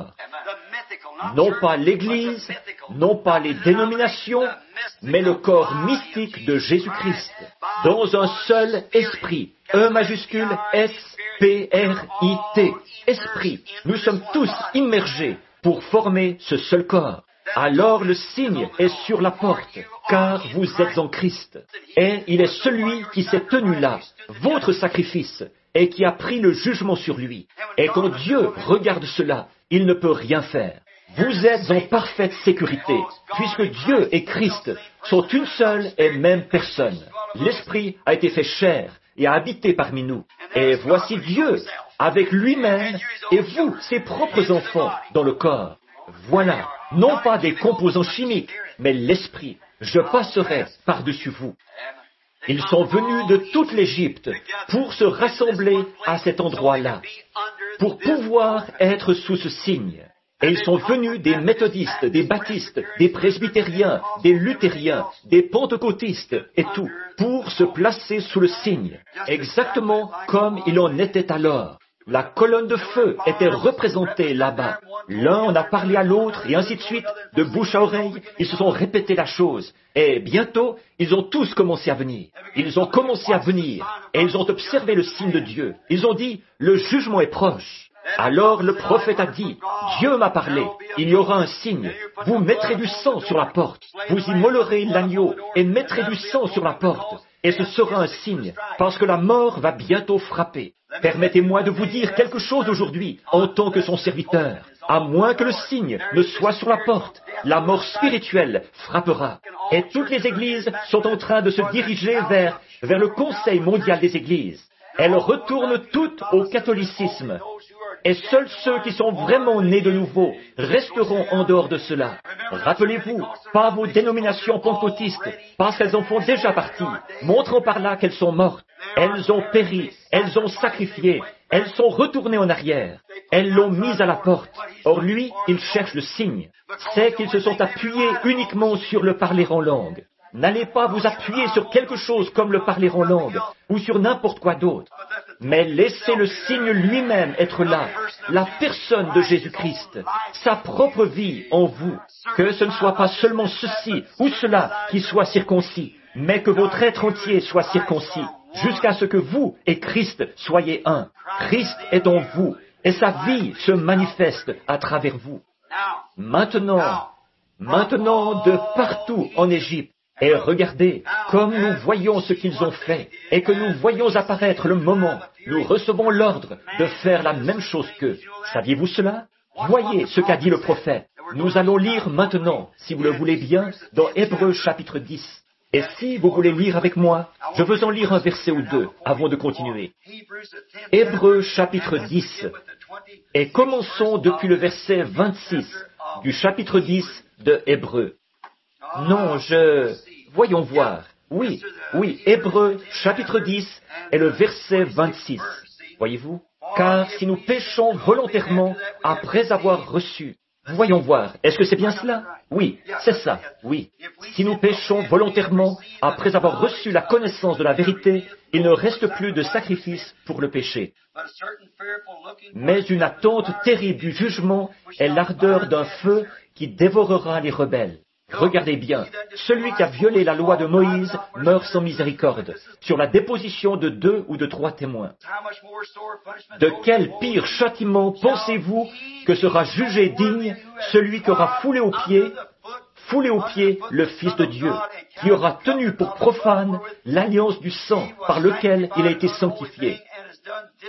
Non pas l'Église, non pas les dénominations, mais le corps mystique de Jésus-Christ, dans un seul esprit, E majuscule S P R I T, esprit. Nous sommes tous immergés pour former ce seul corps. Alors le signe est sur la porte, car vous êtes en Christ. Et il est celui qui s'est tenu là, votre sacrifice, et qui a pris le jugement sur lui. Et quand Dieu regarde cela, il ne peut rien faire. Vous êtes en parfaite sécurité, puisque Dieu et Christ sont une seule et même personne. L'Esprit a été fait chair et a habité parmi nous. Et voici Dieu avec lui-même et vous, ses propres enfants, dans le corps. Voilà, non pas des composants chimiques, mais l'Esprit. Je passerai par-dessus vous. Ils sont venus de toute l'Égypte pour se rassembler à cet endroit-là, pour pouvoir être sous ce signe. Et ils sont venus des méthodistes, des baptistes, des presbytériens, des luthériens, des pentecôtistes et tout, pour se placer sous le signe, exactement comme il en était alors. La colonne de feu était représentée là-bas. L'un en a parlé à l'autre, et ainsi de suite, de bouche à oreille, ils se sont répété la chose. Et bientôt, ils ont tous commencé à venir. Ils ont commencé à venir, et ils ont observé le signe de Dieu. Ils ont dit, le jugement est proche. Alors le prophète a dit, Dieu m'a parlé, il y aura un signe, vous mettrez du sang sur la porte, vous immolerez l'agneau et mettrez du sang sur la porte, et ce sera un signe, parce que la mort va bientôt frapper. Permettez-moi de vous dire quelque chose aujourd'hui, en tant que son serviteur. À moins que le signe ne soit sur la porte, la mort spirituelle frappera. Et toutes les églises sont en train de se diriger vers, vers le Conseil mondial des églises. Elles retournent toutes au catholicisme. Et seuls ceux qui sont vraiment nés de nouveau resteront en dehors de cela. Rappelez-vous, pas vos dénominations pentecôtistes, parce qu'elles en font déjà partie, montrant par là qu'elles sont mortes. Elles ont péri, elles ont sacrifié, elles sont retournées en arrière. Elles l'ont mise à la porte. Or lui, il cherche le signe. C'est qu'ils se sont appuyés uniquement sur le parler en langue. N'allez pas vous appuyer sur quelque chose comme le parler en langue, ou sur n'importe quoi d'autre. Mais laissez le signe lui-même être là, la personne de Jésus-Christ, sa propre vie en vous. Que ce ne soit pas seulement ceci ou cela qui soit circoncis, mais que votre être entier soit circoncis, jusqu'à ce que vous et Christ soyez un. Christ est en vous, et sa vie se manifeste à travers vous. Maintenant, maintenant de partout en Égypte, et regardez, comme nous voyons ce qu'ils ont fait, et que nous voyons apparaître le moment, nous recevons l'ordre de faire la même chose qu'eux. Saviez-vous cela? Voyez ce qu'a dit le prophète. Nous allons lire maintenant, si vous le voulez bien, dans Hébreux chapitre dix. Et si vous voulez lire avec moi, je veux en lire un verset ou deux avant de continuer. Hébreux chapitre dix. Et commençons depuis le verset vingt-six du chapitre dix de Hébreux. Non, je... Voyons voir. Oui, oui, Hébreux, chapitre dix, et le verset vingt-six. Voyez-vous? Car si nous péchons volontairement après avoir reçu... Voyons voir. Est-ce que c'est bien cela? Oui, c'est ça, oui. Si nous péchons volontairement après avoir reçu la connaissance de la vérité, il ne reste plus de sacrifice pour le péché. Mais une attente terrible du jugement est l'ardeur d'un feu qui dévorera les rebelles. Regardez bien, celui qui a violé la loi de Moïse meurt sans miséricorde, sur la déposition de deux ou de trois témoins. De quel pire châtiment pensez-vous que sera jugé digne celui qui aura foulé aux pieds, foulé aux pieds le Fils de Dieu, qui aura tenu pour profane l'alliance du sang par lequel il a été sanctifié?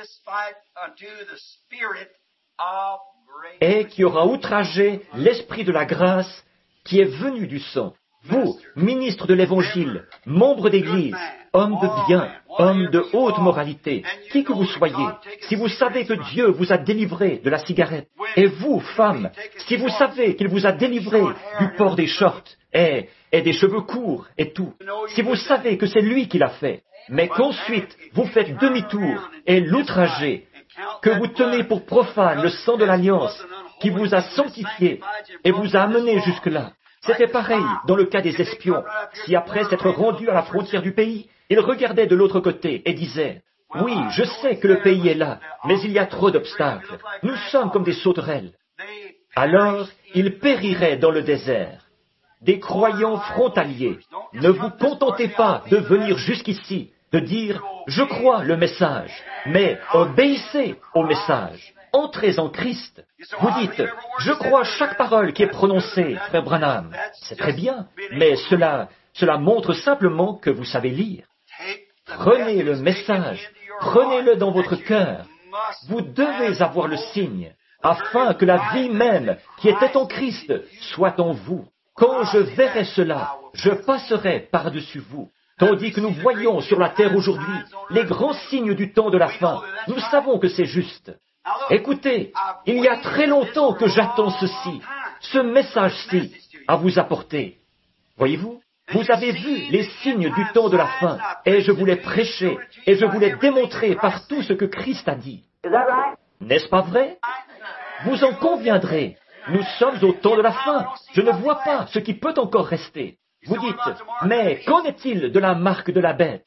et qui aura outragé l'esprit de la grâce qui est venu du sang. Vous, ministre de l'Évangile, membre d'Église, homme de bien, homme de haute moralité, qui que vous soyez, si vous savez que Dieu vous a délivré de la cigarette, et vous, femme, si vous savez qu'il vous a délivré du port des shorts et, et des cheveux courts et tout, si vous savez que c'est lui qui l'a fait, mais qu'ensuite vous faites demi-tour et l'outragez, que vous tenez pour profane le sang de l'Alliance qui vous a sanctifié et vous a amené jusque-là. C'était pareil dans le cas des espions. Si après s'être rendus à la frontière du pays, ils regardaient de l'autre côté et disaient « Oui, je sais que le pays est là, mais il y a trop d'obstacles. Nous sommes comme des sauterelles. » Alors, ils périraient dans le désert. Des croyants frontaliers, ne vous contentez pas de venir jusqu'ici, de dire « Je crois le message », mais obéissez au message. Entrez en Christ. Vous dites, je crois chaque parole qui est prononcée, frère Branham. C'est très bien, mais cela, cela montre simplement que vous savez lire. Prenez le message, prenez-le dans votre cœur. Vous devez avoir le signe, afin que la vie même qui était en Christ soit en vous. Quand je verrai cela, je passerai par-dessus vous. Tandis que nous voyons sur la terre aujourd'hui les grands signes du temps de la fin, nous savons que c'est juste. Écoutez, il y a très longtemps que j'attends ceci, ce message-ci, à vous apporter. Voyez-vous, vous avez vu les signes du temps de la fin, et je vous l'ai prêché, et je vous l'ai démontré par tout ce que Christ a dit. N'est-ce pas vrai? Vous en conviendrez. Nous sommes au temps de la fin. Je ne vois pas ce qui peut encore rester. Vous dites, mais qu'en est-il de la marque de la bête?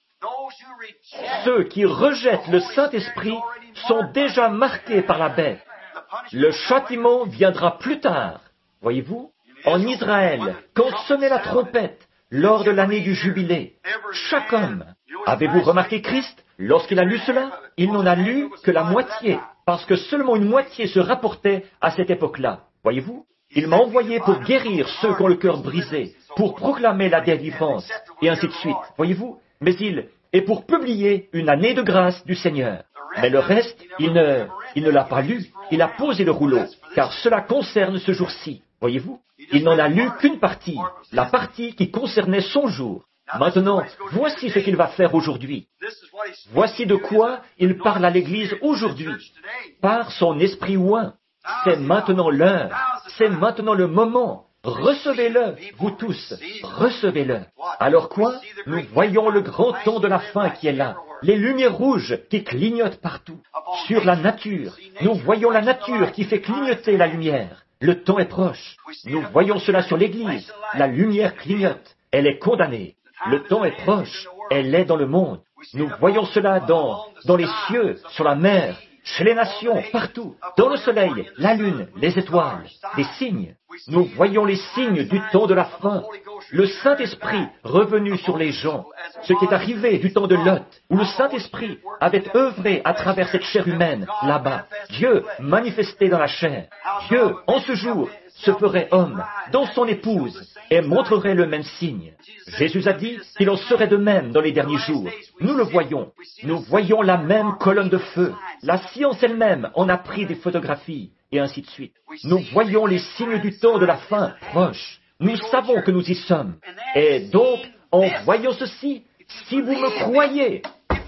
Ceux qui rejettent le Saint-Esprit sont déjà marqués par la bête. Le châtiment viendra plus tard. Voyez-vous, en Israël, quand sonnait la trompette, lors de l'année du jubilé, chaque homme, avez-vous remarqué Christ, lorsqu'il a lu cela, il n'en a lu que la moitié, parce que seulement une moitié se rapportait à cette époque-là. Voyez-vous, il m'a envoyé pour guérir ceux qui ont le cœur brisé, pour proclamer la délivrance, et ainsi de suite. Voyez-vous, mais il est pour publier une année de grâce du Seigneur. Mais le reste, il ne, il ne l'a pas lu, il a posé le rouleau, car cela concerne ce jour-ci. Voyez-vous, il n'en a lu qu'une partie, la partie qui concernait son jour. Maintenant, voici ce qu'il va faire aujourd'hui. Voici de quoi il parle à l'Église aujourd'hui, par son esprit oint. C'est maintenant l'heure, c'est maintenant le moment. Recevez-le, vous tous, recevez-le. Alors quoi? Nous voyons le grand temps de la fin qui est là, les lumières rouges qui clignotent partout. Sur la nature, nous voyons la nature qui fait clignoter la lumière. Le temps est proche. Nous voyons cela sur l'Église. La lumière clignote, elle est condamnée. Le temps est proche, elle est dans le monde. Nous voyons cela dans, dans les cieux, sur la mer, chez les nations, partout, dans le soleil, la lune, les étoiles, les signes. Nous voyons les signes du temps de la fin, le Saint-Esprit revenu sur les gens, ce qui est arrivé du temps de Lot, où le Saint-Esprit avait œuvré à travers cette chair humaine, là-bas. Dieu manifesté dans la chair. Dieu, en ce jour, se ferait homme, dans son épouse, et montrerait le même signe. Jésus a dit qu'il en serait de même dans les derniers jours. Nous le voyons. Nous voyons la même colonne de feu. La science elle-même en a pris des photographies, et ainsi de suite. Nous voyons les signes du temps de la fin proche. Nous savons que nous y sommes. Et donc, en voyant ceci, si vous me croyez,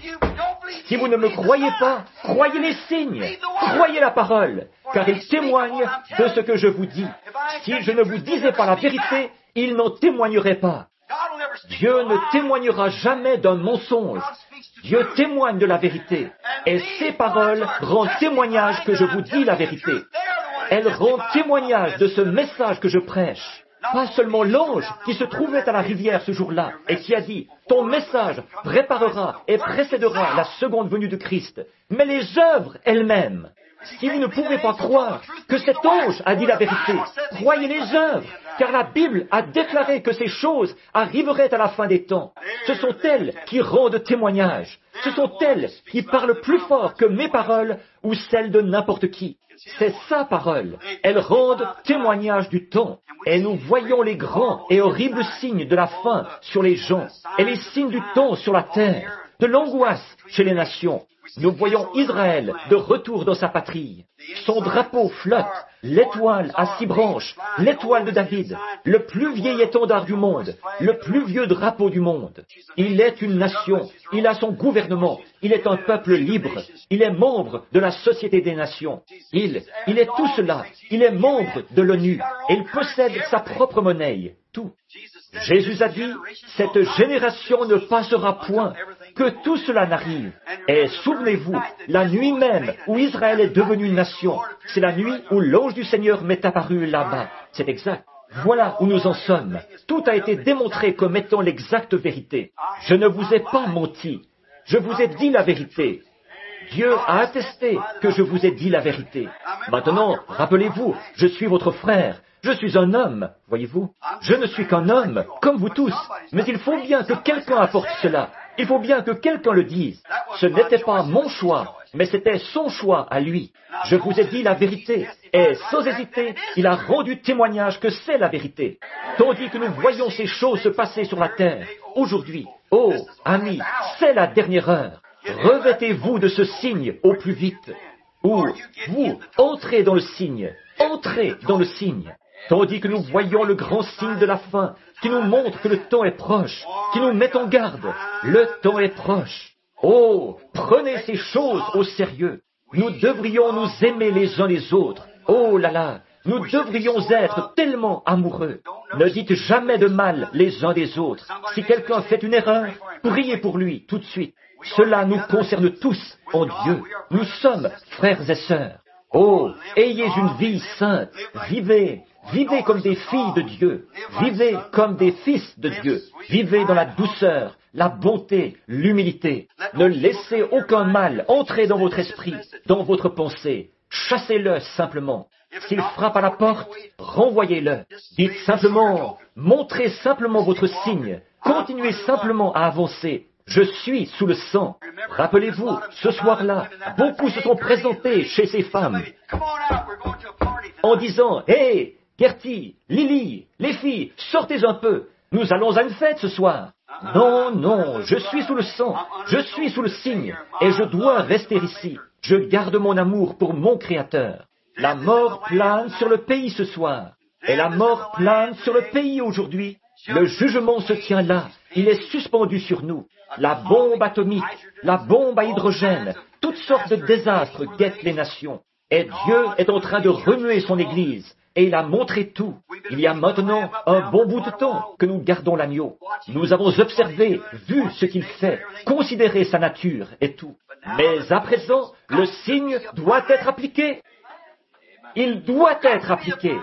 si vous ne me croyez pas, croyez les signes, croyez la parole, car ils témoignent de ce que je vous dis. Si je ne vous disais pas la vérité, ils n'en témoigneraient pas. Dieu ne témoignera jamais d'un mensonge. Dieu témoigne de la vérité. Et ces paroles rendent témoignage que je vous dis la vérité. Elles rendent témoignage de ce message que je prêche. Pas seulement l'ange qui se trouvait à la rivière ce jour-là et qui a dit « Ton message préparera et précédera la seconde venue de Christ », mais les œuvres elles-mêmes. Si vous ne pouvez pas croire que cet ange a dit la vérité, croyez les œuvres, car la Bible a déclaré que ces choses arriveraient à la fin des temps. Ce sont elles qui rendent témoignage. Ce sont elles qui parlent plus fort que mes paroles ou celles de n'importe qui. C'est sa parole. Elles rendent témoignage du temps. Et nous voyons les grands et horribles signes de la fin sur les gens, et les signes du temps sur la terre, de l'angoisse chez les nations. Nous voyons Israël de retour dans sa patrie. Son drapeau flotte, l'étoile à six branches, l'étoile de David, le plus vieil étendard du monde, le plus vieux drapeau du monde. Il est une nation, il a son gouvernement, il est un peuple libre, il est membre de la Société des Nations. Il, il est tout cela, il est membre de l'ONU, et il possède sa propre monnaie, tout. Jésus a dit, cette génération ne passera point, que tout cela n'arrive. Et souvenez-vous, la nuit même où Israël est devenu une nation, c'est la nuit où l'ange du Seigneur m'est apparu là-bas. C'est exact. Voilà où nous en sommes. Tout a été démontré comme étant l'exacte vérité. Je ne vous ai pas menti. Je vous ai dit la vérité. Dieu a attesté que je vous ai dit la vérité. Maintenant, rappelez-vous, je suis votre frère. Je suis un homme, voyez-vous. Je ne suis qu'un homme, comme vous tous. Mais il faut bien que quelqu'un apporte cela. Il faut bien que quelqu'un le dise. Ce n'était pas mon choix, mais c'était son choix à lui. Je vous ai dit la vérité, et sans hésiter, il a rendu témoignage que c'est la vérité. Tandis que nous voyons ces choses se passer sur la terre, aujourd'hui, oh, amis, c'est la dernière heure. Revêtez-vous de ce signe au plus vite. Ou, vous, entrez dans le signe, entrez dans le signe. Tandis que nous voyons le grand signe de la fin, qui nous montre que le temps est proche, qui nous met en garde. Le temps est proche. Oh, prenez ces choses au sérieux. Nous devrions nous aimer les uns les autres. Oh là là, nous devrions être tellement amoureux. Ne dites jamais de mal les uns des autres. Si quelqu'un fait une erreur, priez pour lui tout de suite. Cela nous concerne tous en Dieu. Nous sommes frères et sœurs. Oh, ayez une vie sainte. Vivez. Vivez comme des filles de Dieu. Vivez comme des fils de Dieu. Vivez dans la douceur, la bonté, l'humilité. Ne laissez aucun mal entrer dans votre esprit, dans votre pensée. Chassez-le simplement. S'il frappe à la porte, renvoyez-le. Dites simplement, montrez simplement votre signe. Continuez simplement à avancer. Je suis sous le sang. Rappelez-vous, ce soir-là, beaucoup se sont présentés chez ces femmes en disant, « Hé, Gertie, Lily, les filles, sortez un peu. Nous allons à une fête ce soir. » Non, non, je suis sous le sang. Je suis sous le signe. Et je dois rester ici. Je garde mon amour pour mon Créateur. La mort plane sur le pays ce soir. Et la mort plane sur le pays aujourd'hui. Le jugement se tient là. Il est suspendu sur nous. La bombe atomique, la bombe à hydrogène, toutes sortes de désastres guettent les nations. Et Dieu est en train de remuer son Église. Et il a montré tout. Il y a maintenant un bon bout de temps que nous gardons l'agneau. Nous avons observé, vu ce qu'il fait, considéré sa nature et tout. Mais à présent, le signe doit être appliqué. Il doit être appliqué.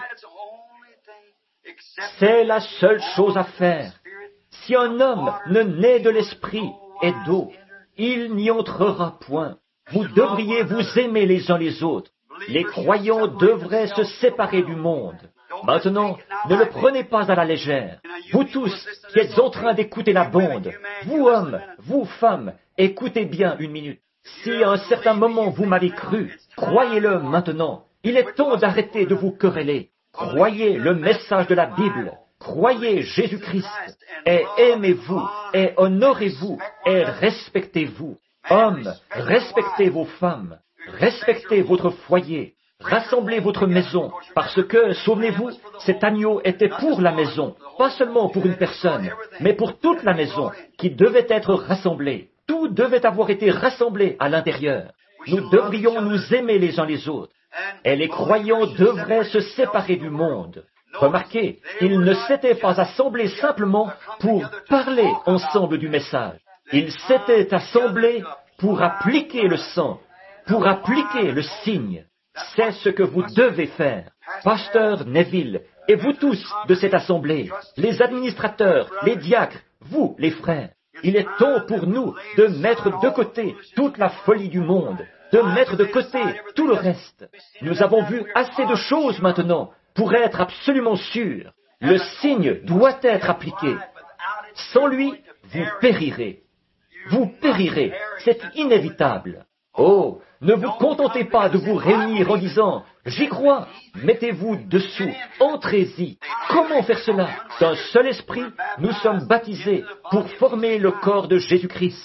C'est la seule chose à faire. Si un homme ne naît de l'esprit et d'eau, il n'y entrera point. Vous devriez vous aimer les uns les autres. Les croyants devraient se séparer du monde. Maintenant, ne le prenez pas à la légère. Vous tous qui êtes en train d'écouter la bande, vous hommes, vous femmes, écoutez bien une minute. Si à un certain moment vous m'avez cru, croyez-le maintenant. Il est temps d'arrêter de vous quereller. Croyez le message de la Bible. Croyez Jésus-Christ. Et aimez-vous, et honorez-vous, et respectez-vous. Hommes, respectez vos femmes. Respectez votre foyer, rassemblez votre maison, parce que, souvenez-vous, cet agneau était pour la maison, pas seulement pour une personne, mais pour toute la maison, qui devait être rassemblée. Tout devait avoir été rassemblé à l'intérieur. Nous devrions nous aimer les uns les autres, et les croyants devraient se séparer du monde. Remarquez, ils ne s'étaient pas assemblés simplement pour parler ensemble du message. Ils s'étaient assemblés pour appliquer le sang, pour appliquer le signe. C'est ce que vous devez faire. Pasteur Neville, et vous tous de cette assemblée, les administrateurs, les diacres, vous les frères, il est temps pour nous de mettre de côté toute la folie du monde, de mettre de côté tout le reste. Nous avons vu assez de choses maintenant pour être absolument sûrs. Le signe doit être appliqué. Sans lui, vous périrez. Vous périrez. C'est inévitable. Oh, ne vous contentez pas de vous réunir en disant « J'y crois ». Mettez-vous dessous, entrez-y. Comment faire cela? D'un seul esprit, nous sommes baptisés pour former le corps de Jésus-Christ.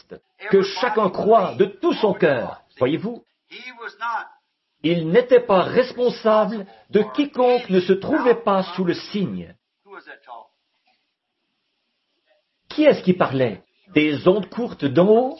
que chacun croit de tout son cœur. Voyez-vous? Il n'était pas responsable de quiconque ne se trouvait pas sous le signe. Qui est-ce qui parlait? Des ondes courtes d'en haut?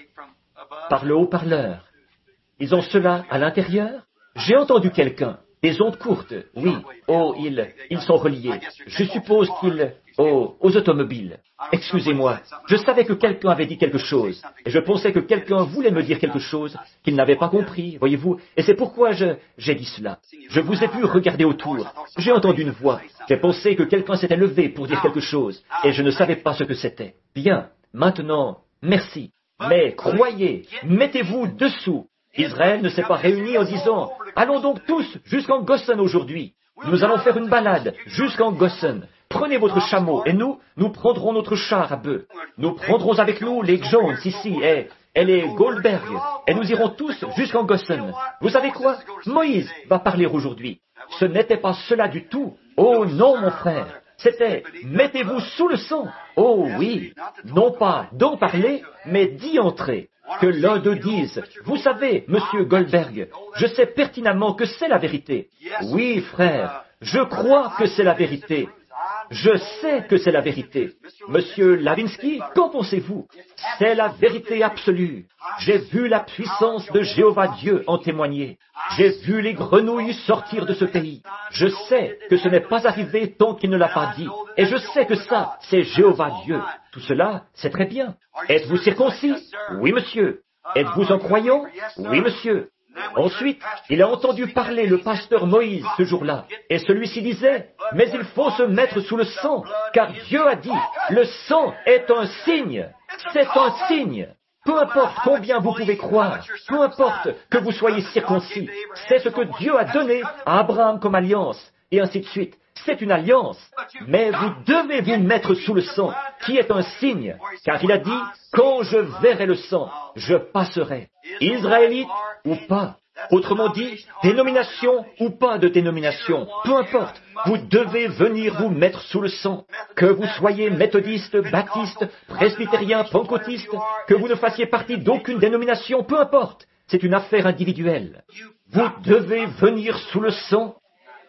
Par le haut-parleur. Ils ont cela à l'intérieur? J'ai entendu quelqu'un. Des ondes courtes, oui. Oh, ils, ils sont reliés. Je suppose qu'ils... Oh, aux automobiles. Excusez-moi, je savais que quelqu'un avait dit quelque chose, et je pensais que quelqu'un voulait me dire quelque chose qu'il n'avait pas compris, voyez-vous, et c'est pourquoi je, j'ai dit cela. Je vous ai vu regarder autour, j'ai entendu une voix, j'ai pensé que quelqu'un s'était levé pour dire quelque chose, et je ne savais pas ce que c'était. Bien, maintenant, merci. Mais croyez, mettez-vous dessous. Israël ne s'est pas réuni en disant, allons donc tous jusqu'en Goshen aujourd'hui. Nous allons faire une balade jusqu'en Goshen. Prenez votre chameau, et nous, nous prendrons notre char à bœuf. Nous prendrons avec nous les Jones ici, et, et les Goldberg, et nous irons tous jusqu'en Goshen. Vous savez quoi? Moïse va parler aujourd'hui. Ce n'était pas cela du tout. Oh non, mon frère. C'était, mettez-vous sous le sang. Oh oui. Non pas d'en parler, mais d'y entrer. Que l'un d'eux dise, vous savez, monsieur Goldberg, je sais pertinemment que c'est la vérité. Oui, frère, je crois que c'est la vérité. Je sais que c'est la vérité. Monsieur Lavinsky, qu'en pensez-vous? C'est la vérité absolue. J'ai vu la puissance de Jéhovah Dieu en témoigner. J'ai vu les grenouilles sortir de ce pays. Je sais que ce n'est pas arrivé tant qu'il ne l'a pas dit. Et je sais que ça, c'est Jéhovah Dieu. Tout cela, c'est très bien. Êtes-vous circoncis? Oui, monsieur. Êtes-vous un croyant? Oui, monsieur. Ensuite, il a entendu parler le pasteur Moïse ce jour-là, et celui-ci disait, « Mais il faut se mettre sous le sang, car Dieu a dit, le sang est un signe, c'est un signe. Peu importe combien vous pouvez croire, peu importe que vous soyez circoncis, c'est ce que Dieu a donné à Abraham comme alliance, et ainsi de suite. C'est une alliance, mais vous devez vous mettre sous le sang, qui est un signe, car il a dit, quand je verrai le sang, je passerai. Israélite ou pas. Autrement dit, dénomination ou pas de dénomination, peu importe, vous devez venir vous mettre sous le sang. Que vous soyez méthodiste, baptiste, presbytérien, pentecôtiste, que vous ne fassiez partie d'aucune dénomination, peu importe, c'est une affaire individuelle. Vous devez venir sous le sang.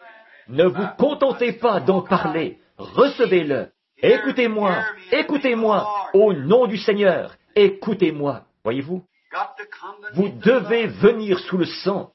Ne vous contentez pas d'en parler, recevez-le. Écoutez-moi, écoutez-moi, au nom du Seigneur, écoutez-moi. Voyez-vous? Vous devez venir sous le sang.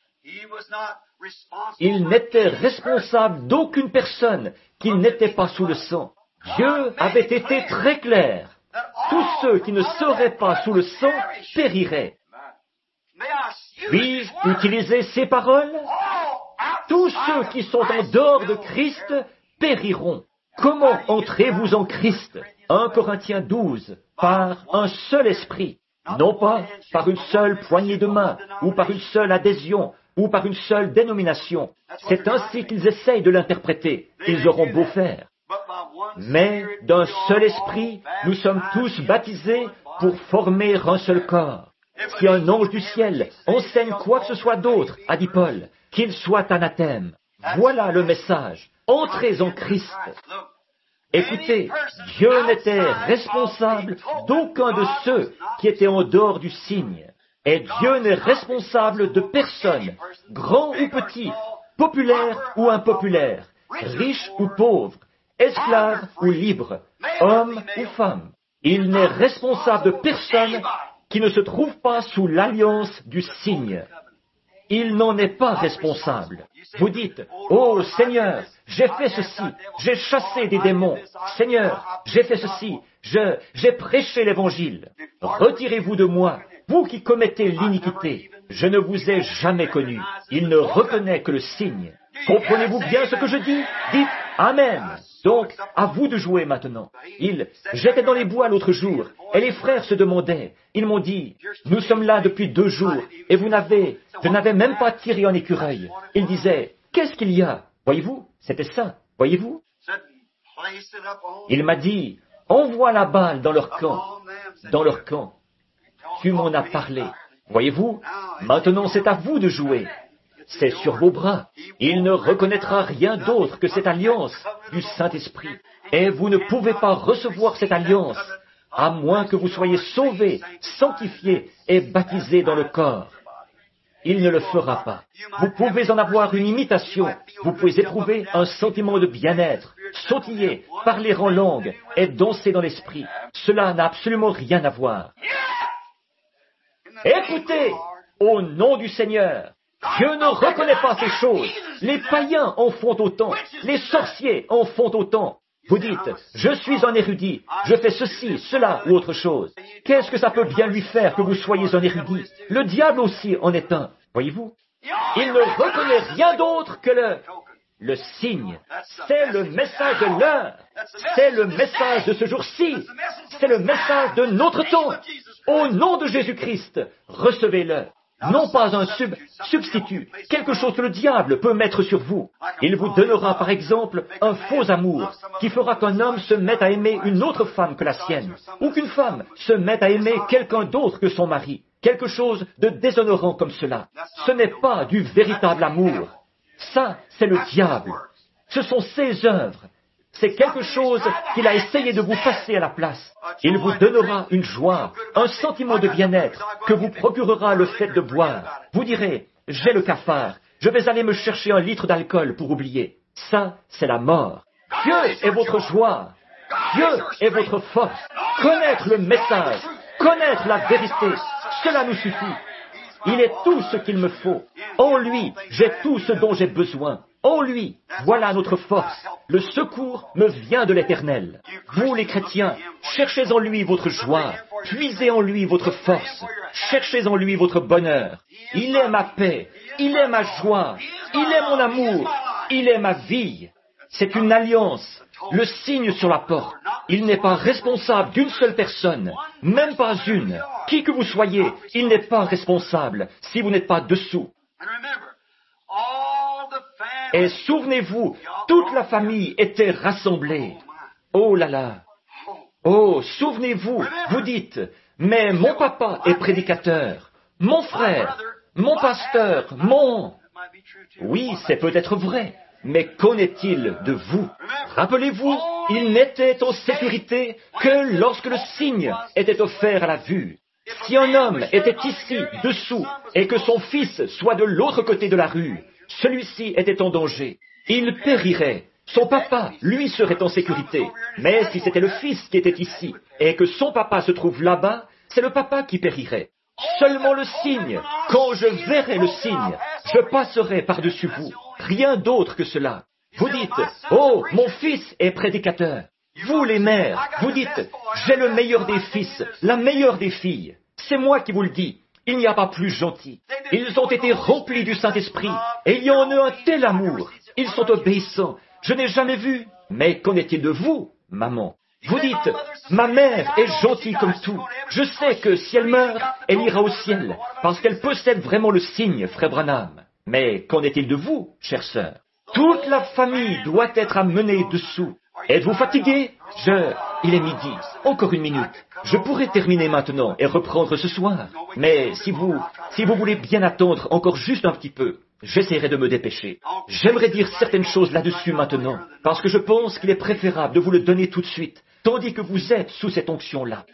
Il n'était responsable d'aucune personne qui n'était pas sous le sang. Dieu avait été très clair. Tous ceux qui ne seraient pas sous le sang périraient. Puis-je utiliser ces paroles? Tous ceux qui sont en dehors de Christ périront. Comment entrez-vous en Christ? un Corinthiens douze, par un seul esprit, non pas par une seule poignée de main, ou par une seule adhésion, ou par une seule dénomination. C'est ainsi qu'ils essayent de l'interpréter. Ils auront beau faire. Mais d'un seul esprit, nous sommes tous baptisés pour former un seul corps. Si un ange du ciel enseigne quoi que ce soit d'autre, a dit Paul, qu'il soit anathème. Voilà le message. Entrez en Christ. Écoutez, Dieu n'était responsable d'aucun de ceux qui étaient en dehors du signe. Et Dieu n'est responsable de personne, grand ou petit, populaire ou impopulaire, riche ou pauvre, esclave ou libre, homme ou femme. Il n'est responsable de personne qui ne se trouve pas sous l'alliance du signe. Il n'en est pas responsable. Vous dites, « Oh Seigneur, j'ai fait ceci, j'ai chassé des démons. Seigneur, j'ai fait ceci, je, j'ai prêché l'Évangile. Retirez-vous de moi, vous qui commettez l'iniquité. Je ne vous ai jamais connu. Il ne reconnaît que le signe. Comprenez-vous bien ce que je dis? Dites Amen. Donc, à vous de jouer maintenant. Il, j'étais dans les bois l'autre jour, et les frères se demandaient. Ils m'ont dit, nous sommes là depuis deux jours, et vous n'avez, je n'avais même pas tiré un écureuil. Ils disaient, qu'est-ce qu'il y a? Voyez-vous, c'était ça. Voyez-vous? Il m'a dit, envoie la balle dans leur camp. Dans leur camp. Tu m'en as parlé. Voyez-vous, maintenant c'est à vous de jouer. C'est sur vos bras. Il ne reconnaîtra rien d'autre que cette alliance du Saint-Esprit. Et vous ne pouvez pas recevoir cette alliance à moins que vous soyez sauvés, sanctifiés et baptisés dans le corps. Il ne le fera pas. Vous pouvez en avoir une imitation. Vous pouvez éprouver un sentiment de bien-être, sautiller, parler en langue et danser dans l'esprit. Cela n'a absolument rien à voir. Écoutez, au nom du Seigneur, Dieu ne reconnaît pas ces choses. Les païens en font autant. Les sorciers en font autant. Vous dites, je suis un érudit, je fais ceci, cela ou autre chose. Qu'est-ce que ça peut bien lui faire que vous soyez un érudit? Le diable aussi en est un, voyez-vous? Il ne reconnaît rien d'autre que le, le signe. C'est le message de l'heure. C'est le message de ce jour-ci. C'est le message de notre temps. Au nom de Jésus-Christ, recevez-le. Non pas un sub, substitut, quelque chose que le diable peut mettre sur vous. Il vous donnera par exemple un faux amour qui fera qu'un homme se mette à aimer une autre femme que la sienne, ou qu'une femme se mette à aimer quelqu'un d'autre que son mari. Quelque chose de déshonorant comme cela. Ce n'est pas du véritable amour. Ça, c'est le diable. Ce sont ses œuvres. C'est quelque chose qu'il a essayé de vous passer à la place. Il vous donnera une joie, un sentiment de bien-être que vous procurera le fait de boire. Vous direz, j'ai le cafard, je vais aller me chercher un litre d'alcool pour oublier. Ça, c'est la mort. Dieu est votre joie. Dieu est votre force. Connaître le message, connaître la vérité, cela nous suffit. Il est tout ce qu'il me faut. En lui, j'ai tout ce dont j'ai besoin. En lui, voilà notre force. Le secours me vient de l'Éternel. Vous, les chrétiens, cherchez en lui votre joie. Puisez en lui votre force. Cherchez en lui votre bonheur. Il est ma paix. Il est ma joie. Il est mon amour. Il est ma vie. C'est une alliance. Le signe sur la porte. Il n'est pas responsable d'une seule personne. Même pas une. Qui que vous soyez, il n'est pas responsable si vous n'êtes pas dessous. Et souvenez-vous, toute la famille était rassemblée. Oh là là! Oh, souvenez-vous, vous dites, mais mon papa est prédicateur, mon frère, mon pasteur, mon... Oui, c'est peut-être vrai, mais qu'en est-il de vous? Rappelez-vous, il n'était en sécurité que lorsque le signe était offert à la vue. Si un homme était ici, dessous, et que son fils soit de l'autre côté de la rue, celui-ci était en danger. Il périrait. Son papa, lui, serait en sécurité. Mais si c'était le fils qui était ici, et que son papa se trouve là-bas, c'est le papa qui périrait. Seulement le signe. Quand je verrai le signe, je passerai par-dessus vous. Rien d'autre que cela. Vous dites, oh, mon fils est prédicateur. Vous, les mères, vous dites, j'ai le meilleur des fils, la meilleure des filles. C'est moi qui vous le dis. Il n'y a pas plus gentil. Ils ont été remplis du Saint-Esprit, et il y a en eux un tel amour. Ils sont obéissants. Je n'ai jamais vu. Mais qu'en est-il de vous, maman? Vous dites, ma mère est gentille comme tout. Je sais que si elle meurt, elle ira au ciel, parce qu'elle possède vraiment le signe, frère Branham. Mais qu'en est-il de vous, chère sœur? Toute la famille doit être amenée dessous. Êtes-vous fatigué? Je... Il est midi. Encore une minute. Je pourrais terminer maintenant et reprendre ce soir. Mais si vous... si vous voulez bien attendre encore juste un petit peu, j'essaierai de me dépêcher. J'aimerais dire certaines choses là-dessus maintenant, parce que je pense qu'il est préférable de vous le donner tout de suite, tandis que vous êtes sous cette onction-là.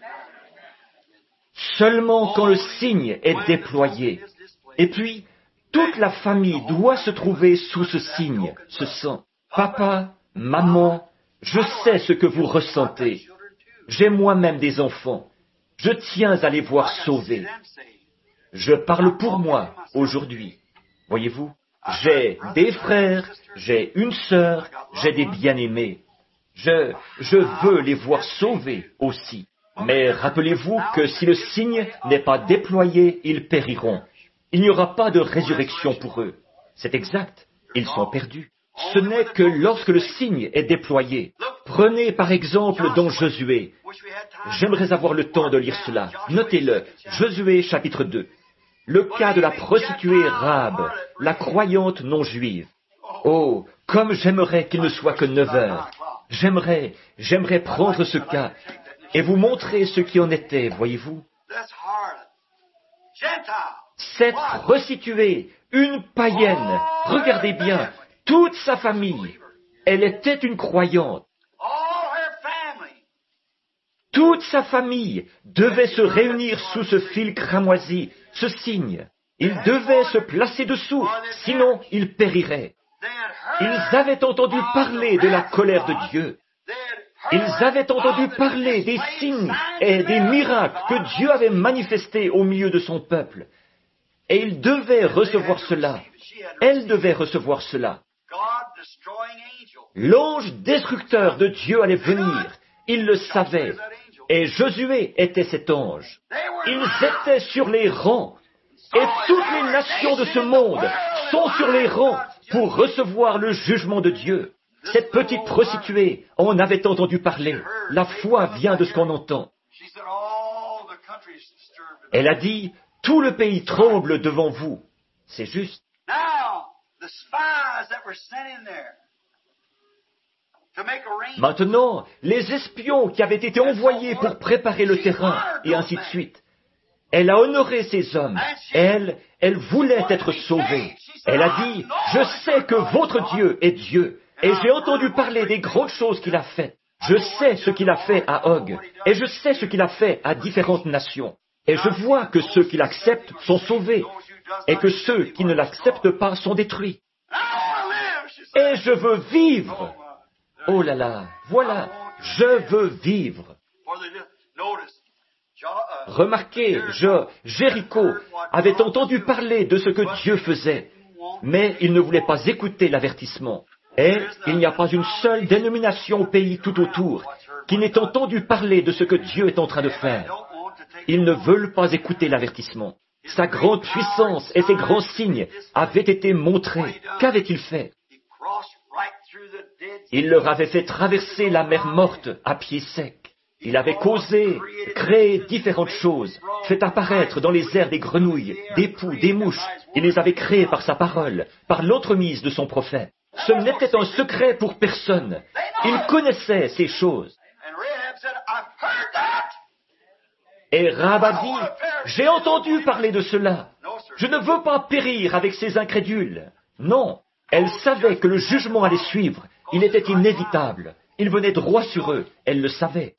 Seulement quand le signe est déployé, et puis, toute la famille doit se trouver sous ce signe, ce sang. Papa, maman, je sais ce que vous ressentez. J'ai moi-même des enfants. Je tiens à les voir sauvés. Je parle pour moi aujourd'hui. Voyez-vous, j'ai des frères, j'ai une sœur, j'ai des bien-aimés. Je, je veux les voir sauvés aussi. Mais rappelez-vous que si le signe n'est pas déployé, ils périront. Il n'y aura pas de résurrection pour eux. C'est exact, ils sont perdus. Ce n'est que lorsque le signe est déployé. Prenez par exemple dans Josué. J'aimerais avoir le temps de lire cela. Notez-le, Josué chapitre deux. Le cas de la prostituée Rahab, la croyante non-juive. Oh, comme j'aimerais qu'il ne soit que neuf heures. J'aimerais, j'aimerais prendre ce cas et vous montrer ce qui en était, voyez-vous. Cette prostituée, une païenne, regardez bien, toute sa famille, elle était une croyante. Toute sa famille devait se réunir sous ce fil cramoisi, ce signe. Ils devaient se placer dessous, sinon ils périraient. Ils avaient entendu parler de la colère de Dieu. Ils avaient entendu parler des signes et des miracles que Dieu avait manifestés au milieu de son peuple. Et ils devaient recevoir cela. Elle devait recevoir cela. L'ange destructeur de Dieu allait venir. Ils le savaient. Et Josué était cet ange. Ils étaient sur les rangs. Et toutes les nations de ce monde sont sur les rangs pour recevoir le jugement de Dieu. Cette petite prostituée en avait entendu parler. La foi vient de ce qu'on entend. Elle a dit, tout le pays tremble devant vous. C'est juste. Maintenant, les espions qui avaient été envoyés pour préparer le terrain, et ainsi de suite. Elle a honoré ces hommes. Elle, elle voulait être sauvée. Elle a dit, je sais que votre Dieu est Dieu, et j'ai entendu parler des grandes choses qu'il a faites. Je sais ce qu'il a fait à Og, et je sais ce qu'il a fait à différentes nations. Et je vois que ceux qui l'acceptent sont sauvés, et que ceux qui ne l'acceptent pas sont détruits. Et je veux vivre. Oh là là, voilà, je veux vivre. Remarquez, je, Jéricho, avait entendu parler de ce que Dieu faisait, mais il ne voulait pas écouter l'avertissement. Et il n'y a pas une seule dénomination au pays tout autour qui n'ait entendu parler de ce que Dieu est en train de faire. Ils ne veulent pas écouter l'avertissement. Sa grande puissance et ses grands signes avaient été montrés. Qu'avait-il fait? Il leur avait fait traverser la mer morte à pied sec. Il avait causé, créé différentes choses, fait apparaître dans les airs des grenouilles, des poux, des mouches. Il les avait créées par sa parole, par l'entremise de son prophète. Ce n'était un secret pour personne. Il connaissait ces choses. Et Rahab a dit, j'ai entendu parler de cela. Je ne veux pas périr avec ces incrédules. Non, elle savait que le jugement allait suivre. Il était inévitable. Il venait droit sur eux. Elle le savait.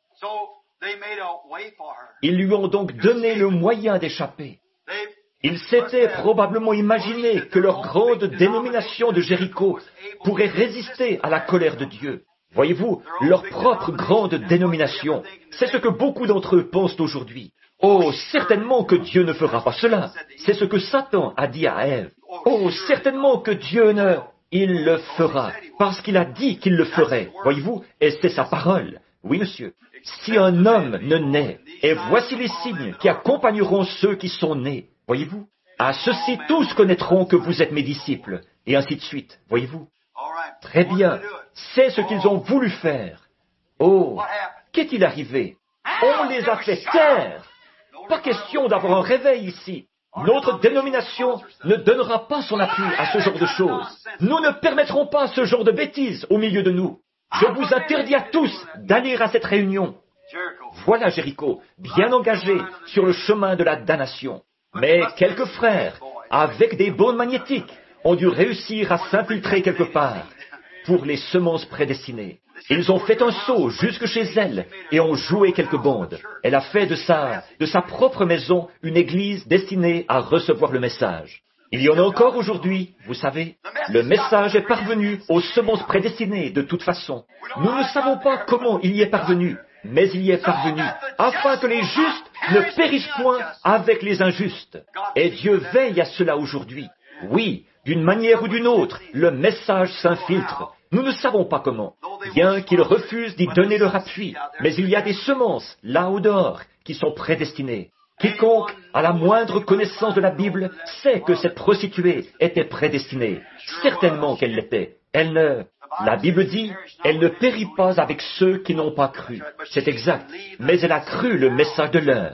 Ils lui ont donc donné le moyen d'échapper. Ils s'étaient probablement imaginé que leur grande dénomination de Jéricho pourrait résister à la colère de Dieu. Voyez-vous, leur propre grande dénomination, c'est ce que beaucoup d'entre eux pensent aujourd'hui. Oh, certainement que Dieu ne fera pas cela. C'est ce que Satan a dit à Ève. Oh, certainement que Dieu ne... Il le fera, parce qu'il a dit qu'il le ferait. Voyez-vous, et c'est sa parole. Oui, monsieur. Si un homme ne naît, et voici les signes qui accompagneront ceux qui sont nés. Voyez-vous, à ceux-ci tous connaîtront que vous êtes mes disciples, et ainsi de suite. Voyez-vous. Très bien, c'est ce qu'ils ont voulu faire. Oh, qu'est-il arrivé? On les a fait taire. Pas question d'avoir un réveil ici. Notre dénomination ne donnera pas son appui à ce genre de choses. Nous ne permettrons pas ce genre de bêtises au milieu de nous. Je vous interdis à tous d'aller à cette réunion. Voilà Jéricho, bien engagé sur le chemin de la damnation. Mais quelques frères, avec des bandes magnétiques, ont dû réussir à s'infiltrer quelque part pour les semences prédestinées. Ils ont fait un saut jusque chez elle et ont joué quelques bandes. Elle a fait de sa, de sa propre maison une église destinée à recevoir le message. Il y en a encore aujourd'hui, vous savez. Le message est parvenu aux semences prédestinées de toute façon. Nous ne savons pas comment il y est parvenu, mais il y est parvenu, afin que les justes ne périssent point avec les injustes. Et Dieu veille à cela aujourd'hui. Oui, d'une manière ou d'une autre, le message s'infiltre. Nous ne savons pas comment, bien qu'ils refusent d'y donner leur appui, mais il y a des semences, là au dehors, qui sont prédestinées. Quiconque a la moindre connaissance de la Bible sait que cette prostituée était prédestinée. Certainement qu'elle l'était. Elle ne... La Bible dit, elle ne périt pas avec ceux qui n'ont pas cru. C'est exact. Mais elle a cru le message de l'heure.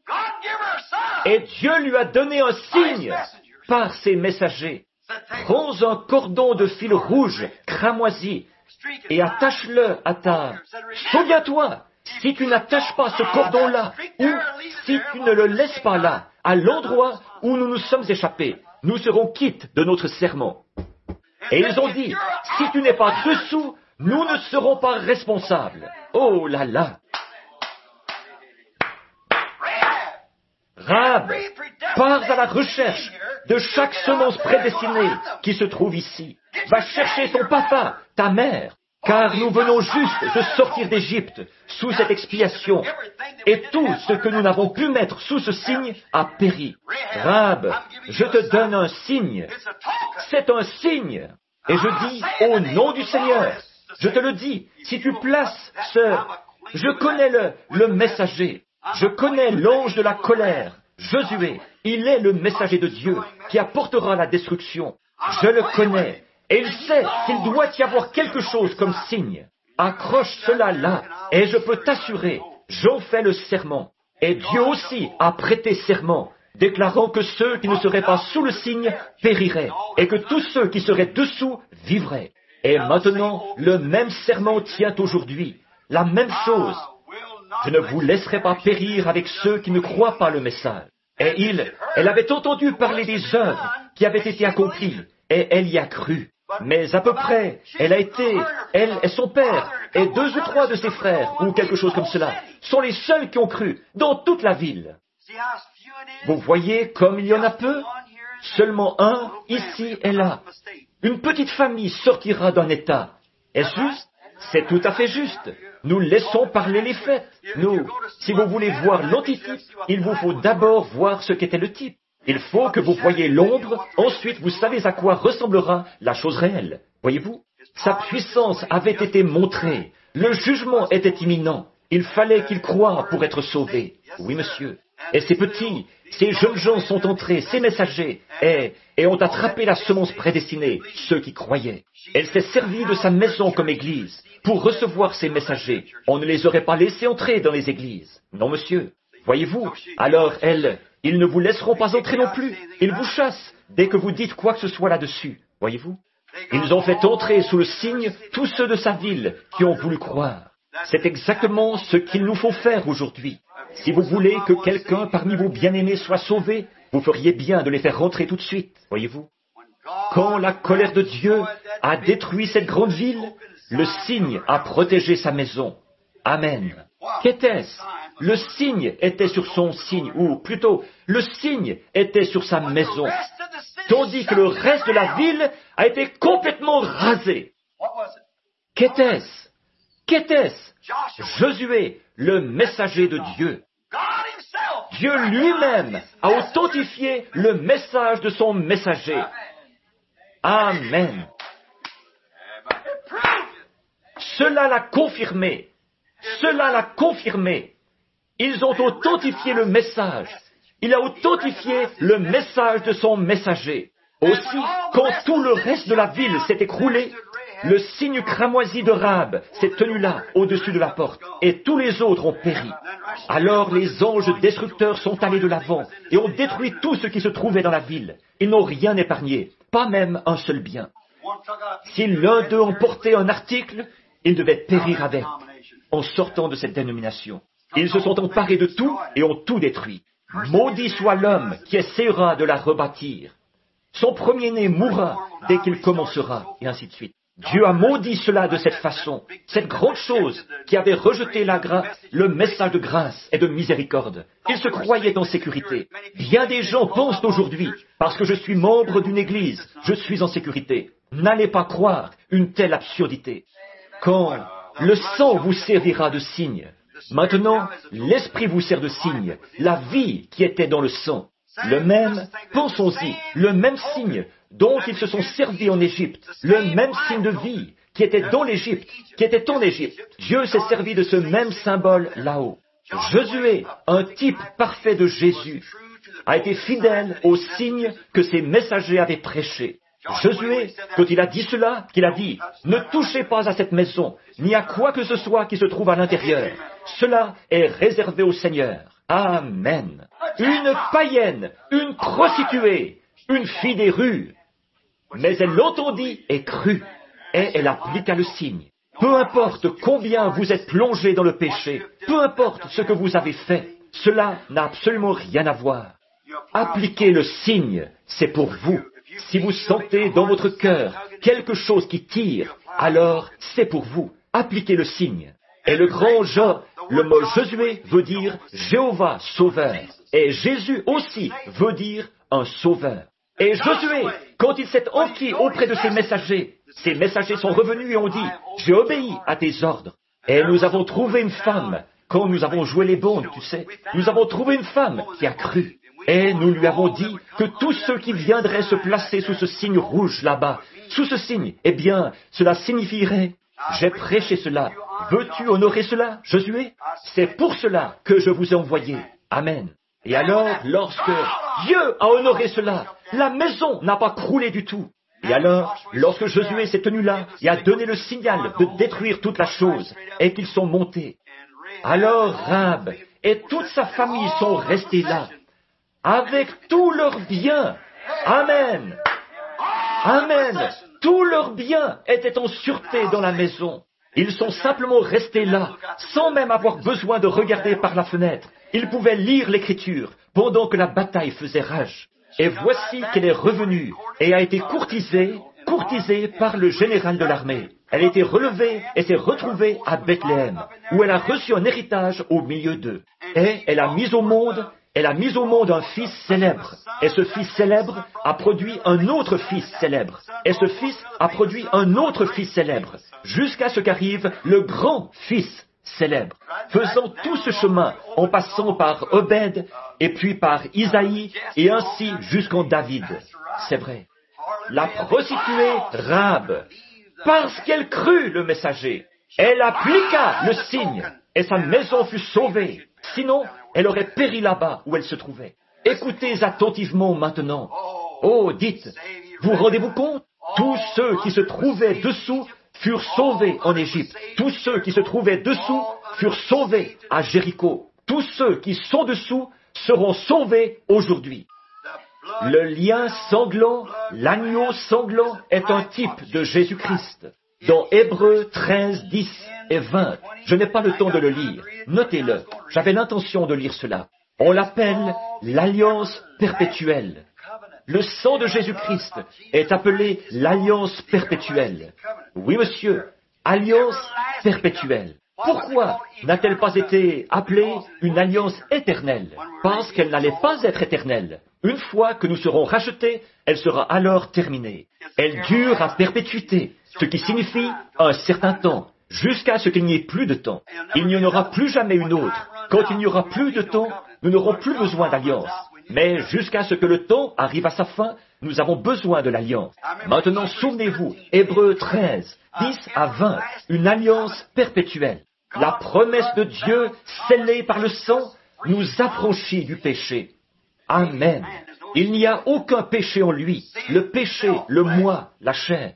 Et Dieu lui a donné un signe par ses messagers. Prends un cordon de fil rouge, cramoisi, et attache-le à ta... Souviens-toi, si tu n'attaches pas ce cordon-là, ou si tu ne le laisses pas là, à l'endroit où nous nous sommes échappés, nous serons quittes de notre serment. Et ils ont dit, si tu n'es pas dessous, nous ne serons pas responsables. Oh là là! Rahab, pars à la recherche de chaque semence prédestinée qui se trouve ici. Va chercher ton papa, ta mère, car nous venons juste de sortir d'Égypte sous cette expiation, et tout ce que nous n'avons pu mettre sous ce signe a péri. Rahab, je te donne un signe. C'est un signe. Et je dis, au nom du Seigneur, je te le dis, si tu places ce... Je connais le, le messager. Je connais l'ange de la colère. Josué, il est le messager de Dieu qui apportera la destruction. Je le connais. Et il sait qu'il doit y avoir quelque chose comme signe. Accroche cela là, et je peux t'assurer, j'en fais le serment. Et Dieu aussi a prêté serment, déclarant que ceux qui ne seraient pas sous le signe périraient, et que tous ceux qui seraient dessous vivraient. Et maintenant, le même serment tient aujourd'hui, la même chose. Je ne vous laisserai pas périr avec ceux qui ne croient pas le message. Et il, elle avait entendu parler des œuvres qui avaient été accomplies, et elle y a cru. Mais à peu près, elle a été, elle et son père, et deux ou trois de ses frères, ou quelque chose comme cela, sont les seuls qui ont cru dans toute la ville. Vous voyez comme il y en a peu? Seulement un, ici et là. Une petite famille sortira d'un état. Est-ce juste? C'est tout à fait juste. Nous laissons parler les faits. Nous, si vous voulez voir l'antitype, il vous faut d'abord voir ce qu'était le type. Il faut que vous voyiez l'ombre, ensuite vous savez à quoi ressemblera la chose réelle. Voyez-vous? Sa puissance avait été montrée. Le jugement était imminent. Il fallait qu'il croie pour être sauvé. Oui, monsieur. Et ces petits, ces jeunes gens sont entrés, ces messagers, et, et ont attrapé la semence prédestinée, ceux qui croyaient. Elle s'est servie de sa maison comme église pour recevoir ces messagers. On ne les aurait pas laissés entrer dans les églises. Non, monsieur. Voyez-vous? Alors, elle... Ils ne vous laisseront pas entrer non plus. Ils vous chassent dès que vous dites quoi que ce soit là-dessus. Voyez-vous? Ils ont fait entrer sous le signe tous ceux de sa ville qui ont voulu croire. C'est exactement ce qu'il nous faut faire aujourd'hui. Si vous voulez que quelqu'un parmi vos bien-aimés soit sauvé, vous feriez bien de les faire rentrer tout de suite. Voyez-vous? Quand la colère de Dieu a détruit cette grande ville, le signe a protégé sa maison. Amen. Qu'était-ce? Le signe était sur son signe, ou plutôt, le signe était sur sa maison, tandis que le reste de la ville a été complètement rasé. Qu'était-ce? Qu'était-ce? Josué, le messager de Dieu. Dieu lui-même a authentifié le message de son messager. Amen. Cela l'a confirmé. Cela l'a confirmé. Ils ont authentifié le message. Il a authentifié le message de son messager. Aussi, quand tout le reste de la ville s'est écroulé, le signe cramoisi de Rahab s'est tenu là, au-dessus de la porte, et tous les autres ont péri. Alors les anges destructeurs sont allés de l'avant et ont détruit tout ce qui se trouvait dans la ville. Ils n'ont rien épargné, pas même un seul bien. Si l'un d'eux emportait un article, il devait périr avec, en sortant de cette dénomination. Ils se sont emparés de tout et ont tout détruit. Maudit soit l'homme qui essaiera de la rebâtir. Son premier-né mourra dès qu'il commencera, et ainsi de suite. Dieu a maudit cela de cette façon, cette grande chose qui avait rejeté la gra- le message de grâce et de miséricorde. Ils se croyaient en sécurité. Bien des gens pensent aujourd'hui, parce que je suis membre d'une église, je suis en sécurité. N'allez pas croire une telle absurdité. Quand le sang vous servira de signe, maintenant, l'Esprit vous sert de signe, la vie qui était dans le sang. Le même, pensons-y, le même signe dont ils se sont servis en Égypte, le même signe de vie qui était dans l'Égypte, qui était en Égypte. Dieu s'est servi de ce même symbole là-haut. Josué, un type parfait de Jésus, a été fidèle au signe que ses messagers avaient prêché. Josué, quand il a dit cela, qu'il a dit, « Ne touchez pas à cette maison, ni à quoi que ce soit qui se trouve à l'intérieur. Cela est réservé au Seigneur. » Amen. Une païenne, une prostituée, une fille des rues. Mais elle l'entendit et crut, et elle appliqua le signe. Peu importe combien vous êtes plongé dans le péché, peu importe ce que vous avez fait, cela n'a absolument rien à voir. Appliquez le signe, c'est pour vous. Si vous sentez dans votre cœur quelque chose qui tire, alors c'est pour vous. Appliquez le signe. Et le grand Jo, le mot Josué veut dire Jéhovah sauveur. Et Jésus aussi veut dire un sauveur. Et Josué, quand il s'est enquis auprès de ses messagers, ces messagers sont revenus et ont dit, j'ai obéi à tes ordres. Et nous avons trouvé une femme, quand nous avons joué les bondes, tu sais, nous avons trouvé une femme qui a cru. Et nous lui avons dit que tous ceux qui viendraient se placer sous ce signe rouge là-bas, sous ce signe, eh bien, cela signifierait, j'ai prêché cela. Veux-tu honorer cela, Josué? C'est pour cela que je vous ai envoyé. Amen. Et alors, lorsque Dieu a honoré cela, la maison n'a pas croulé du tout. Et alors, lorsque Josué s'est tenu là et a donné le signal de détruire toute la chose, et qu'ils sont montés, alors Rahab et toute sa famille sont restés là, avec tous leurs biens. Amen. Amen. Tous leurs biens étaient en sûreté dans la maison. Ils sont simplement restés là, sans même avoir besoin de regarder par la fenêtre. Ils pouvaient lire l'Écriture pendant que la bataille faisait rage. Et voici qu'elle est revenue et a été courtisée, courtisée par le général de l'armée. Elle a été relevée et s'est retrouvée à Bethléem, où elle a reçu un héritage au milieu d'eux. Et elle a mis au monde, elle a mis au monde un fils célèbre. Et ce fils célèbre a produit un autre fils célèbre. Et ce fils a produit un autre fils célèbre, jusqu'à ce qu'arrive le grand fils célèbre, faisant tout ce chemin en passant par Obed et puis par Isaïe et ainsi jusqu'en David. C'est vrai. La prostituée Rahab, parce qu'elle crut le messager, elle appliqua le signe et sa maison fut sauvée. Sinon, elle aurait péri là-bas où elle se trouvait. Écoutez attentivement maintenant. Oh, dites, vous rendez-vous compte? Tous ceux qui se trouvaient dessous furent sauvés en Égypte. Tous ceux qui se trouvaient dessous furent sauvés à Jéricho. Tous ceux qui sont dessous seront sauvés aujourd'hui. Le lien sanglant, l'agneau sanglant est un type de Jésus-Christ. Dans Hébreux treize, dix et vingt, je n'ai pas le temps de le lire. Notez-le. J'avais l'intention de lire cela. On l'appelle l'alliance perpétuelle. Le sang de Jésus-Christ est appelé l'alliance perpétuelle. Oui, monsieur, alliance perpétuelle. Pourquoi n'a-t-elle pas été appelée une alliance éternelle? Parce qu'elle n'allait pas être éternelle. Une fois que nous serons rachetés, elle sera alors terminée. Elle dure à perpétuité, ce qui signifie un certain temps, jusqu'à ce qu'il n'y ait plus de temps. Il n'y en aura plus jamais une autre. Quand il n'y aura plus de temps, nous n'aurons plus besoin d'alliance. Mais jusqu'à ce que le temps arrive à sa fin, nous avons besoin de l'alliance. Maintenant, souvenez-vous, Hébreux treize, dix à vingt, une alliance perpétuelle. La promesse de Dieu, scellée par le sang, nous affranchit du péché. Amen. Il n'y a aucun péché en lui. Le péché, le moi, la chair.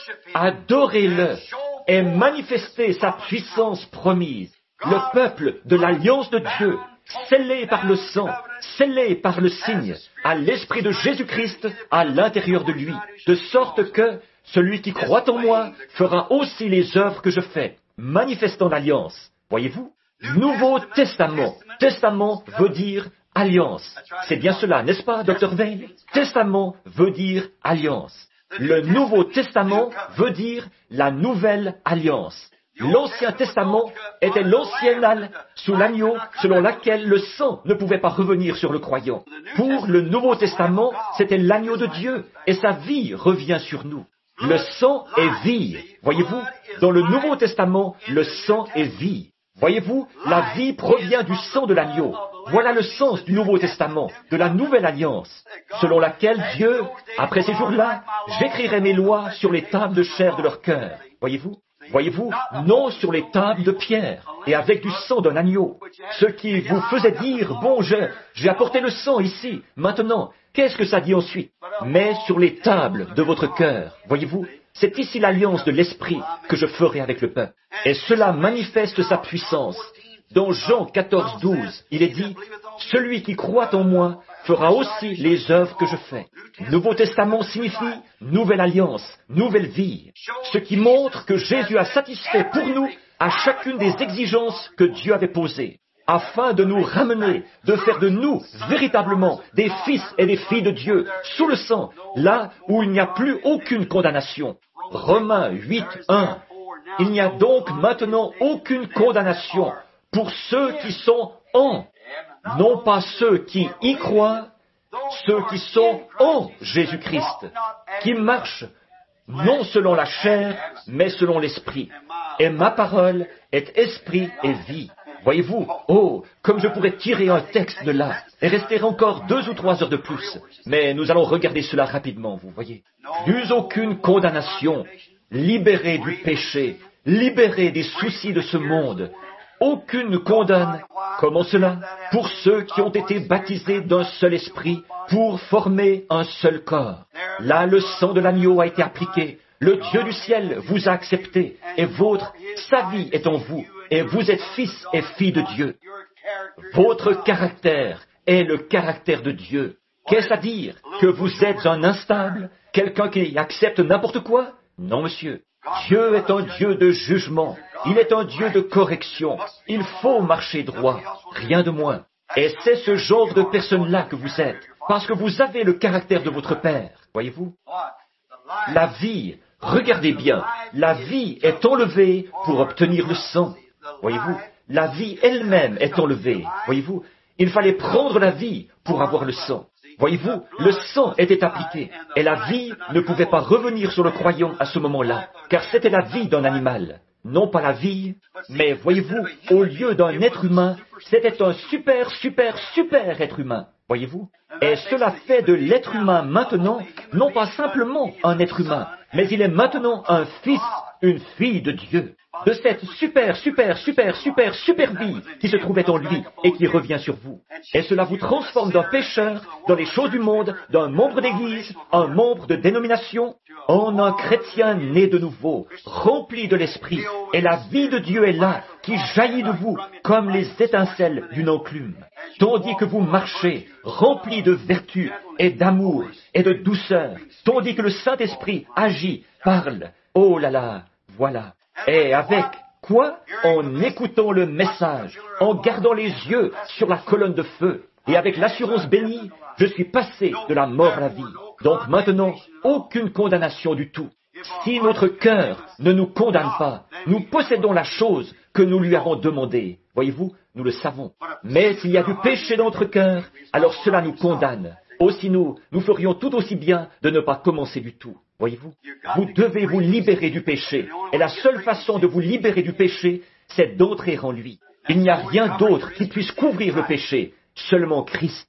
Adorez-le et manifestez sa puissance promise. Le peuple de l'alliance de Dieu, scellé par le sang, scellé par le signe, à l'Esprit de Jésus-Christ à l'intérieur de lui, de sorte que celui qui croit en moi fera aussi les œuvres que je fais, manifestant l'alliance. Voyez-vous? Nouveau Testament. Testament veut dire alliance. C'est bien cela, n'est-ce pas, docteur Veil? Testament veut dire alliance. Le Nouveau Testament veut dire la nouvelle alliance. L'Ancien Testament était l'ancienne halle sous l'agneau selon laquelle le sang ne pouvait pas revenir sur le croyant. Pour le Nouveau Testament, c'était l'agneau de Dieu et sa vie revient sur nous. Le sang est vie. Voyez-vous, dans le Nouveau Testament, le sang est vie. Voyez-vous, la vie provient du sang de l'agneau. Voilà le sens du Nouveau Testament, de la nouvelle alliance, selon laquelle Dieu, après ces jours-là, j'écrirai mes lois sur les tables de chair de leur cœur. Voyez-vous? Voyez-vous, non sur les tables de pierre, et avec du sang d'un agneau. Ce qui vous faisait dire, bon, j'ai, j'ai apporté le sang ici, maintenant, qu'est-ce que ça dit ensuite? Mais sur les tables de votre cœur, voyez-vous, c'est ici l'alliance de l'Esprit que je ferai avec le peuple. Et cela manifeste sa puissance. Dans Jean quatorze, douze, il est dit, « Celui qui croit en moi fera aussi les œuvres que je fais. » Nouveau Testament signifie nouvelle alliance, nouvelle vie, ce qui montre que Jésus a satisfait pour nous à chacune des exigences que Dieu avait posées, afin de nous ramener, de faire de nous véritablement des fils et des filles de Dieu, sous le sang, là où il n'y a plus aucune condamnation. Romains huit, un. Il n'y a donc maintenant aucune condamnation pour ceux qui sont en, non pas ceux qui y croient, ceux qui sont en Jésus-Christ, qui marchent non selon la chair, mais selon l'esprit. Et ma parole est esprit et vie. Voyez-vous, oh, comme je pourrais tirer un texte de là, et rester encore deux ou trois heures de plus. Mais nous allons regarder cela rapidement, vous voyez. Plus aucune condamnation, libéré du péché, libéré des soucis de ce monde. Aucune ne condamne. Comment cela? Pour ceux qui ont été baptisés d'un seul esprit, pour former un seul corps. Là, le sang de l'agneau a été appliqué. Le Dieu du ciel vous a accepté, et votre, sa vie est en vous, et vous êtes fils et filles de Dieu. Votre caractère est le caractère de Dieu. Qu'est-ce à dire? Que vous êtes un instable? Quelqu'un qui accepte n'importe quoi? Non, monsieur. Dieu est un Dieu de jugement. Il est un Dieu de correction. Il faut marcher droit, rien de moins. Et c'est ce genre de personne-là que vous êtes, parce que vous avez le caractère de votre Père, voyez-vous? La vie, regardez bien, la vie est enlevée pour obtenir le sang, voyez-vous? La vie elle-même est enlevée, voyez-vous? Il fallait prendre la vie pour avoir le sang. Voyez-vous, le sang était appliqué, et la vie ne pouvait pas revenir sur le croyant à ce moment-là, car c'était la vie d'un animal. Non pas la vie, mais voyez-vous, au lieu d'un être humain, c'était un super, super, super être humain. Voyez-vous? Et cela fait de l'être humain maintenant, non pas simplement un être humain, mais il est maintenant un fils, une fille de Dieu. De cette super, super, super, super, super vie qui se trouvait en lui et qui revient sur vous. Et cela vous transforme d'un pécheur, dans les choses du monde, d'un membre d'église, un membre de dénomination, en un chrétien né de nouveau, rempli de l'esprit. Et la vie de Dieu est là, qui jaillit de vous comme les étincelles d'une enclume. Tandis que vous marchez, rempli de vertu et d'amour et de douceur, tandis que le Saint-Esprit agit, parle. Oh là là, voilà. Et avec quoi? En écoutant le message, en gardant les yeux sur la colonne de feu, et avec l'assurance bénie, je suis passé de la mort à la vie. Donc maintenant, aucune condamnation du tout. Si notre cœur ne nous condamne pas, nous possédons la chose que nous lui avons demandée. Voyez-vous, nous le savons. Mais s'il y a du péché dans notre cœur, alors cela nous condamne. Aussi nous, nous ferions tout aussi bien de ne pas commencer du tout. Voyez-vous, vous devez vous libérer du péché. Et la seule façon de vous libérer du péché, c'est d'entrer en lui. Il n'y a rien d'autre qui puisse couvrir le péché, seulement Christ.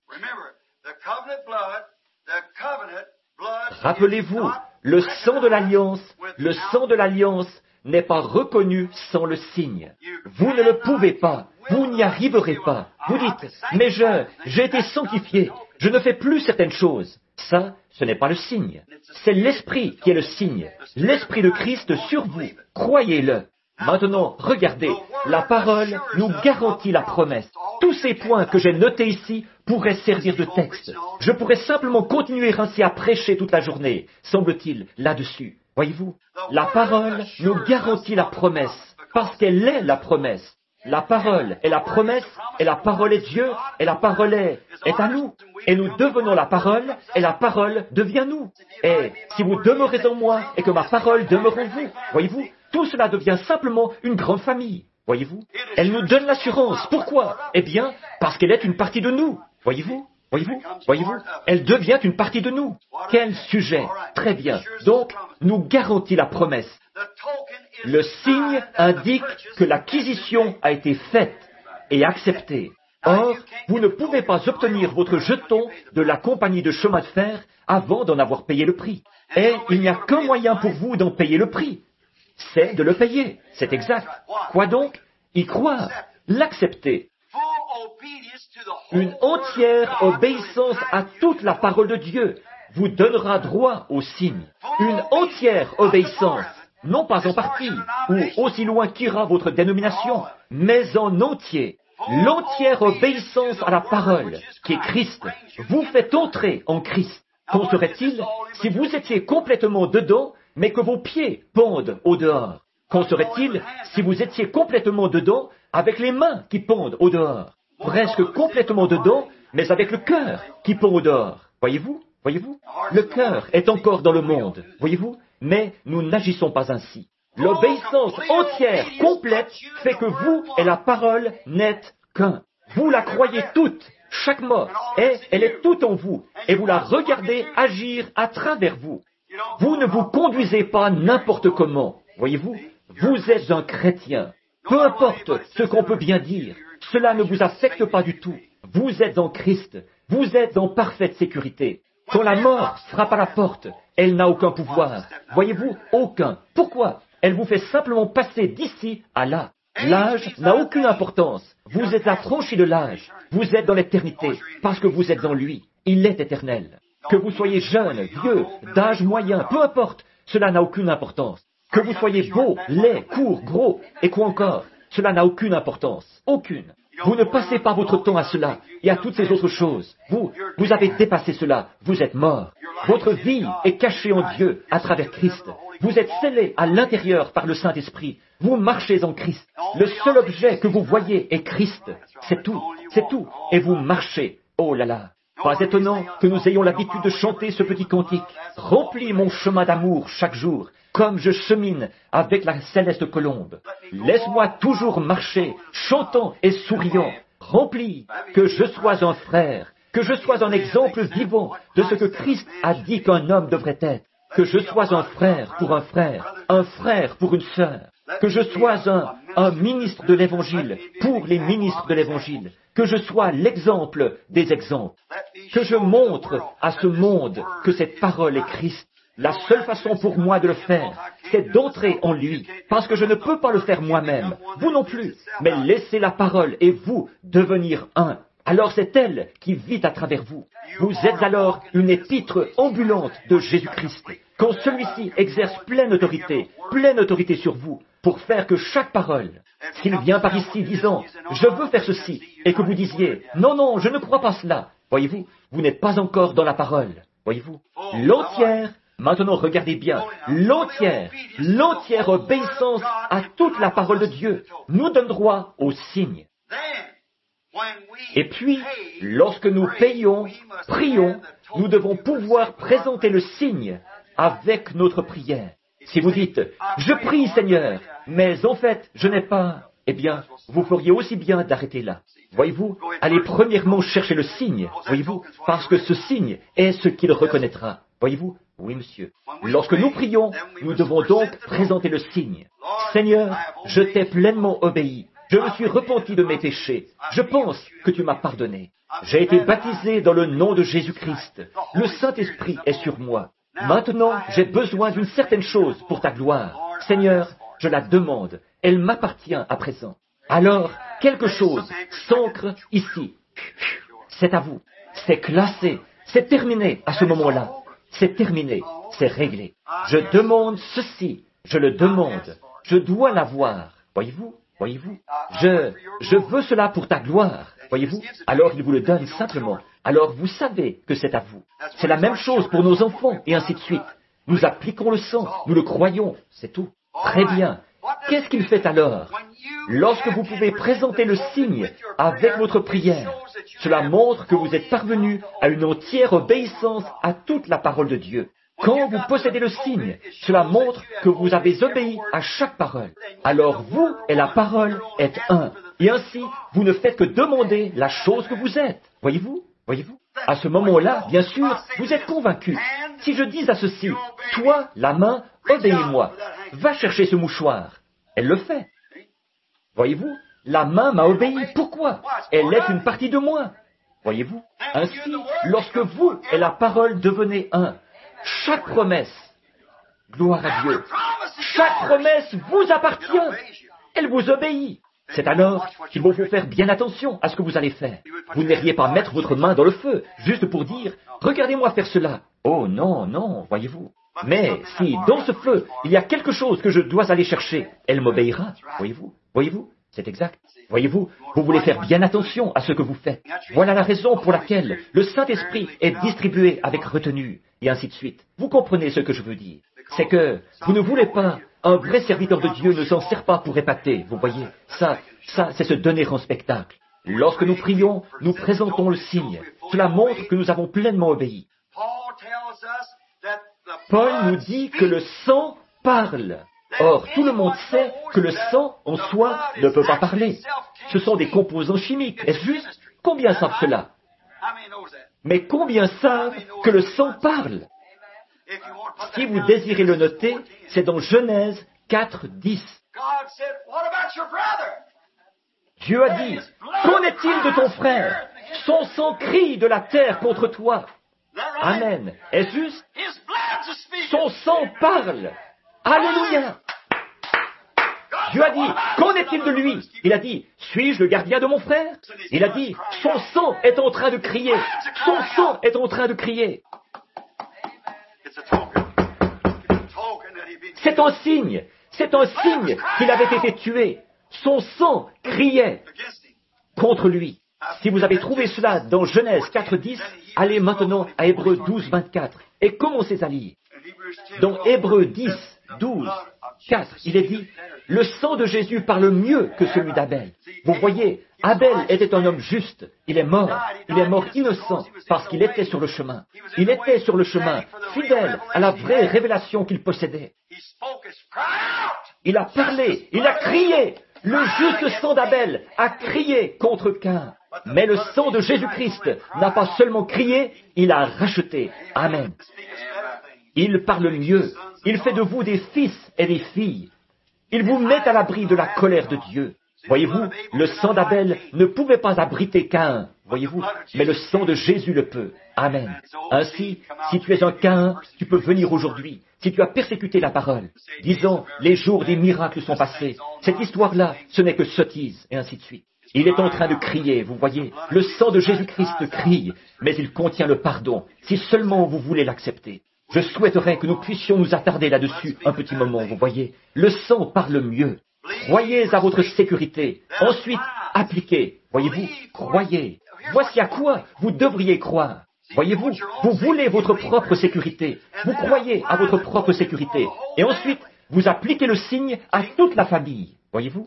Rappelez-vous, le sang de l'alliance, le sang de l'alliance n'est pas reconnu sans le signe. Vous ne le pouvez pas, vous n'y arriverez pas. Vous dites, mais je, j'ai été sanctifié, je ne fais plus certaines choses. Ça, ce n'est pas le signe. C'est l'Esprit qui est le signe. L'Esprit de Christ sur vous. Croyez-le. Maintenant, regardez, la parole nous garantit la promesse. Tous ces points que j'ai notés ici pourraient servir de texte. Je pourrais simplement continuer ainsi à prêcher toute la journée, semble-t-il, là-dessus. Voyez-vous, la parole nous garantit la promesse, parce qu'elle est la promesse. La parole est la promesse, et la parole est Dieu, et la parole est, est à nous. Et nous devenons la parole, et la parole devient nous. Et si vous demeurez en moi, et que ma parole demeure en vous, voyez-vous, tout cela devient simplement une grande famille. Voyez-vous, elle nous donne l'assurance. Pourquoi? Eh bien, parce qu'elle est une partie de nous. Voyez-vous, voyez-vous, voyez-vous, elle devient une partie de nous. Quel sujet? Très bien. Donc, nous garantit la promesse. Le signe indique que l'acquisition a été faite et acceptée. Or, vous ne pouvez pas obtenir votre jeton de la compagnie de chemin de fer avant d'en avoir payé le prix. Et il n'y a qu'un moyen pour vous d'en payer le prix. C'est de le payer. C'est exact. Quoi donc? Y croire. L'accepter. Une entière obéissance à toute la parole de Dieu vous donnera droit au signe. Une entière obéissance. Non pas en partie, ou aussi loin qu'ira votre dénomination, mais en entier. L'entière obéissance à la parole, qui est Christ, vous fait entrer en Christ. Qu'en serait-il si vous étiez complètement dedans, mais que vos pieds pendent au dehors? Qu'en serait-il si vous étiez complètement dedans, avec les mains qui pendent au dehors? Presque complètement dedans, mais avec le cœur qui pend au dehors. Voyez-vous? Voyez-vous? Le cœur est encore dans le monde, voyez-vous? Mais nous n'agissons pas ainsi. L'obéissance entière, complète, fait que vous et la parole n'êtes qu'un. Vous la croyez toute, chaque mot, et elle est toute en vous, et vous la regardez agir à travers vous. Vous ne vous conduisez pas n'importe comment, voyez-vous. Vous êtes un chrétien. Peu importe ce qu'on peut bien dire, cela ne vous affecte pas du tout. Vous êtes en Christ, vous êtes en parfaite sécurité. Quand la mort frappe à la porte, elle n'a aucun pouvoir. Voyez-vous, aucun. Pourquoi? Elle vous fait simplement passer d'ici à là. L'âge n'a aucune importance. Vous êtes affranchi de l'âge. Vous êtes dans l'éternité, parce que vous êtes en lui. Il est éternel. Que vous soyez jeune, vieux, d'âge moyen, peu importe, cela n'a aucune importance. Que vous soyez beau, laid, court, gros, et quoi encore, cela n'a aucune importance. Aucune. Vous ne passez pas votre temps à cela et à toutes ces autres choses. Vous, vous avez dépassé cela. Vous êtes mort. Votre vie est cachée en Dieu à travers Christ. Vous êtes scellés à l'intérieur par le Saint-Esprit. Vous marchez en Christ. Le seul objet que vous voyez est Christ. C'est tout. C'est tout. Et vous marchez. Oh là là. Pas étonnant que nous ayons l'habitude de chanter ce petit cantique. Remplis mon chemin d'amour chaque jour, comme je chemine avec la céleste colombe. Laisse-moi toujours marcher, chantant et souriant. Remplis, que je sois un frère, que je sois un exemple vivant de ce que Christ a dit qu'un homme devrait être. Que je sois un frère pour un frère, un frère pour une sœur. Que je sois un, un ministre de l'Évangile pour les ministres de l'Évangile. Que je sois l'exemple des exemples. Que je montre à ce monde que cette parole est Christ. La seule façon pour moi de le faire, c'est d'entrer en lui, parce que je ne peux pas le faire moi-même, vous non plus, mais laissez la parole et vous devenir un. Alors c'est elle qui vit à travers vous. Vous êtes alors une épître ambulante de Jésus-Christ. Quand celui-ci exerce pleine autorité, pleine autorité sur vous, pour faire que chaque parole, s'il vient par ici disant « je veux faire ceci », et que vous disiez « non, non, je ne crois pas cela », voyez-vous, vous n'êtes pas encore dans la parole, voyez-vous. L'entière, maintenant regardez bien, l'entière, l'entière obéissance à toute la parole de Dieu nous donne droit au signe. Et puis, lorsque nous payons, prions, nous devons pouvoir présenter le signe avec notre prière. Si vous dites, je prie Seigneur, mais en fait, je n'ai pas, eh bien, vous feriez aussi bien d'arrêter là. Voyez-vous, allez premièrement chercher le signe, voyez-vous, parce que ce signe est ce qu'il reconnaîtra. Voyez-vous? Oui, monsieur. Lorsque nous prions, nous devons donc présenter le signe. Seigneur, je t'ai pleinement obéi. Je me suis repenti de mes péchés. Je pense que tu m'as pardonné. J'ai été baptisé dans le nom de Jésus-Christ. Le Saint-Esprit est sur moi. Maintenant, j'ai besoin d'une certaine chose pour ta gloire. Seigneur, je la demande. Elle m'appartient à présent. Alors, quelque chose s'ancre ici. C'est à vous. C'est classé. C'est terminé à ce moment-là. C'est terminé. C'est réglé. Je demande ceci. Je le demande. Je dois l'avoir. Voyez-vous? Voyez-vous? Je, je veux cela pour ta gloire. Voyez-vous? Alors il vous le donne simplement. Alors vous savez que c'est à vous. C'est la même chose pour nos enfants et ainsi de suite. Nous appliquons le sang. Nous le croyons. C'est tout. Très bien. Qu'est-ce qu'il fait alors? Lorsque vous pouvez présenter le signe avec votre prière, cela montre que vous êtes parvenu à une entière obéissance à toute la parole de Dieu. Quand vous possédez le signe, cela montre que vous avez obéi à chaque parole. Alors vous et la parole êtes un. Et ainsi, vous ne faites que demander la chose que vous êtes. Voyez-vous? Voyez-vous? À ce moment-là, bien sûr, vous êtes convaincu. Si je dis à ceci, toi, la main, obéis-moi, va chercher ce mouchoir. Elle le fait. Voyez-vous? La main m'a obéi. Pourquoi? Elle est une partie de moi. Voyez-vous? Ainsi, lorsque vous et la parole devenez un, chaque promesse, gloire à Dieu, chaque promesse vous appartient. Elle vous obéit. C'est alors qu'il vous faut faire bien attention à ce que vous allez faire. Vous n'iriez pas mettre votre main dans le feu, juste pour dire, regardez-moi faire cela. Oh non, non, voyez-vous. Mais si, dans ce feu, il y a quelque chose que je dois aller chercher, elle m'obéira. Voyez-vous? Voyez-vous? C'est exact. Voyez-vous, vous voulez faire bien attention à ce que vous faites. Voilà la raison pour laquelle le Saint-Esprit est distribué avec retenue, et ainsi de suite. Vous comprenez ce que je veux dire? C'est que vous ne voulez pas, un vrai serviteur de Dieu ne s'en sert pas pour épater, vous voyez. Ça, ça, c'est se donner en spectacle. Lorsque nous prions, nous présentons le signe. Cela montre que nous avons pleinement obéi. Paul nous dit que le sang parle. Or, tout le monde sait que le sang, en soi, ne peut pas parler. Ce sont des composants chimiques. Est-ce juste? Combien savent cela? Mais combien savent que le sang parle? Si vous désirez le noter, c'est dans Genèse quatre, dix. Dieu a dit, « Qu'en est-il de ton frère? Son sang crie de la terre contre toi. » Amen. Est-ce juste? Son sang parle. Alléluia. Dieu a dit, qu'en est-il de lui? Il a dit, suis-je le gardien de mon frère? Il a dit, son sang est en train de crier. Son sang est en train de crier. C'est un signe. C'est un signe qu'il avait été tué. Son sang criait contre lui. Si vous avez trouvé cela dans Genèse quatre, dix, allez maintenant à Hébreux douze, vingt-quatre et commencez à lire. Dans Hébreux dix, douze, quatre, il est dit, le sang de Jésus parle mieux que celui d'Abel. Vous voyez, Abel était un homme juste. Il est mort. Il est mort innocent parce qu'il était sur le chemin. Il était sur le chemin, fidèle à la vraie révélation qu'il possédait. Il a parlé, il a crié. Le juste sang d'Abel a crié contre Caïn. Mais le sang de Jésus-Christ n'a pas seulement crié, il a racheté. Amen. Il parle mieux. Il fait de vous des fils et des filles. Il vous met à l'abri de la colère de Dieu. Voyez-vous, le sang d'Abel ne pouvait pas abriter Caïn, voyez-vous, mais le sang de Jésus le peut. Amen. Ainsi, si tu es un Caïn, tu peux venir aujourd'hui. Si tu as persécuté la parole, disons, les jours des miracles sont passés. Cette histoire-là, ce n'est que sottise, et ainsi de suite. Il est en train de crier, vous voyez, le sang de Jésus-Christ crie, mais il contient le pardon, si seulement vous voulez l'accepter. Je souhaiterais que nous puissions nous attarder là-dessus un petit moment, vous voyez. Le sang parle mieux. Croyez à votre sécurité. Ensuite, appliquez. Voyez-vous, croyez. Voici à quoi vous devriez croire. Voyez-vous, vous voulez votre propre sécurité. Vous croyez à votre propre sécurité. Et ensuite, vous appliquez le signe à toute la famille. Voyez-vous?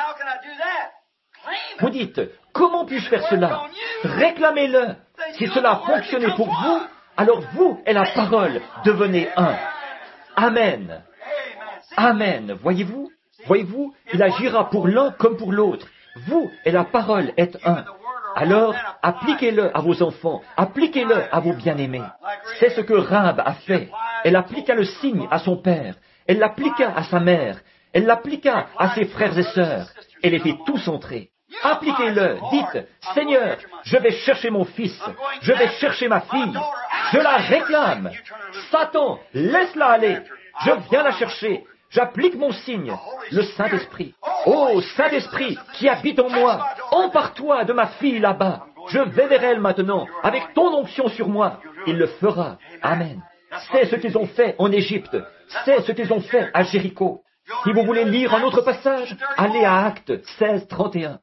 Vous dites, comment puis-je faire cela? Réclamez-le. Si cela a fonctionné pour vous, alors vous et la parole devenez un. Amen. Amen. Voyez-vous? Voyez-vous, il agira pour l'un comme pour l'autre. Vous et la parole êtes un. Alors, appliquez-le à vos enfants, appliquez-le à vos bien-aimés. C'est ce que Rahab a fait. Elle appliqua le signe à son père, elle l'appliqua à sa mère, elle l'appliqua à ses frères et sœurs. Elle les fit tous entrer. Appliquez-le, dites, Seigneur, je vais chercher mon fils, je vais chercher ma fille, je la réclame. Satan, laisse-la aller, je viens la chercher. J'applique mon signe, le Saint-Esprit. Ô Saint-Esprit qui habite en moi, empare-toi de ma fille là-bas. Je vais vers elle maintenant, avec ton onction sur moi. Il le fera. Amen. C'est ce qu'ils ont fait en Égypte. C'est ce qu'ils ont fait à Jéricho. Si vous voulez lire un autre passage, allez à Actes seize, trente et un.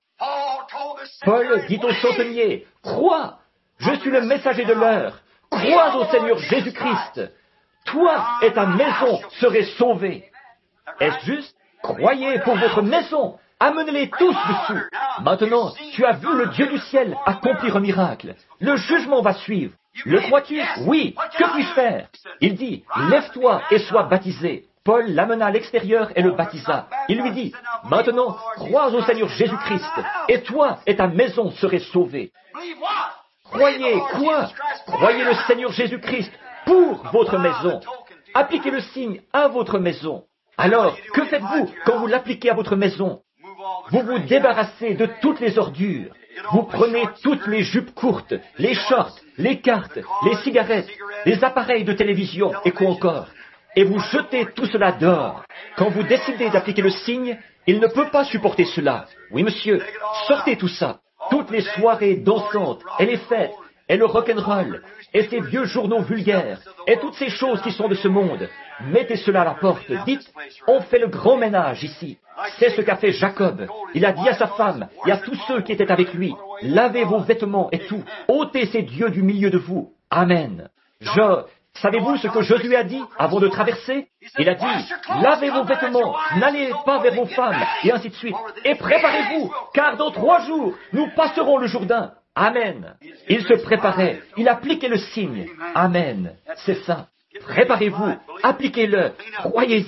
Paul dit au centenier, « Crois, je suis le messager de l'heure. Crois au Seigneur Jésus-Christ. Toi et ta maison serez sauvés. » Est-ce juste? Croyez pour votre maison. Amenez-les tous dessus. Maintenant, tu as vu le Dieu du ciel accomplir un miracle. Le jugement va suivre. Le crois-tu? Oui. Que puis-je faire? Il dit, lève-toi et sois baptisé. Paul l'amena à l'extérieur et le baptisa. Il lui dit, maintenant, crois au Seigneur Jésus-Christ, et toi et ta maison serez sauvés. Croyez quoi? Croyez le Seigneur Jésus-Christ pour votre maison. Appliquez le signe à votre maison. Alors, que faites-vous quand vous l'appliquez à votre maison? Vous vous débarrassez de toutes les ordures. Vous prenez toutes les jupes courtes, les shorts, les cartes, les cigarettes, les appareils de télévision et quoi encore. Et vous jetez tout cela dehors. Quand vous décidez d'appliquer le signe, il ne peut pas supporter cela. Oui, monsieur, sortez tout ça. Toutes les soirées dansantes et les fêtes et le rock'n'roll et ces vieux journaux vulgaires et toutes ces choses qui sont de ce monde. Mettez cela à la porte. Dites, on fait le grand ménage ici. C'est ce qu'a fait Jacob. Il a dit à sa femme et à tous ceux qui étaient avec lui, lavez vos vêtements et tout. ôtez ces dieux du milieu de vous. Amen. Je... Savez-vous ce que Josué a dit avant de traverser? Il a dit, lavez vos vêtements, n'allez pas vers vos femmes, et ainsi de suite. Et préparez-vous, car dans trois jours, nous passerons le Jourdain. Amen. Il se préparait, il appliquait le signe. Amen. C'est ça. Préparez-vous, appliquez-le, croyez-y.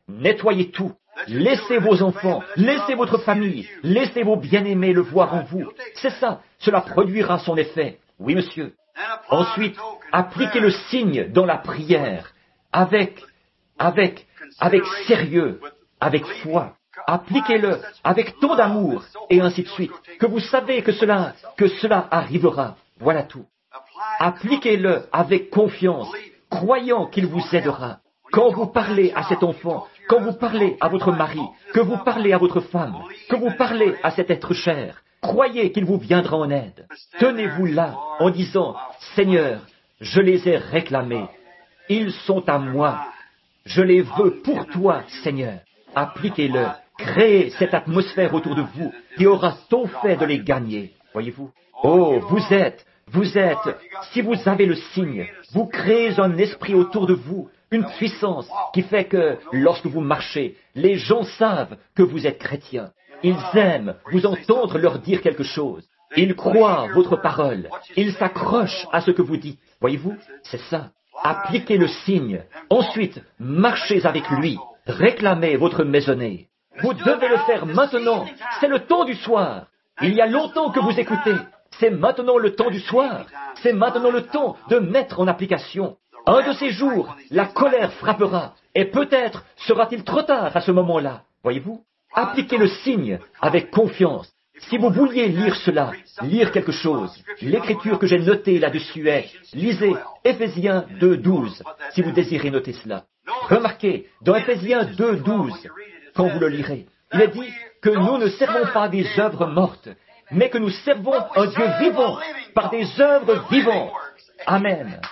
Nettoyez tout. Laissez vos enfants, laissez votre famille, laissez vos bien-aimés le voir en vous. C'est ça, cela produira son effet. Oui, monsieur. Ensuite, appliquez le signe dans la prière, avec, avec, avec sérieux, avec foi. Appliquez-le avec tant d'amour, et ainsi de suite, que vous savez que cela, que cela arrivera. Voilà tout. Appliquez-le avec confiance, croyant qu'il vous aidera. Quand vous parlez à cet enfant, quand vous parlez à votre mari, que vous parlez à votre femme, que vous parlez à cet être cher, croyez qu'il vous viendra en aide. Tenez-vous là en disant, « Seigneur, je les ai réclamés. Ils sont à moi. Je les veux pour toi, Seigneur. » Appliquez-le. Créez cette atmosphère autour de vous qui aura tout fait de les gagner. Voyez-vous? Oh, vous êtes, vous êtes, si vous avez le signe, vous créez un esprit autour de vous, une puissance qui fait que, lorsque vous marchez, les gens savent que vous êtes chrétien. Ils aiment vous entendre leur dire quelque chose. Ils croient votre parole. Ils s'accrochent à ce que vous dites. Voyez-vous? C'est ça. Appliquez le signe. Ensuite, marchez avec lui. Réclamez votre maisonnée. Vous devez le faire maintenant. C'est le temps du soir. Il y a longtemps que vous écoutez. C'est maintenant le temps du soir. C'est maintenant le temps de mettre en application. Un de ces jours, la colère frappera. Et peut-être sera-t-il trop tard à ce moment-là. Voyez-vous? Appliquez le signe avec confiance. Si vous vouliez lire cela, lire quelque chose, l'écriture que j'ai notée là-dessus est, lisez Éphésiens deux douze, si vous désirez noter cela. Remarquez, dans Éphésiens deux douze, quand vous le lirez, il est dit que nous ne servons pas des œuvres mortes, mais que nous servons un Dieu vivant par des œuvres vivantes. Amen.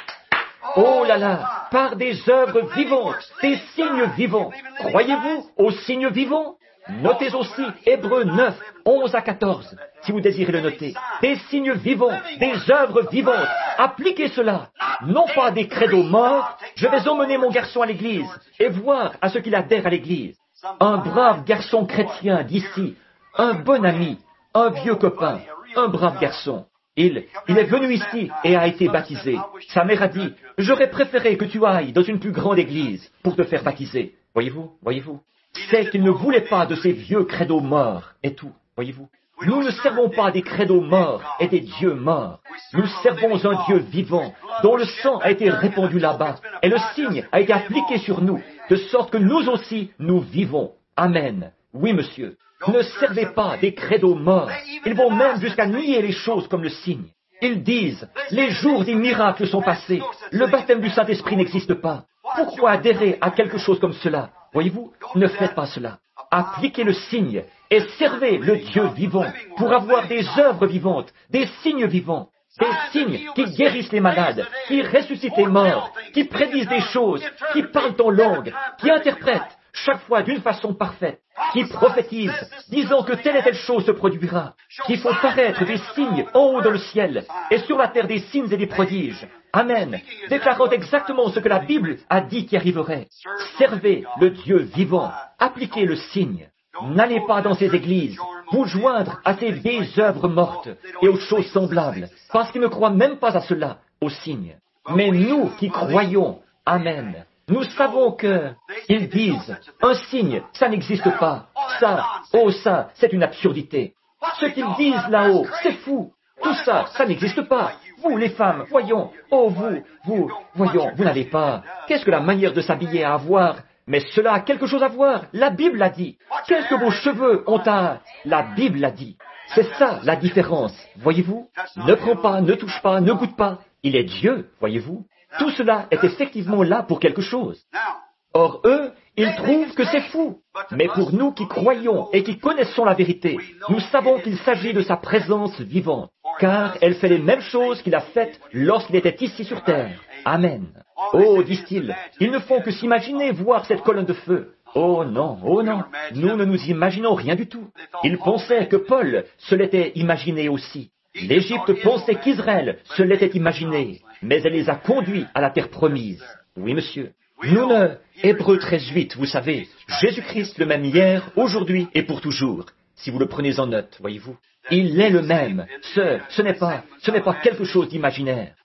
Oh là là, par des œuvres vivantes, des signes vivants. Croyez-vous aux signes vivants? Notez aussi Hébreux neuf, onze à quatorze, si vous désirez le noter. Des signes vivants, des œuvres vivantes. Appliquez cela. Non pas des credos morts. Je vais emmener mon garçon à l'église et voir à ce qu'il adhère à l'église. Un brave garçon chrétien d'ici, un bon ami, un vieux copain, un brave garçon. Il, il est venu ici et a été baptisé. Sa mère a dit, j'aurais préféré que tu ailles dans une plus grande église pour te faire baptiser. Voyez-vous, voyez-vous? C'est qu'il ne voulait pas de ces vieux credos morts et tout. Voyez-vous? Nous ne servons pas des credos morts et des dieux morts. Nous servons un Dieu vivant, dont le sang a été répandu là-bas, et le signe a été appliqué sur nous, de sorte que nous aussi, nous vivons. Amen. Oui, monsieur. Ne servez pas des credos morts. Ils vont même jusqu'à nier les choses comme le signe. Ils disent, les jours des miracles sont passés. Le baptême du Saint-Esprit n'existe pas. Pourquoi adhérer à quelque chose comme cela? Voyez-vous, ne faites pas cela. Appliquez le signe et servez le Dieu vivant pour avoir des œuvres vivantes, des signes vivants, des signes qui guérissent les malades, qui ressuscitent les morts, qui prédisent des choses, qui parlent en langue, qui interprètent chaque fois d'une façon parfaite, qui prophétisent, disant que telle et telle chose se produira, qui font paraître des signes en haut dans le ciel et sur la terre des signes et des prodiges. Amen. Déclarant exactement ce que la Bible a dit qui arriverait. Servez le Dieu vivant. Appliquez le signe. N'allez pas dans ces églises vous joindre à ces vieilles œuvres mortes et aux choses semblables, parce qu'ils ne croient même pas à cela, aux signes. Mais nous qui croyons, Amen. Nous savons que, ils disent, un signe, ça n'existe pas. Ça, oh ça, c'est une absurdité. Ce qu'ils disent là-haut, c'est fou. Tout ça, ça n'existe pas. Vous, les femmes, voyons, oh vous, vous, voyons, vous n'avez pas. Qu'est-ce que la manière de s'habiller a à voir? Mais cela a quelque chose à voir. La Bible l'a dit. Qu'est-ce que vos cheveux ont à... La Bible l'a dit. C'est ça, la différence. Voyez-vous? Ne prends pas, ne touche pas, ne goûte pas. Il est Dieu, voyez-vous? Tout cela est effectivement là pour quelque chose. Or, eux, ils trouvent que c'est fou. Mais pour nous qui croyons et qui connaissons la vérité, nous savons qu'il s'agit de sa présence vivante, car elle fait les mêmes choses qu'il a faites lorsqu'il était ici sur terre. Amen. Oh, disent-ils, ils ne font que s'imaginer voir cette colonne de feu. Oh non, oh non, nous ne nous imaginons rien du tout. Ils pensaient que Paul se l'était imaginé aussi. L'Égypte pensait qu'Israël se l'était imaginé, mais elle les a conduits à la terre promise. Oui, monsieur. Nous ne... Hébreux treize huit, vous savez, Jésus-Christ le même hier, aujourd'hui et pour toujours. Si vous le prenez en note, voyez-vous. Il est le même. Ce, ce n'est pas, ce n'est pas quelque chose d'imaginaire.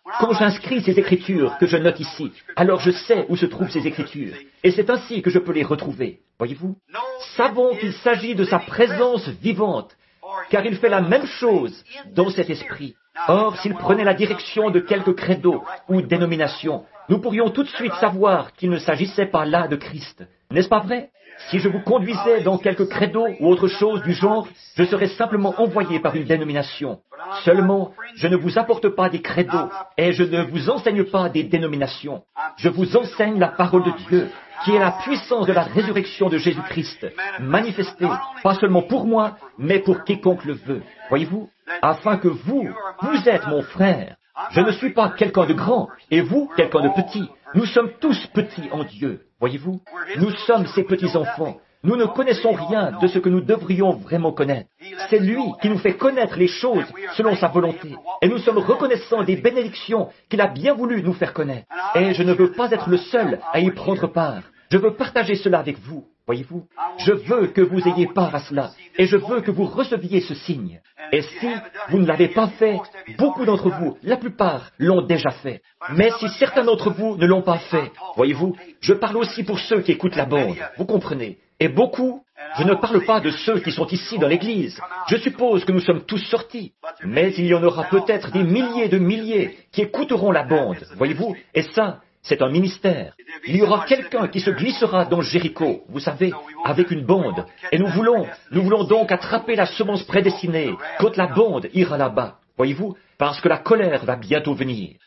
Quand j'inscris ces écritures que je note ici, alors je sais où se trouvent ces écritures. Et c'est ainsi que je peux les retrouver. Voyez-vous? Savons qu'il s'agit de sa présence vivante, car il fait la même chose dans cet esprit. Or, s'il prenait la direction de quelque credo ou dénomination, nous pourrions tout de suite savoir qu'il ne s'agissait pas là de Christ. N'est-ce pas vrai? Si je vous conduisais dans quelque credo ou autre chose du genre, je serais simplement envoyé par une dénomination. Seulement, je ne vous apporte pas des credos et je ne vous enseigne pas des dénominations. Je vous enseigne la parole de Dieu, qui est la puissance de la résurrection de Jésus-Christ, manifestée, pas seulement pour moi, mais pour quiconque le veut. Voyez-vous? Afin que vous, vous êtes mon frère. Je ne suis pas quelqu'un de grand, et vous, quelqu'un de petit. Nous sommes tous petits en Dieu. Voyez-vous? Nous sommes ses petits-enfants. Nous ne connaissons rien de ce que nous devrions vraiment connaître. C'est lui qui nous fait connaître les choses selon sa volonté. Et nous sommes reconnaissants des bénédictions qu'il a bien voulu nous faire connaître. Et je ne veux pas être le seul à y prendre part. Je veux partager cela avec vous. Voyez-vous? Je veux que vous ayez part à cela. Et je veux que vous receviez ce signe. Et si vous ne l'avez pas fait, beaucoup d'entre vous, la plupart, l'ont déjà fait. Mais si certains d'entre vous ne l'ont pas fait, voyez-vous, je parle aussi pour ceux qui écoutent la bande. Vous comprenez? Et beaucoup, je ne parle pas de ceux qui sont ici dans l'église. Je suppose que nous sommes tous sortis. Mais il y en aura peut-être des milliers de milliers qui écouteront la bande. Voyez-vous? Et ça, c'est un ministère. Il y aura quelqu'un qui se glissera dans Jéricho, vous savez, avec une bande. Et nous voulons, nous voulons donc attraper la semence prédestinée quand la bande ira là-bas. Voyez-vous? Parce que la colère va bientôt venir.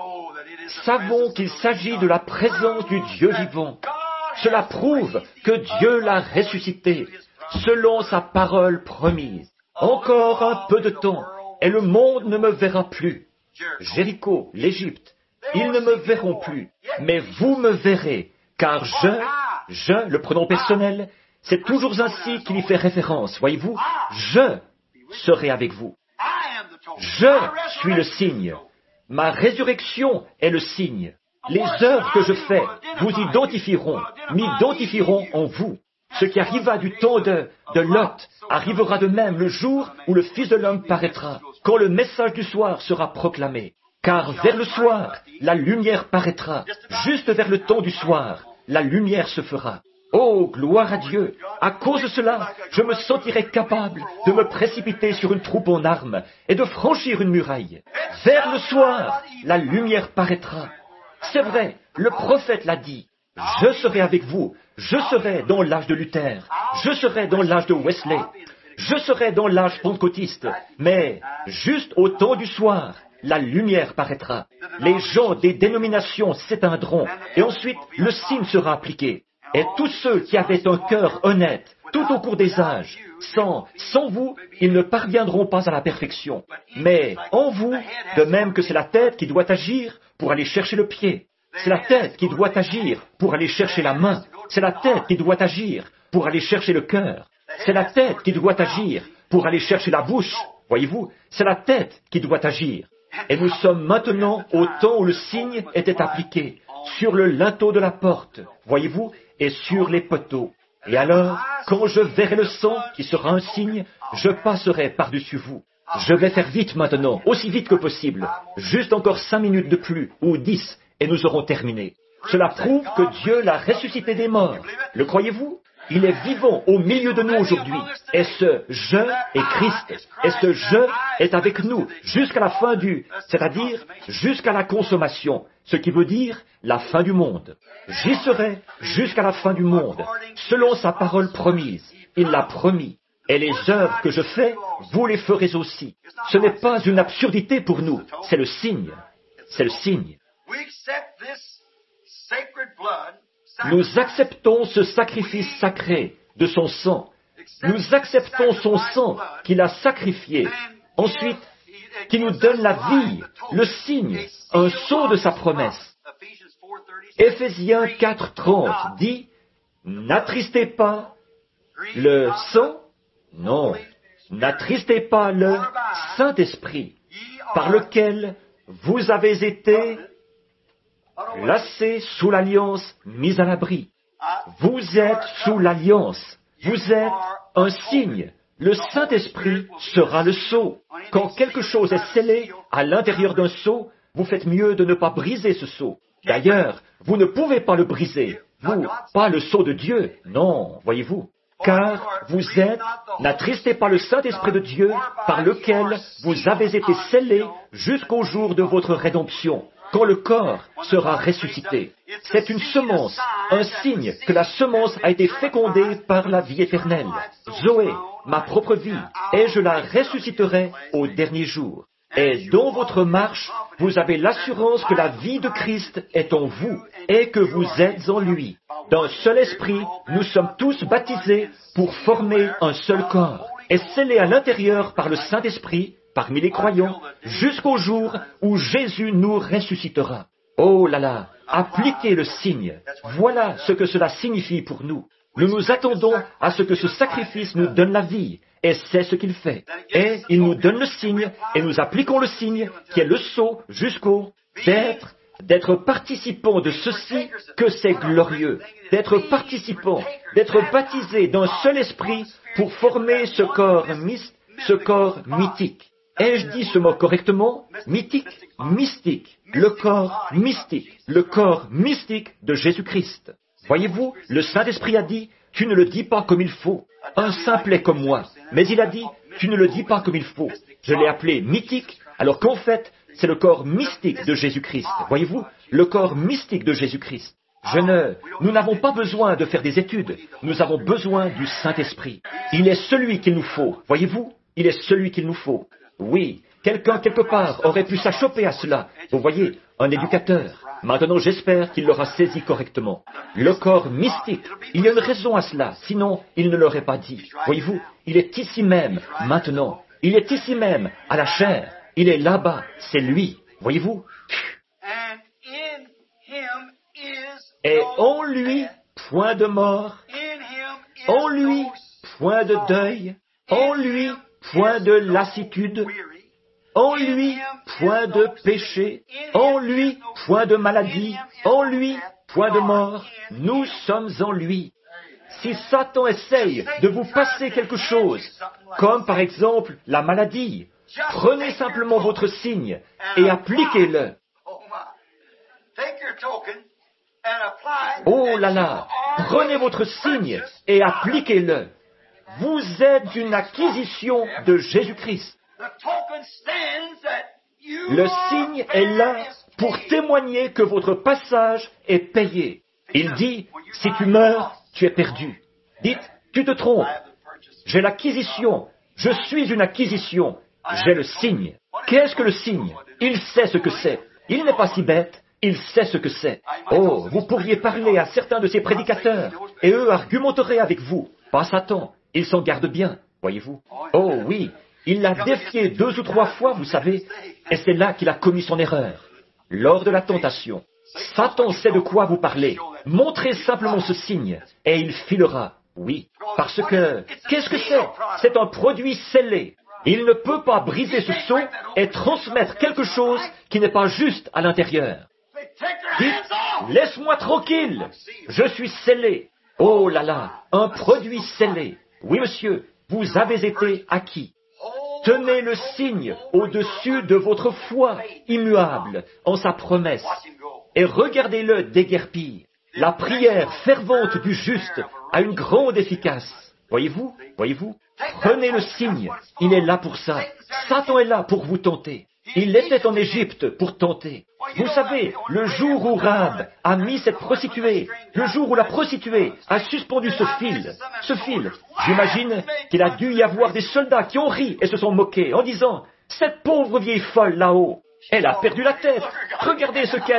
Savons qu'il s'agit de la présence du Dieu vivant. Cela prouve que Dieu l'a ressuscité, selon sa parole promise. Encore un peu de temps, et le monde ne me verra plus. Jéricho, l'Égypte, ils ne me verront plus, mais vous me verrez, car je, je, le pronom personnel, c'est toujours ainsi qu'il y fait référence, voyez-vous, je serai avec vous. Je suis le signe. Ma résurrection est le signe. Les œuvres que je fais vous identifieront, m'identifieront en vous. Ce qui arriva du temps de, de Lot arrivera de même le jour où le Fils de l'homme paraîtra, quand le message du soir sera proclamé. Car vers le soir, la lumière paraîtra. Juste vers le temps du soir, la lumière se fera. Oh, gloire à Dieu! À cause de cela, je me sentirai capable de me précipiter sur une troupe en armes et de franchir une muraille. Vers le soir, la lumière paraîtra. C'est vrai, le prophète l'a dit. Je serai avec vous. Je serai dans l'âge de Luther. Je serai dans l'âge de Wesley. Je serai dans l'âge pentecôtiste. Mais, juste au temps du soir, la lumière paraîtra. Les gens des dénominations s'éteindront. Et ensuite, le signe sera appliqué. Et tous ceux qui avaient un cœur honnête, tout au cours des âges, sans, sans vous, ils ne parviendront pas à la perfection. Mais en vous, de même que c'est la tête qui doit agir pour aller chercher le pied, c'est la tête qui doit agir pour aller chercher la main, c'est la tête qui doit agir pour aller chercher le cœur, c'est la tête qui doit agir pour aller chercher la bouche. Voyez-vous, c'est la tête qui doit agir. Et nous sommes maintenant au temps où le signe était appliqué, sur le linteau de la porte, voyez-vous, et sur les poteaux. Et alors, quand je verrai le sang, qui sera un signe, je passerai par-dessus vous. Je vais faire vite maintenant, aussi vite que possible. Juste encore cinq minutes de plus, ou dix, et nous aurons terminé. Cela prouve que Dieu l'a ressuscité des morts. Le croyez-vous? Il est vivant au milieu de nous aujourd'hui. Et ce « je » est Christ. Et ce « je » est avec nous jusqu'à la fin du, c'est-à-dire jusqu'à la consommation, ce qui veut dire la fin du monde. J'y serai jusqu'à la fin du monde, selon sa parole promise. Il l'a promis. Et les œuvres que je fais, vous les ferez aussi. Ce n'est pas une absurdité pour nous, c'est le signe. C'est le signe. Nous acceptons ce sacrifice sacré de son sang. Nous acceptons son sang qu'il a sacrifié. Ensuite, qui nous donne la vie, le signe, un sceau de sa promesse. Éphésiens quatre trente dit, « N'attristez pas le sang, non, n'attristez pas le Saint-Esprit, par lequel vous avez été placés sous l'alliance, mis à l'abri. Vous êtes sous l'alliance, vous êtes un signe. Le Saint-Esprit sera le sceau. Quand quelque chose est scellé à l'intérieur d'un sceau, vous faites mieux de ne pas briser ce sceau. D'ailleurs, vous ne pouvez pas le briser. Vous, pas le sceau de Dieu. Non, voyez-vous. Car vous êtes, n'attristez pas le Saint-Esprit de Dieu, par lequel vous avez été scellés jusqu'au jour de votre rédemption, quand le corps sera ressuscité. C'est une semence, un signe que la semence a été fécondée par la vie éternelle. Zoé, ma propre vie, et je la ressusciterai au dernier jour. Et dans votre marche, vous avez l'assurance que la vie de Christ est en vous et que vous êtes en lui. D'un seul esprit, nous sommes tous baptisés pour former un seul corps et scellés à l'intérieur par le Saint-Esprit, parmi les croyants, jusqu'au jour où Jésus nous ressuscitera. Oh là là, appliquez le signe. Voilà ce que cela signifie pour nous. Nous nous attendons à ce que ce sacrifice nous donne la vie, et c'est ce qu'il fait. Et il nous donne le signe, et nous appliquons le signe, qui est le sceau jusqu'au d'être, d'être participants de ceci, que c'est glorieux, d'être participants, d'être baptisés d'un seul esprit pour former ce corps myste, ce corps mythique. Ai-je dit ce mot correctement? Mythique, mystique, le corps mystique, le corps mystique de Jésus-Christ. Voyez-vous, le Saint-Esprit a dit, tu ne le dis pas comme il faut. Un simplet comme moi. Mais il a dit, tu ne le dis pas comme il faut. Je l'ai appelé mythique, alors qu'en fait, c'est le corps mystique de Jésus-Christ. Voyez-vous, le corps mystique de Jésus-Christ. Je ne, nous n'avons pas besoin de faire des études. Nous avons besoin du Saint-Esprit. Il est celui qu'il nous faut. Voyez-vous, il est celui qu'il nous faut. Oui, quelqu'un quelque part aurait pu s'achoper à cela. Vous voyez, un éducateur. Maintenant, j'espère qu'il l'aura saisi correctement. Le corps mystique, il y a une raison à cela, sinon il ne l'aurait pas dit. Voyez-vous, il est ici même, maintenant. Il est ici même, à la chair. Il est là-bas, c'est lui. Voyez-vous? Et en lui, point de mort. En lui, point de deuil. En lui, point de lassitude. En lui, point de péché. En lui, point de maladie. En lui, point de mort. Nous sommes en lui. Si Satan essaye de vous passer quelque chose, comme par exemple la maladie, prenez simplement votre signe et appliquez-le. Oh là là, prenez votre signe et appliquez-le. Vous êtes une acquisition de Jésus-Christ. Le signe est là pour témoigner que votre passage est payé. Il dit, si tu meurs, tu es perdu. Dites, tu te trompes. J'ai l'acquisition. Je suis une acquisition. J'ai le signe. Qu'est-ce que le signe? Il sait ce que c'est. Il n'est pas si bête. Il sait ce que c'est. Oh, vous pourriez parler à certains de ces prédicateurs, et eux argumenteraient avec vous. Pas Satan. Il s'en garde bien, voyez-vous. Oh oui, il l'a défié deux ou trois fois, vous savez, et c'est là qu'il a commis son erreur. Lors de la tentation, Satan sait de quoi vous parlez. Montrez simplement ce signe, et il filera. Oui, parce que, qu'est-ce que c'est? C'est un produit scellé. Il ne peut pas briser ce sceau et transmettre quelque chose qui n'est pas juste à l'intérieur. Dites, laisse-moi tranquille, je suis scellé. Oh là là, un produit scellé. Oui, monsieur, vous avez été acquis. Tenez le signe au-dessus de votre foi immuable en sa promesse et regardez-le déguerpir. La prière fervente du juste a une grande efficace. Voyez-vous, voyez-vous, prenez le signe, il est là pour ça. Satan est là pour vous tenter. Il était en Égypte pour tenter. Vous savez, le jour où Rahab a mis cette prostituée, le jour où la prostituée a suspendu ce fil, ce fil, j'imagine qu'il a dû y avoir des soldats qui ont ri et se sont moqués en disant « Cette pauvre vieille folle là-haut, elle a perdu la tête, regardez ce qu'elle... »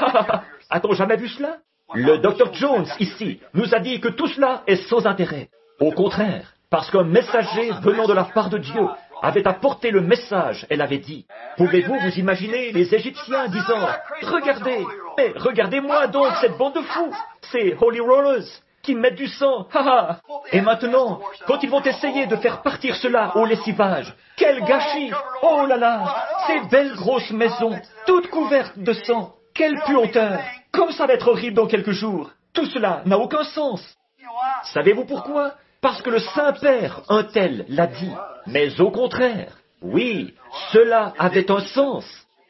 A-t-on jamais vu cela? Le docteur Jones, ici, nous a dit que tout cela est sans intérêt. Au contraire, parce qu'un messager venant de la part de Dieu avait apporté le message, elle avait dit. Pouvez-vous vous imaginer les Égyptiens disant « Regardez, mais regardez-moi donc cette bande de fous, ces Holy Rollers qui mettent du sang, haha !» Et maintenant, quand ils vont essayer de faire partir cela au lessivage, quel gâchis! Oh là là, ces belles grosses maisons, toutes couvertes de sang, quelle puanteur! Comme ça va être horrible dans quelques jours. Tout cela n'a aucun sens. Savez-vous pourquoi? Parce que le Saint-Père, un tel, l'a dit. Mais au contraire, oui, cela avait un sens.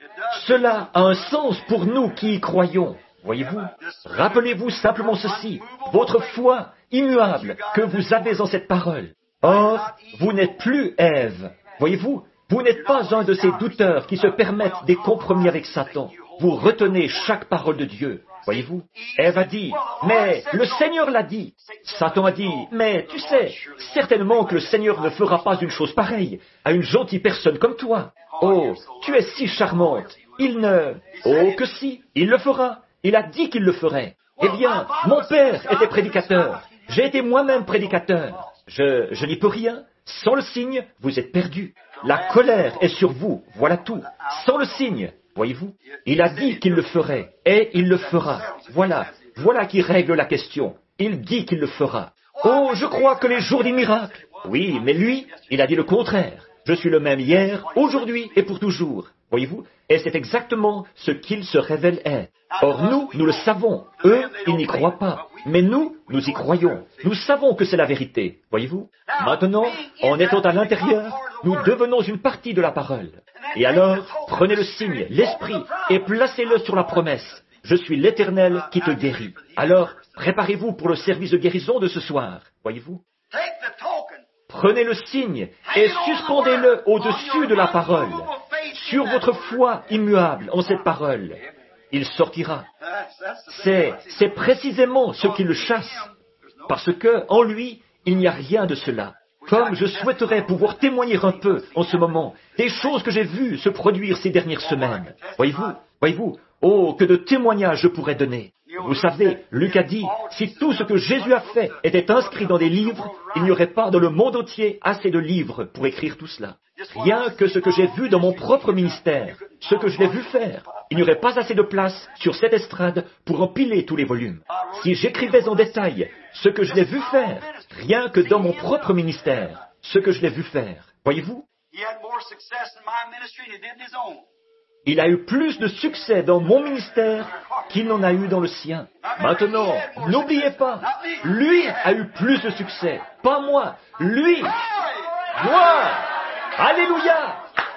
Cela a un sens pour nous qui y croyons. Voyez-vous, rappelez-vous simplement ceci, votre foi immuable que vous avez en cette parole. Or, vous n'êtes plus Ève. Voyez-vous, vous n'êtes pas un de ces douteurs qui se permettent des compromis avec Satan. Vous retenez chaque parole de Dieu. Voyez-vous, Ève a dit, mais le Seigneur l'a dit. Satan a dit, mais tu sais, certainement que le Seigneur ne fera pas une chose pareille à une gentille personne comme toi. Oh, tu es si charmante. Il ne... Oh, que si, il le fera. Il a dit qu'il le ferait. Eh bien, mon père était prédicateur. J'ai été moi-même prédicateur. Je, je n'y peux rien. Sans le signe, vous êtes perdu. La colère est sur vous, voilà tout. Sans le signe, voyez-vous, il a dit qu'il le ferait, et il le fera. Voilà, voilà qui règle la question. Il dit qu'il le fera. Oh, je crois que les jours des miracles. Oui, mais lui, il a dit le contraire. Je suis le même hier, aujourd'hui et pour toujours. Voyez-vous, et c'est exactement ce qu'il se révèle être. Or nous, nous le savons. Eux, ils n'y croient pas. Mais nous, nous y croyons. Nous savons que c'est la vérité. Voyez-vous? Maintenant, en étant à l'intérieur, nous devenons une partie de la parole. Et alors, prenez le signe, l'esprit, et placez-le sur la promesse. Je suis l'Éternel qui te guérit. Alors, préparez-vous pour le service de guérison de ce soir. Voyez-vous? Prenez le signe et suspendez-le au-dessus de la parole, sur votre foi immuable en cette parole. Il sortira. C'est, c'est précisément ce qui le chasse, parce que en lui, il n'y a rien de cela. Comme je souhaiterais pouvoir témoigner un peu en ce moment des choses que j'ai vues se produire ces dernières semaines. Voyez-vous, voyez-vous, oh, que de témoignages je pourrais donner. Vous savez, Luc a dit, si tout ce que Jésus a fait était inscrit dans des livres, il n'y aurait pas dans le monde entier assez de livres pour écrire tout cela. Rien que ce que j'ai vu dans mon propre ministère, ce que je l'ai vu faire, il n'y aurait pas assez de place sur cette estrade pour empiler tous les volumes. Si j'écrivais en détail ce que je l'ai vu faire, rien que dans mon propre ministère, ce que je l'ai vu faire, voyez-vous, il a eu plus de succès dans mon ministère qu'il n'en a eu dans le sien. Maintenant, n'oubliez pas, lui a eu plus de succès, pas moi, lui. Moi, alléluia.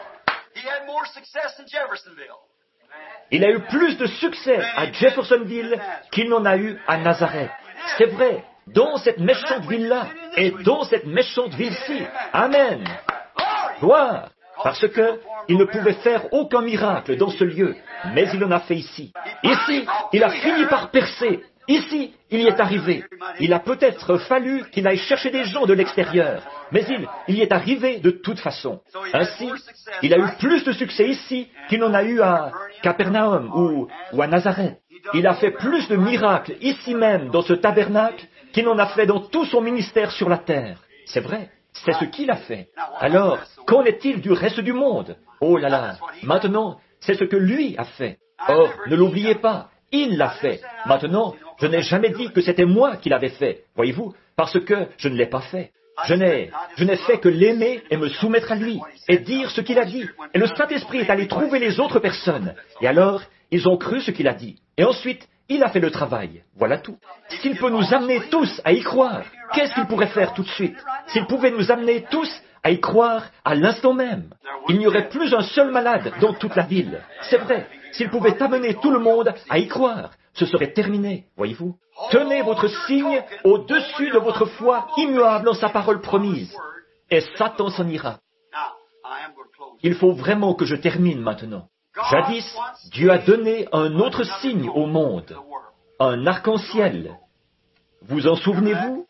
Il a eu plus de succès à Jeffersonville qu'il n'en a eu à Nazareth. C'est vrai, dans cette méchante ville-là et dans cette méchante ville-ci. Amen. Gloire. Parce que il ne pouvait faire aucun miracle dans ce lieu, mais il en a fait ici. Ici, il a fini par percer. Ici, il y est arrivé. Il a peut-être fallu qu'il aille chercher des gens de l'extérieur, mais il, il y est arrivé de toute façon. Ainsi, il a eu plus de succès ici qu'il n'en a eu à Capernaum ou, ou à Nazareth. Il a fait plus de miracles ici même, dans ce tabernacle, qu'il n'en a fait dans tout son ministère sur la terre. C'est vrai. C'est ce qu'il a fait. Alors, qu'en est-il du reste du monde? Oh là là, maintenant, c'est ce que lui a fait. Or, ne l'oubliez pas, il l'a fait. Maintenant, je n'ai jamais dit que c'était moi qui l'avais fait, voyez-vous, parce que je ne l'ai pas fait. Je n'ai, je n'ai fait que l'aimer et me soumettre à lui, et dire ce qu'il a dit. Et le Saint-Esprit est allé trouver les autres personnes. Et alors, ils ont cru ce qu'il a dit. Et ensuite, il a fait le travail. Voilà tout. S'il peut nous amener tous à y croire, qu'est-ce qu'il pourrait faire tout de suite? S'il pouvait nous amener tous à y croire à l'instant même, il n'y aurait plus un seul malade dans toute la ville. C'est vrai. S'il pouvait amener tout le monde à y croire, ce serait terminé, voyez-vous. Tenez votre signe au-dessus de votre foi immuable en sa parole promise, et Satan s'en ira. Il faut vraiment que je termine maintenant. Jadis, Dieu a donné un autre signe au monde, un arc-en-ciel. Vous en souvenez-vous?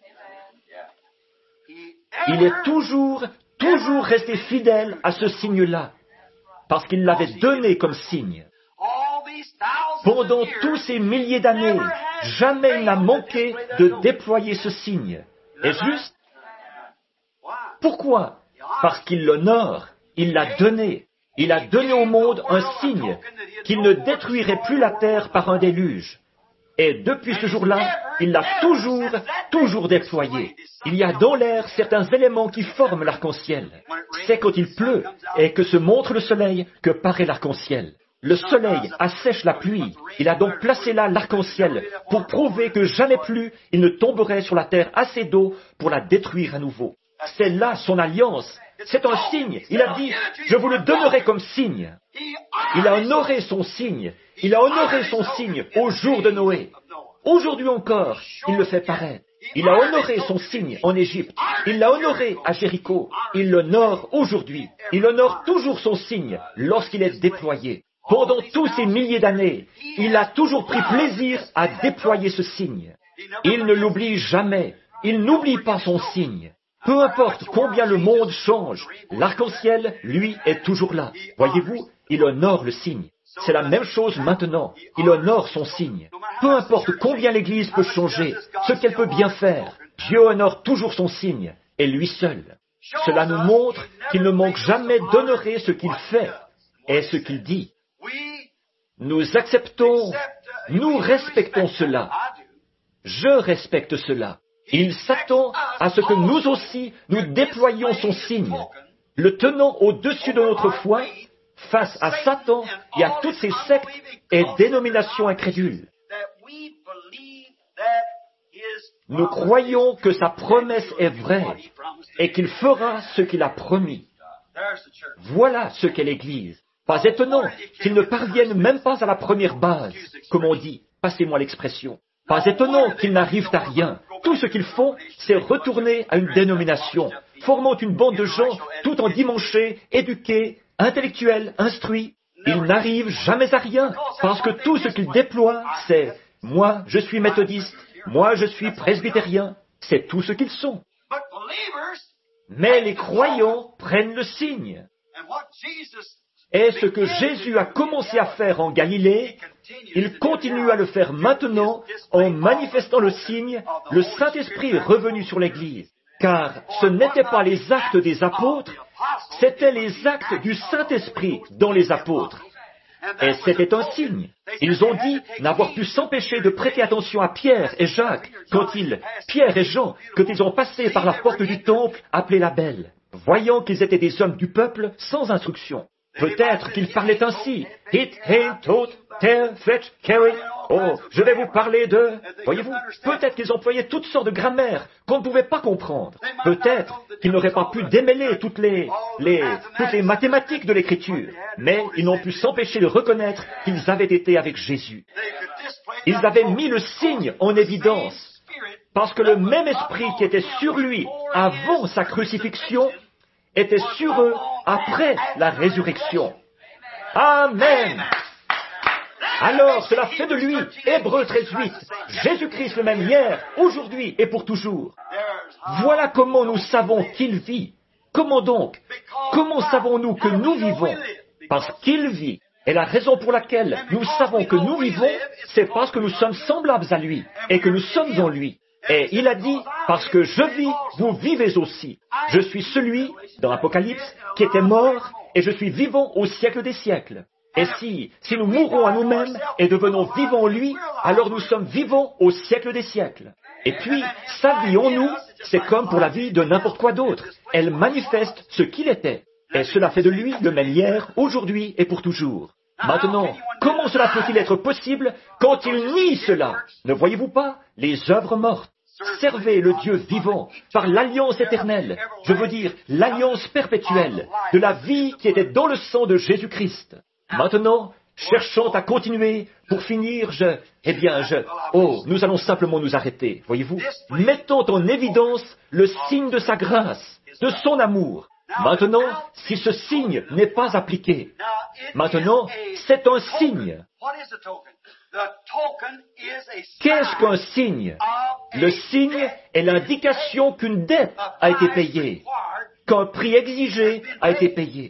Il est toujours, toujours resté fidèle à ce signe-là, parce qu'il l'avait donné comme signe. Pendant tous ces milliers d'années, jamais il n'a manqué de déployer ce signe. Est-ce juste? Pourquoi? Parce qu'il l'honore, il l'a donné. Il a donné au monde un signe qu'il ne détruirait plus la terre par un déluge. Et depuis ce jour-là, il l'a toujours, toujours déployé. Il y a dans l'air certains éléments qui forment l'arc-en-ciel. C'est quand il pleut et que se montre le soleil que paraît l'arc-en-ciel. Le soleil assèche la pluie. Il a donc placé là l'arc-en-ciel pour prouver que jamais plus il ne tomberait sur la terre assez d'eau pour la détruire à nouveau. C'est là son alliance. C'est un signe. Il a dit, je vous le donnerai comme signe. Il a honoré son signe. Il a honoré son signe au jour de Noé. Aujourd'hui encore, il le fait paraître. Il a honoré son signe en Égypte. Il l'a honoré à Jéricho. Il l'honore aujourd'hui. Il honore toujours son signe lorsqu'il est déployé. Pendant tous ces milliers d'années, il a toujours pris plaisir à déployer ce signe. Il ne l'oublie jamais. Il n'oublie pas son signe. Peu importe combien le monde change, l'arc-en-ciel, lui, est toujours là. Voyez-vous, il honore le signe. C'est la même chose maintenant. Il honore son signe. Peu importe combien l'Église peut changer, ce qu'elle peut bien faire, Dieu honore toujours son signe, et lui seul. Cela nous montre qu'il ne manque jamais d'honorer ce qu'il fait et ce qu'il dit. Nous acceptons, nous respectons cela. Je respecte cela. Il s'attend à ce que nous aussi, nous déployions son signe, le tenant au-dessus de notre foi, face à Satan et à toutes ces sectes et dénominations incrédules. Nous croyons que sa promesse est vraie et qu'il fera ce qu'il a promis. Voilà ce qu'est l'Église. Pas étonnant qu'ils ne parviennent même pas à la première base, comme on dit, passez-moi l'expression. Pas étonnant qu'ils n'arrivent à rien. Tout ce qu'ils font, c'est retourner à une dénomination, formant une bande de gens tout endimanchés, éduqués, intellectuels, instruits. Ils n'arrivent jamais à rien, parce que tout ce qu'ils déploient, c'est « moi, je suis méthodiste, moi, je suis presbytérien ». C'est tout ce qu'ils sont. Mais les croyants prennent le signe. Et ce que Jésus a commencé à faire en Galilée, il continue à le faire maintenant en manifestant le signe, le Saint-Esprit est revenu sur l'Église. Car ce n'étaient pas les actes des apôtres, c'étaient les actes du Saint-Esprit dans les apôtres. Et c'était un signe. Ils ont dit n'avoir pu s'empêcher de prêter attention à Pierre et Jacques quand ils, Pierre et Jean, quand ils ont passé par la porte du temple appelée la Belle, voyant qu'ils étaient des hommes du peuple sans instruction. Peut-être qu'ils parlaient ainsi. Hit, hain, tote, tear, fetch, carry. Oh, je vais vous parler de... Voyez-vous, peut-être qu'ils employaient toutes sortes de grammaires qu'on ne pouvait pas comprendre. Peut-être qu'ils n'auraient pas pu démêler toutes les, les, toutes les mathématiques de l'Écriture. Mais ils n'ont pu s'empêcher de reconnaître qu'ils avaient été avec Jésus. Ils avaient mis le signe en évidence. Parce que le même esprit qui était sur lui avant sa crucifixion était sur eux après la résurrection. Amen. Alors, cela fait de lui, Hébreux treize huit, Jésus-Christ le même hier, aujourd'hui et pour toujours. Voilà comment nous savons qu'il vit. Comment donc? Comment savons-nous que nous vivons? Parce qu'il vit. Et la raison pour laquelle nous savons que nous vivons, c'est parce que nous sommes semblables à lui et que nous sommes en lui. Et il a dit, parce que je vis, vous vivez aussi. Je suis celui, dans l'Apocalypse, qui était mort, et je suis vivant au siècle des siècles. Et si, si nous mourons à nous-mêmes et devenons vivants en lui, alors nous sommes vivants au siècle des siècles. Et puis, sa vie en nous, c'est comme pour la vie de n'importe quoi d'autre. Elle manifeste ce qu'il était. Et cela fait de lui le même hier, aujourd'hui et pour toujours. Maintenant, comment cela peut-il être possible quand il nie cela? Ne voyez-vous pas les œuvres mortes? Servez le Dieu vivant par l'alliance éternelle, je veux dire l'alliance perpétuelle de la vie qui était dans le sang de Jésus-Christ. Maintenant, cherchant à continuer, pour finir, je... Eh bien, je... Oh, nous allons simplement nous arrêter, voyez-vous, mettons en évidence le signe de sa grâce, de son amour. Maintenant, si ce signe n'est pas appliqué, maintenant, c'est un signe. Qu'est-ce qu'un signe? Le signe est l'indication qu'une dette a été payée, qu'un prix exigé a été payé.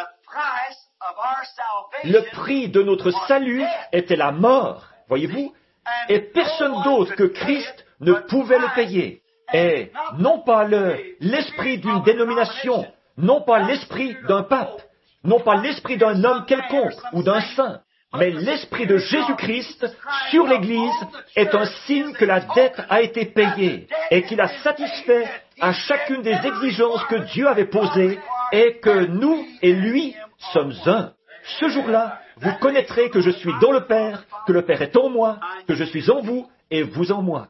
Le prix de notre salut était la mort, voyez-vous, et personne d'autre que Christ ne pouvait le payer. Et non pas le, l'esprit d'une dénomination, non pas l'esprit d'un pape, non pas l'esprit d'un homme quelconque ou d'un saint, mais l'esprit de Jésus-Christ sur l'Église est un signe que la dette a été payée et qu'il a satisfait à chacune des exigences que Dieu avait posées et que nous et lui sommes un. Ce jour-là, vous connaîtrez que je suis dans le Père, que le Père est en moi, que je suis en vous et vous en moi.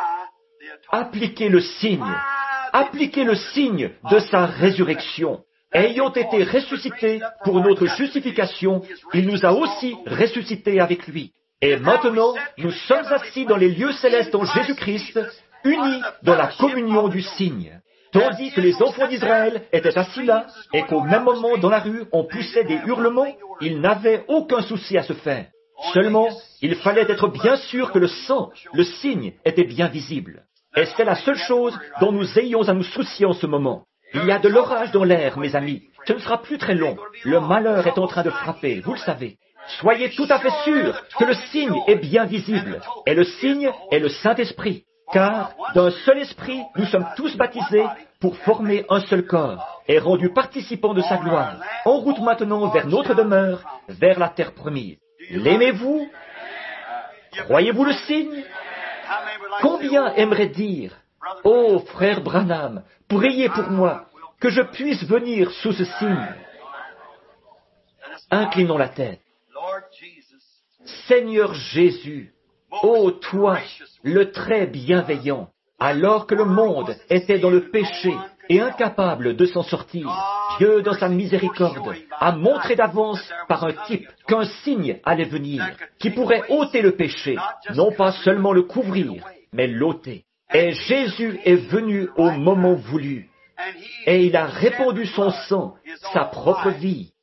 Appliquez le signe. Appliquez le signe de sa résurrection. Ayant été ressuscité pour notre justification, il nous a aussi ressuscités avec lui. Et maintenant, nous sommes assis dans les lieux célestes en Jésus-Christ, unis dans la communion du signe. Tandis que les enfants d'Israël étaient assis là, et qu'au même moment dans la rue on poussait des hurlements, ils n'avaient aucun souci à se faire. Seulement, il fallait être bien sûr que le sang, le signe, était bien visible. Et c'est la seule chose dont nous ayons à nous soucier en ce moment. Il y a de l'orage dans l'air, mes amis. Ce ne sera plus très long. Le malheur est en train de frapper, vous le savez. Soyez tout à fait sûrs que le signe est bien visible. Et le signe est le Saint-Esprit. Car d'un seul esprit, nous sommes tous baptisés pour former un seul corps et rendus participants de sa gloire. En route maintenant vers notre demeure, vers la terre promise. L'aimez-vous? Croyez-vous le signe? Combien aimeraient dire, « Oh, frère Branham, priez pour moi, que je puisse venir sous ce signe. » Inclinons la tête. Seigneur Jésus, ô toi, le très bienveillant, alors que le monde était dans le péché et incapable de s'en sortir, Dieu, dans sa miséricorde, a montré d'avance par un type qu'un signe allait venir, qui pourrait ôter le péché, non pas seulement le couvrir, mais l'ôter. Et Jésus est venu au moment voulu, et il a répandu son sang, sa propre vie,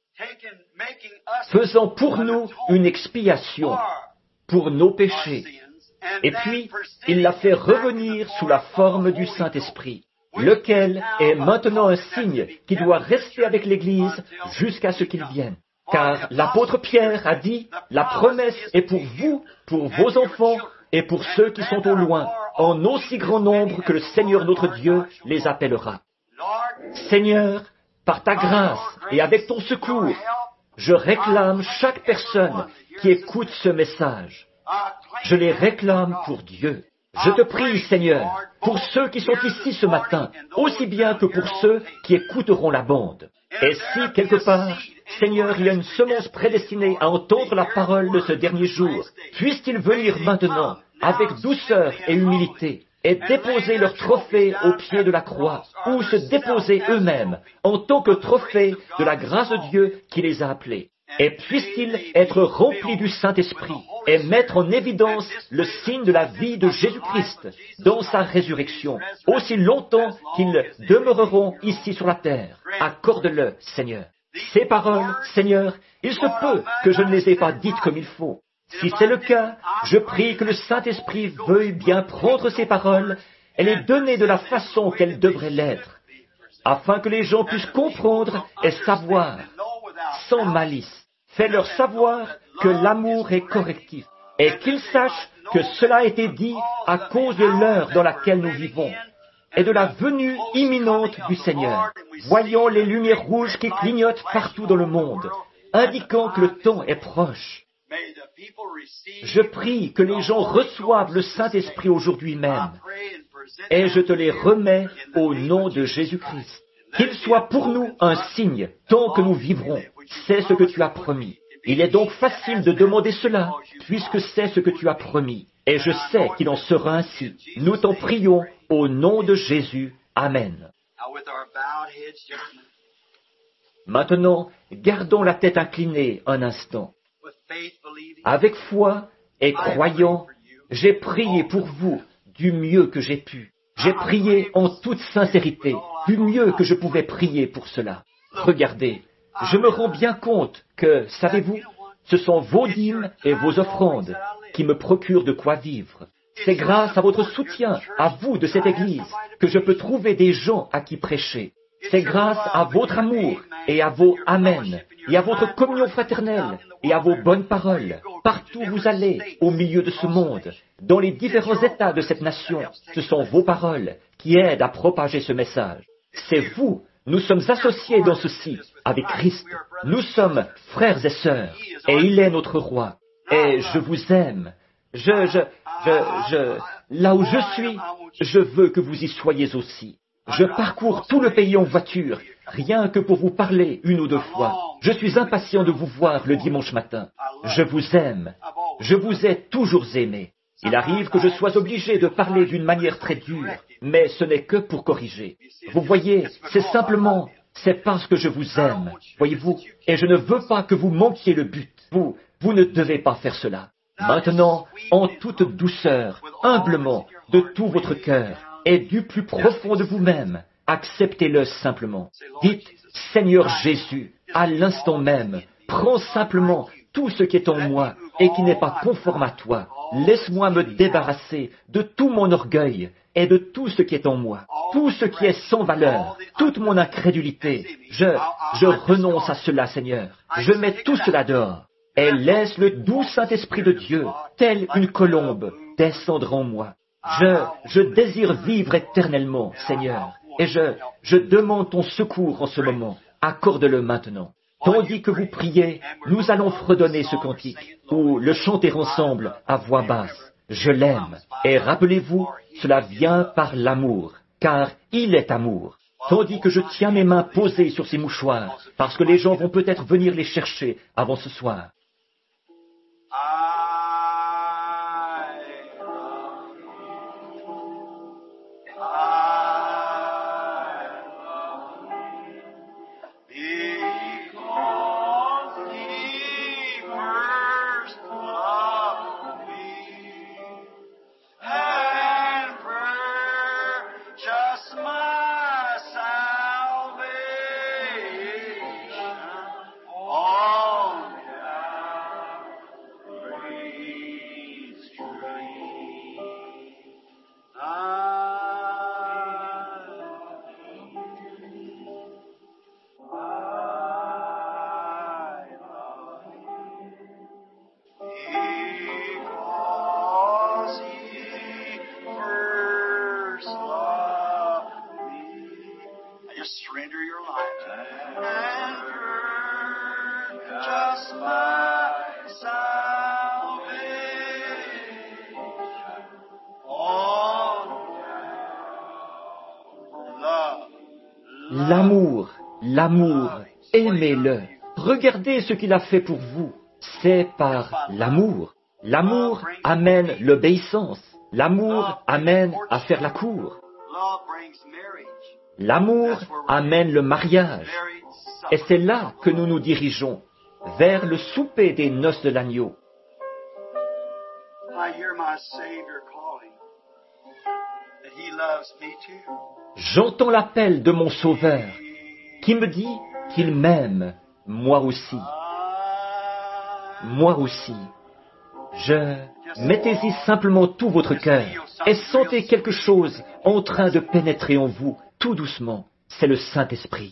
faisant pour nous une expiation pour nos péchés. Et puis, il l'a fait revenir sous la forme du Saint-Esprit, lequel est maintenant un signe qui doit rester avec l'Église jusqu'à ce qu'il vienne. Car l'apôtre Pierre a dit, la promesse est pour vous, pour vos enfants et pour ceux qui sont au loin, en aussi grand nombre que le Seigneur notre Dieu les appellera. Seigneur, par ta grâce et avec ton secours, je réclame chaque personne qui écoute ce message. Je les réclame pour Dieu. Je te prie, Seigneur, pour ceux qui sont ici ce matin, aussi bien que pour ceux qui écouteront la bande. Et si, quelque part, Seigneur, il y a une semence prédestinée à entendre la parole de ce dernier jour, puisse-t-il venir maintenant, avec douceur et humilité, et déposer leur trophée au pied de la croix, ou se déposer eux-mêmes en tant que trophée de la grâce de Dieu qui les a appelés. Et puisse-t-il être rempli du Saint-Esprit et mettre en évidence le signe de la vie de Jésus-Christ dans sa résurrection, aussi longtemps qu'ils demeureront ici sur la terre. Accorde-le, Seigneur. Ces paroles, Seigneur, il se peut que je ne les ai pas dites comme il faut. Si c'est le cas, je prie que le Saint-Esprit veuille bien prendre ces paroles et les donner de la façon qu'elles devraient l'être, afin que les gens puissent comprendre et savoir, sans malice. Fais-leur savoir que l'amour est correctif et qu'ils sachent que cela a été dit à cause de l'heure dans laquelle nous vivons et de la venue imminente du Seigneur. Voyons les lumières rouges qui clignotent partout dans le monde, indiquant que le temps est proche. Je prie que les gens reçoivent le Saint-Esprit aujourd'hui même, et je te les remets au nom de Jésus-Christ. Qu'il soit pour nous un signe tant que nous vivrons. C'est ce que tu as promis. Il est donc facile de demander cela, puisque c'est ce que tu as promis. Et je sais qu'il en sera ainsi. Nous t'en prions au nom de Jésus. Amen. Maintenant, gardons la tête inclinée un instant. Avec foi et croyant, j'ai prié pour vous du mieux que j'ai pu. J'ai prié en toute sincérité, du mieux que je pouvais prier pour cela. Regardez, je me rends bien compte que, savez-vous, ce sont vos dîmes et vos offrandes qui me procurent de quoi vivre. C'est grâce à votre soutien, à vous de cette Église, que je peux trouver des gens à qui prêcher. C'est grâce à votre amour et à vos Amen, et à votre communion fraternelle, et à vos bonnes paroles, partout où vous allez, au milieu de ce monde, dans les différents états de cette nation, ce sont vos paroles qui aident à propager ce message. C'est vous, nous sommes associés dans ceci, avec Christ. Nous sommes frères et sœurs, et il est notre roi. Et je vous aime. Je, je, je, je, là où je suis, je veux que vous y soyez aussi. Je parcours tout le pays en voiture, rien que pour vous parler une ou deux fois. Je suis impatient de vous voir le dimanche matin. Je vous aime. Je vous ai toujours aimé. Il arrive que je sois obligé de parler d'une manière très dure, mais ce n'est que pour corriger. Vous voyez, c'est simplement, C'est parce que je vous aime, voyez-vous, et je ne veux pas que vous manquiez le but. Vous, vous ne devez pas faire cela. Maintenant, en toute douceur, humblement, de tout votre cœur, et du plus profond de vous-même, acceptez-le simplement. Dites, Seigneur Jésus, à l'instant même, prends simplement tout ce qui est en moi et qui n'est pas conforme à toi. Laisse-moi me débarrasser de tout mon orgueil et de tout ce qui est en moi, tout ce qui est sans valeur, toute mon incrédulité. Je, je renonce à cela, Seigneur. Je mets tout cela dehors et laisse le doux Saint-Esprit de Dieu, tel une colombe, descendre en moi. Je, je désire vivre éternellement, Seigneur, et je, je demande ton secours en ce moment. Accorde-le maintenant. Tandis que vous priez, nous allons fredonner ce cantique, ou le chanter ensemble à voix basse. Je l'aime. Et rappelez-vous, cela vient par l'amour, car il est amour. Tandis que je tiens mes mains posées sur ces mouchoirs, parce que les gens vont peut-être venir les chercher avant ce soir. L'amour, l'amour, aimez-le. Regardez ce qu'il a fait pour vous. C'est par l'amour. L'amour amène l'obéissance. L'amour amène à faire la cour. L'amour amène le mariage. Et c'est là que nous nous dirigeons, vers le souper des noces de l'agneau. J'entends l'appel de mon Sauveur, qui me dit qu'il m'aime, moi aussi. Moi aussi. Je... Mettez-y simplement tout votre cœur et sentez quelque chose en train de pénétrer en vous, tout doucement. C'est le Saint-Esprit.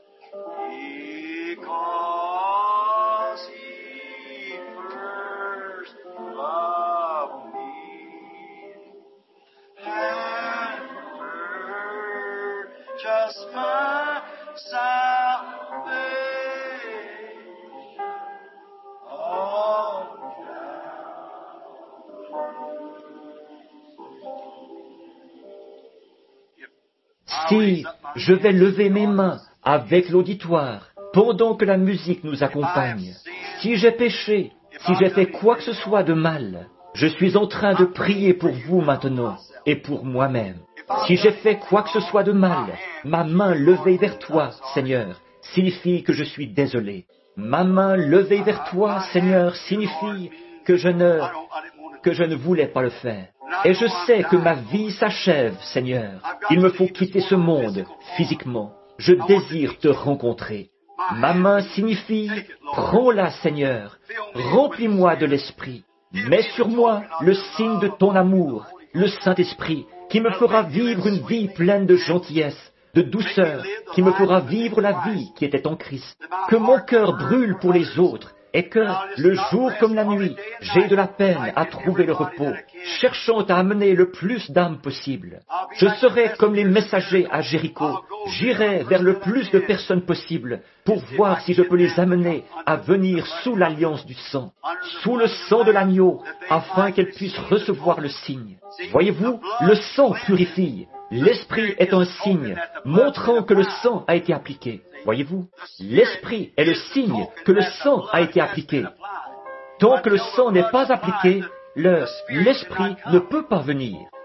Si je vais lever mes mains avec l'auditoire pendant que la musique nous accompagne, si j'ai péché, si j'ai fait quoi que ce soit de mal, je suis en train de prier pour vous maintenant et pour moi-même. Si j'ai fait quoi que ce soit de mal, ma main levée vers toi, Seigneur, signifie que je suis désolé. Ma main levée vers toi, Seigneur, signifie que je ne, que je ne voulais pas le faire. Et je sais que ma vie s'achève, Seigneur. Il me faut quitter ce monde, physiquement. Je désire te rencontrer. Ma main signifie, prends-la, Seigneur. Remplis-moi de l'Esprit. Mets sur moi le signe de ton amour, le Saint-Esprit, qui me fera vivre une vie pleine de gentillesse, de douceur, qui me fera vivre la vie qui était en Christ. Que mon cœur brûle pour les autres, et que, le jour comme la nuit, j'ai de la peine à trouver le repos, cherchant à amener le plus d'âmes possible. Je serai comme les messagers à Jéricho. J'irai vers le plus de personnes possible pour voir si je peux les amener à venir sous l'alliance du sang, sous le sang de l'agneau, afin qu'elles puissent recevoir le signe. Voyez-vous, le sang purifie. L'Esprit est un signe, montrant que le sang a été appliqué. Voyez-vous, l'Esprit est le signe que le sang a été appliqué. Tant que le sang n'est pas appliqué, le, l'Esprit ne peut pas venir.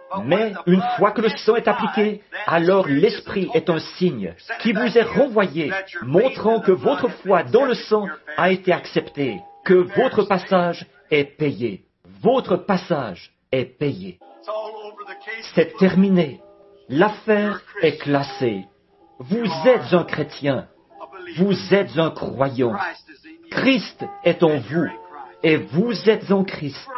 Mais une fois que le sang est appliqué, alors l'Esprit est un signe qui vous est renvoyé, montrant que votre foi dans le sang a été acceptée, que votre passage est payé. Votre passage est payé. C'est terminé. L'affaire est classée. Vous êtes un chrétien. Vous êtes un croyant. Christ est en vous et vous êtes en Christ.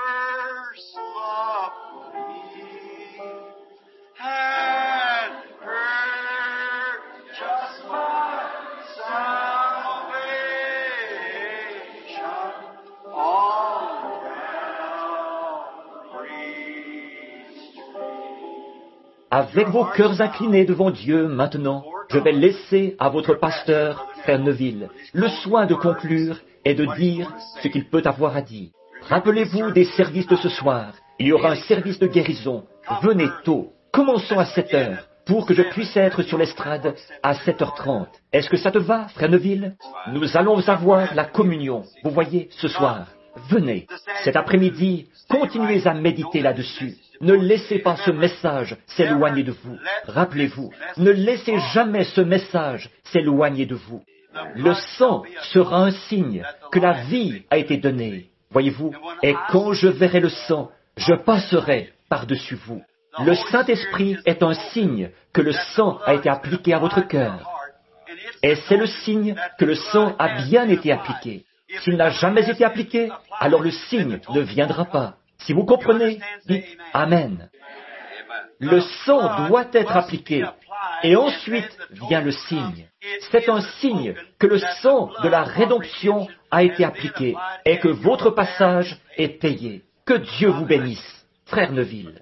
Avec vos cœurs inclinés devant Dieu maintenant, je vais laisser à votre pasteur, Frère Neville, le soin de conclure et de dire ce qu'il peut avoir à dire. Rappelez-vous des services de ce soir. Il y aura un service de guérison. Venez tôt. Commençons à sept heures pour que je puisse être sur l'estrade à sept heures trente. Est-ce que ça te va, Frère Neville? Nous allons avoir la communion, vous voyez, ce soir. Venez. Cet après-midi, continuez à méditer là-dessus. Ne laissez pas ce message s'éloigner de vous. Rappelez-vous, ne laissez jamais ce message s'éloigner de vous. Le sang sera un signe que la vie a été donnée. Voyez-vous, et quand je verrai le sang, je passerai par-dessus vous. Le Saint-Esprit est un signe que le sang a été appliqué à votre cœur. Et c'est le signe que le sang a bien été appliqué. S'il n'a jamais été appliqué, alors le signe ne viendra pas. Si vous comprenez, dites Amen. Le sang doit être appliqué, et ensuite vient le signe. C'est un signe que le sang de la rédemption a été appliqué, et que votre passage est payé. Que Dieu vous bénisse, Frère Neville.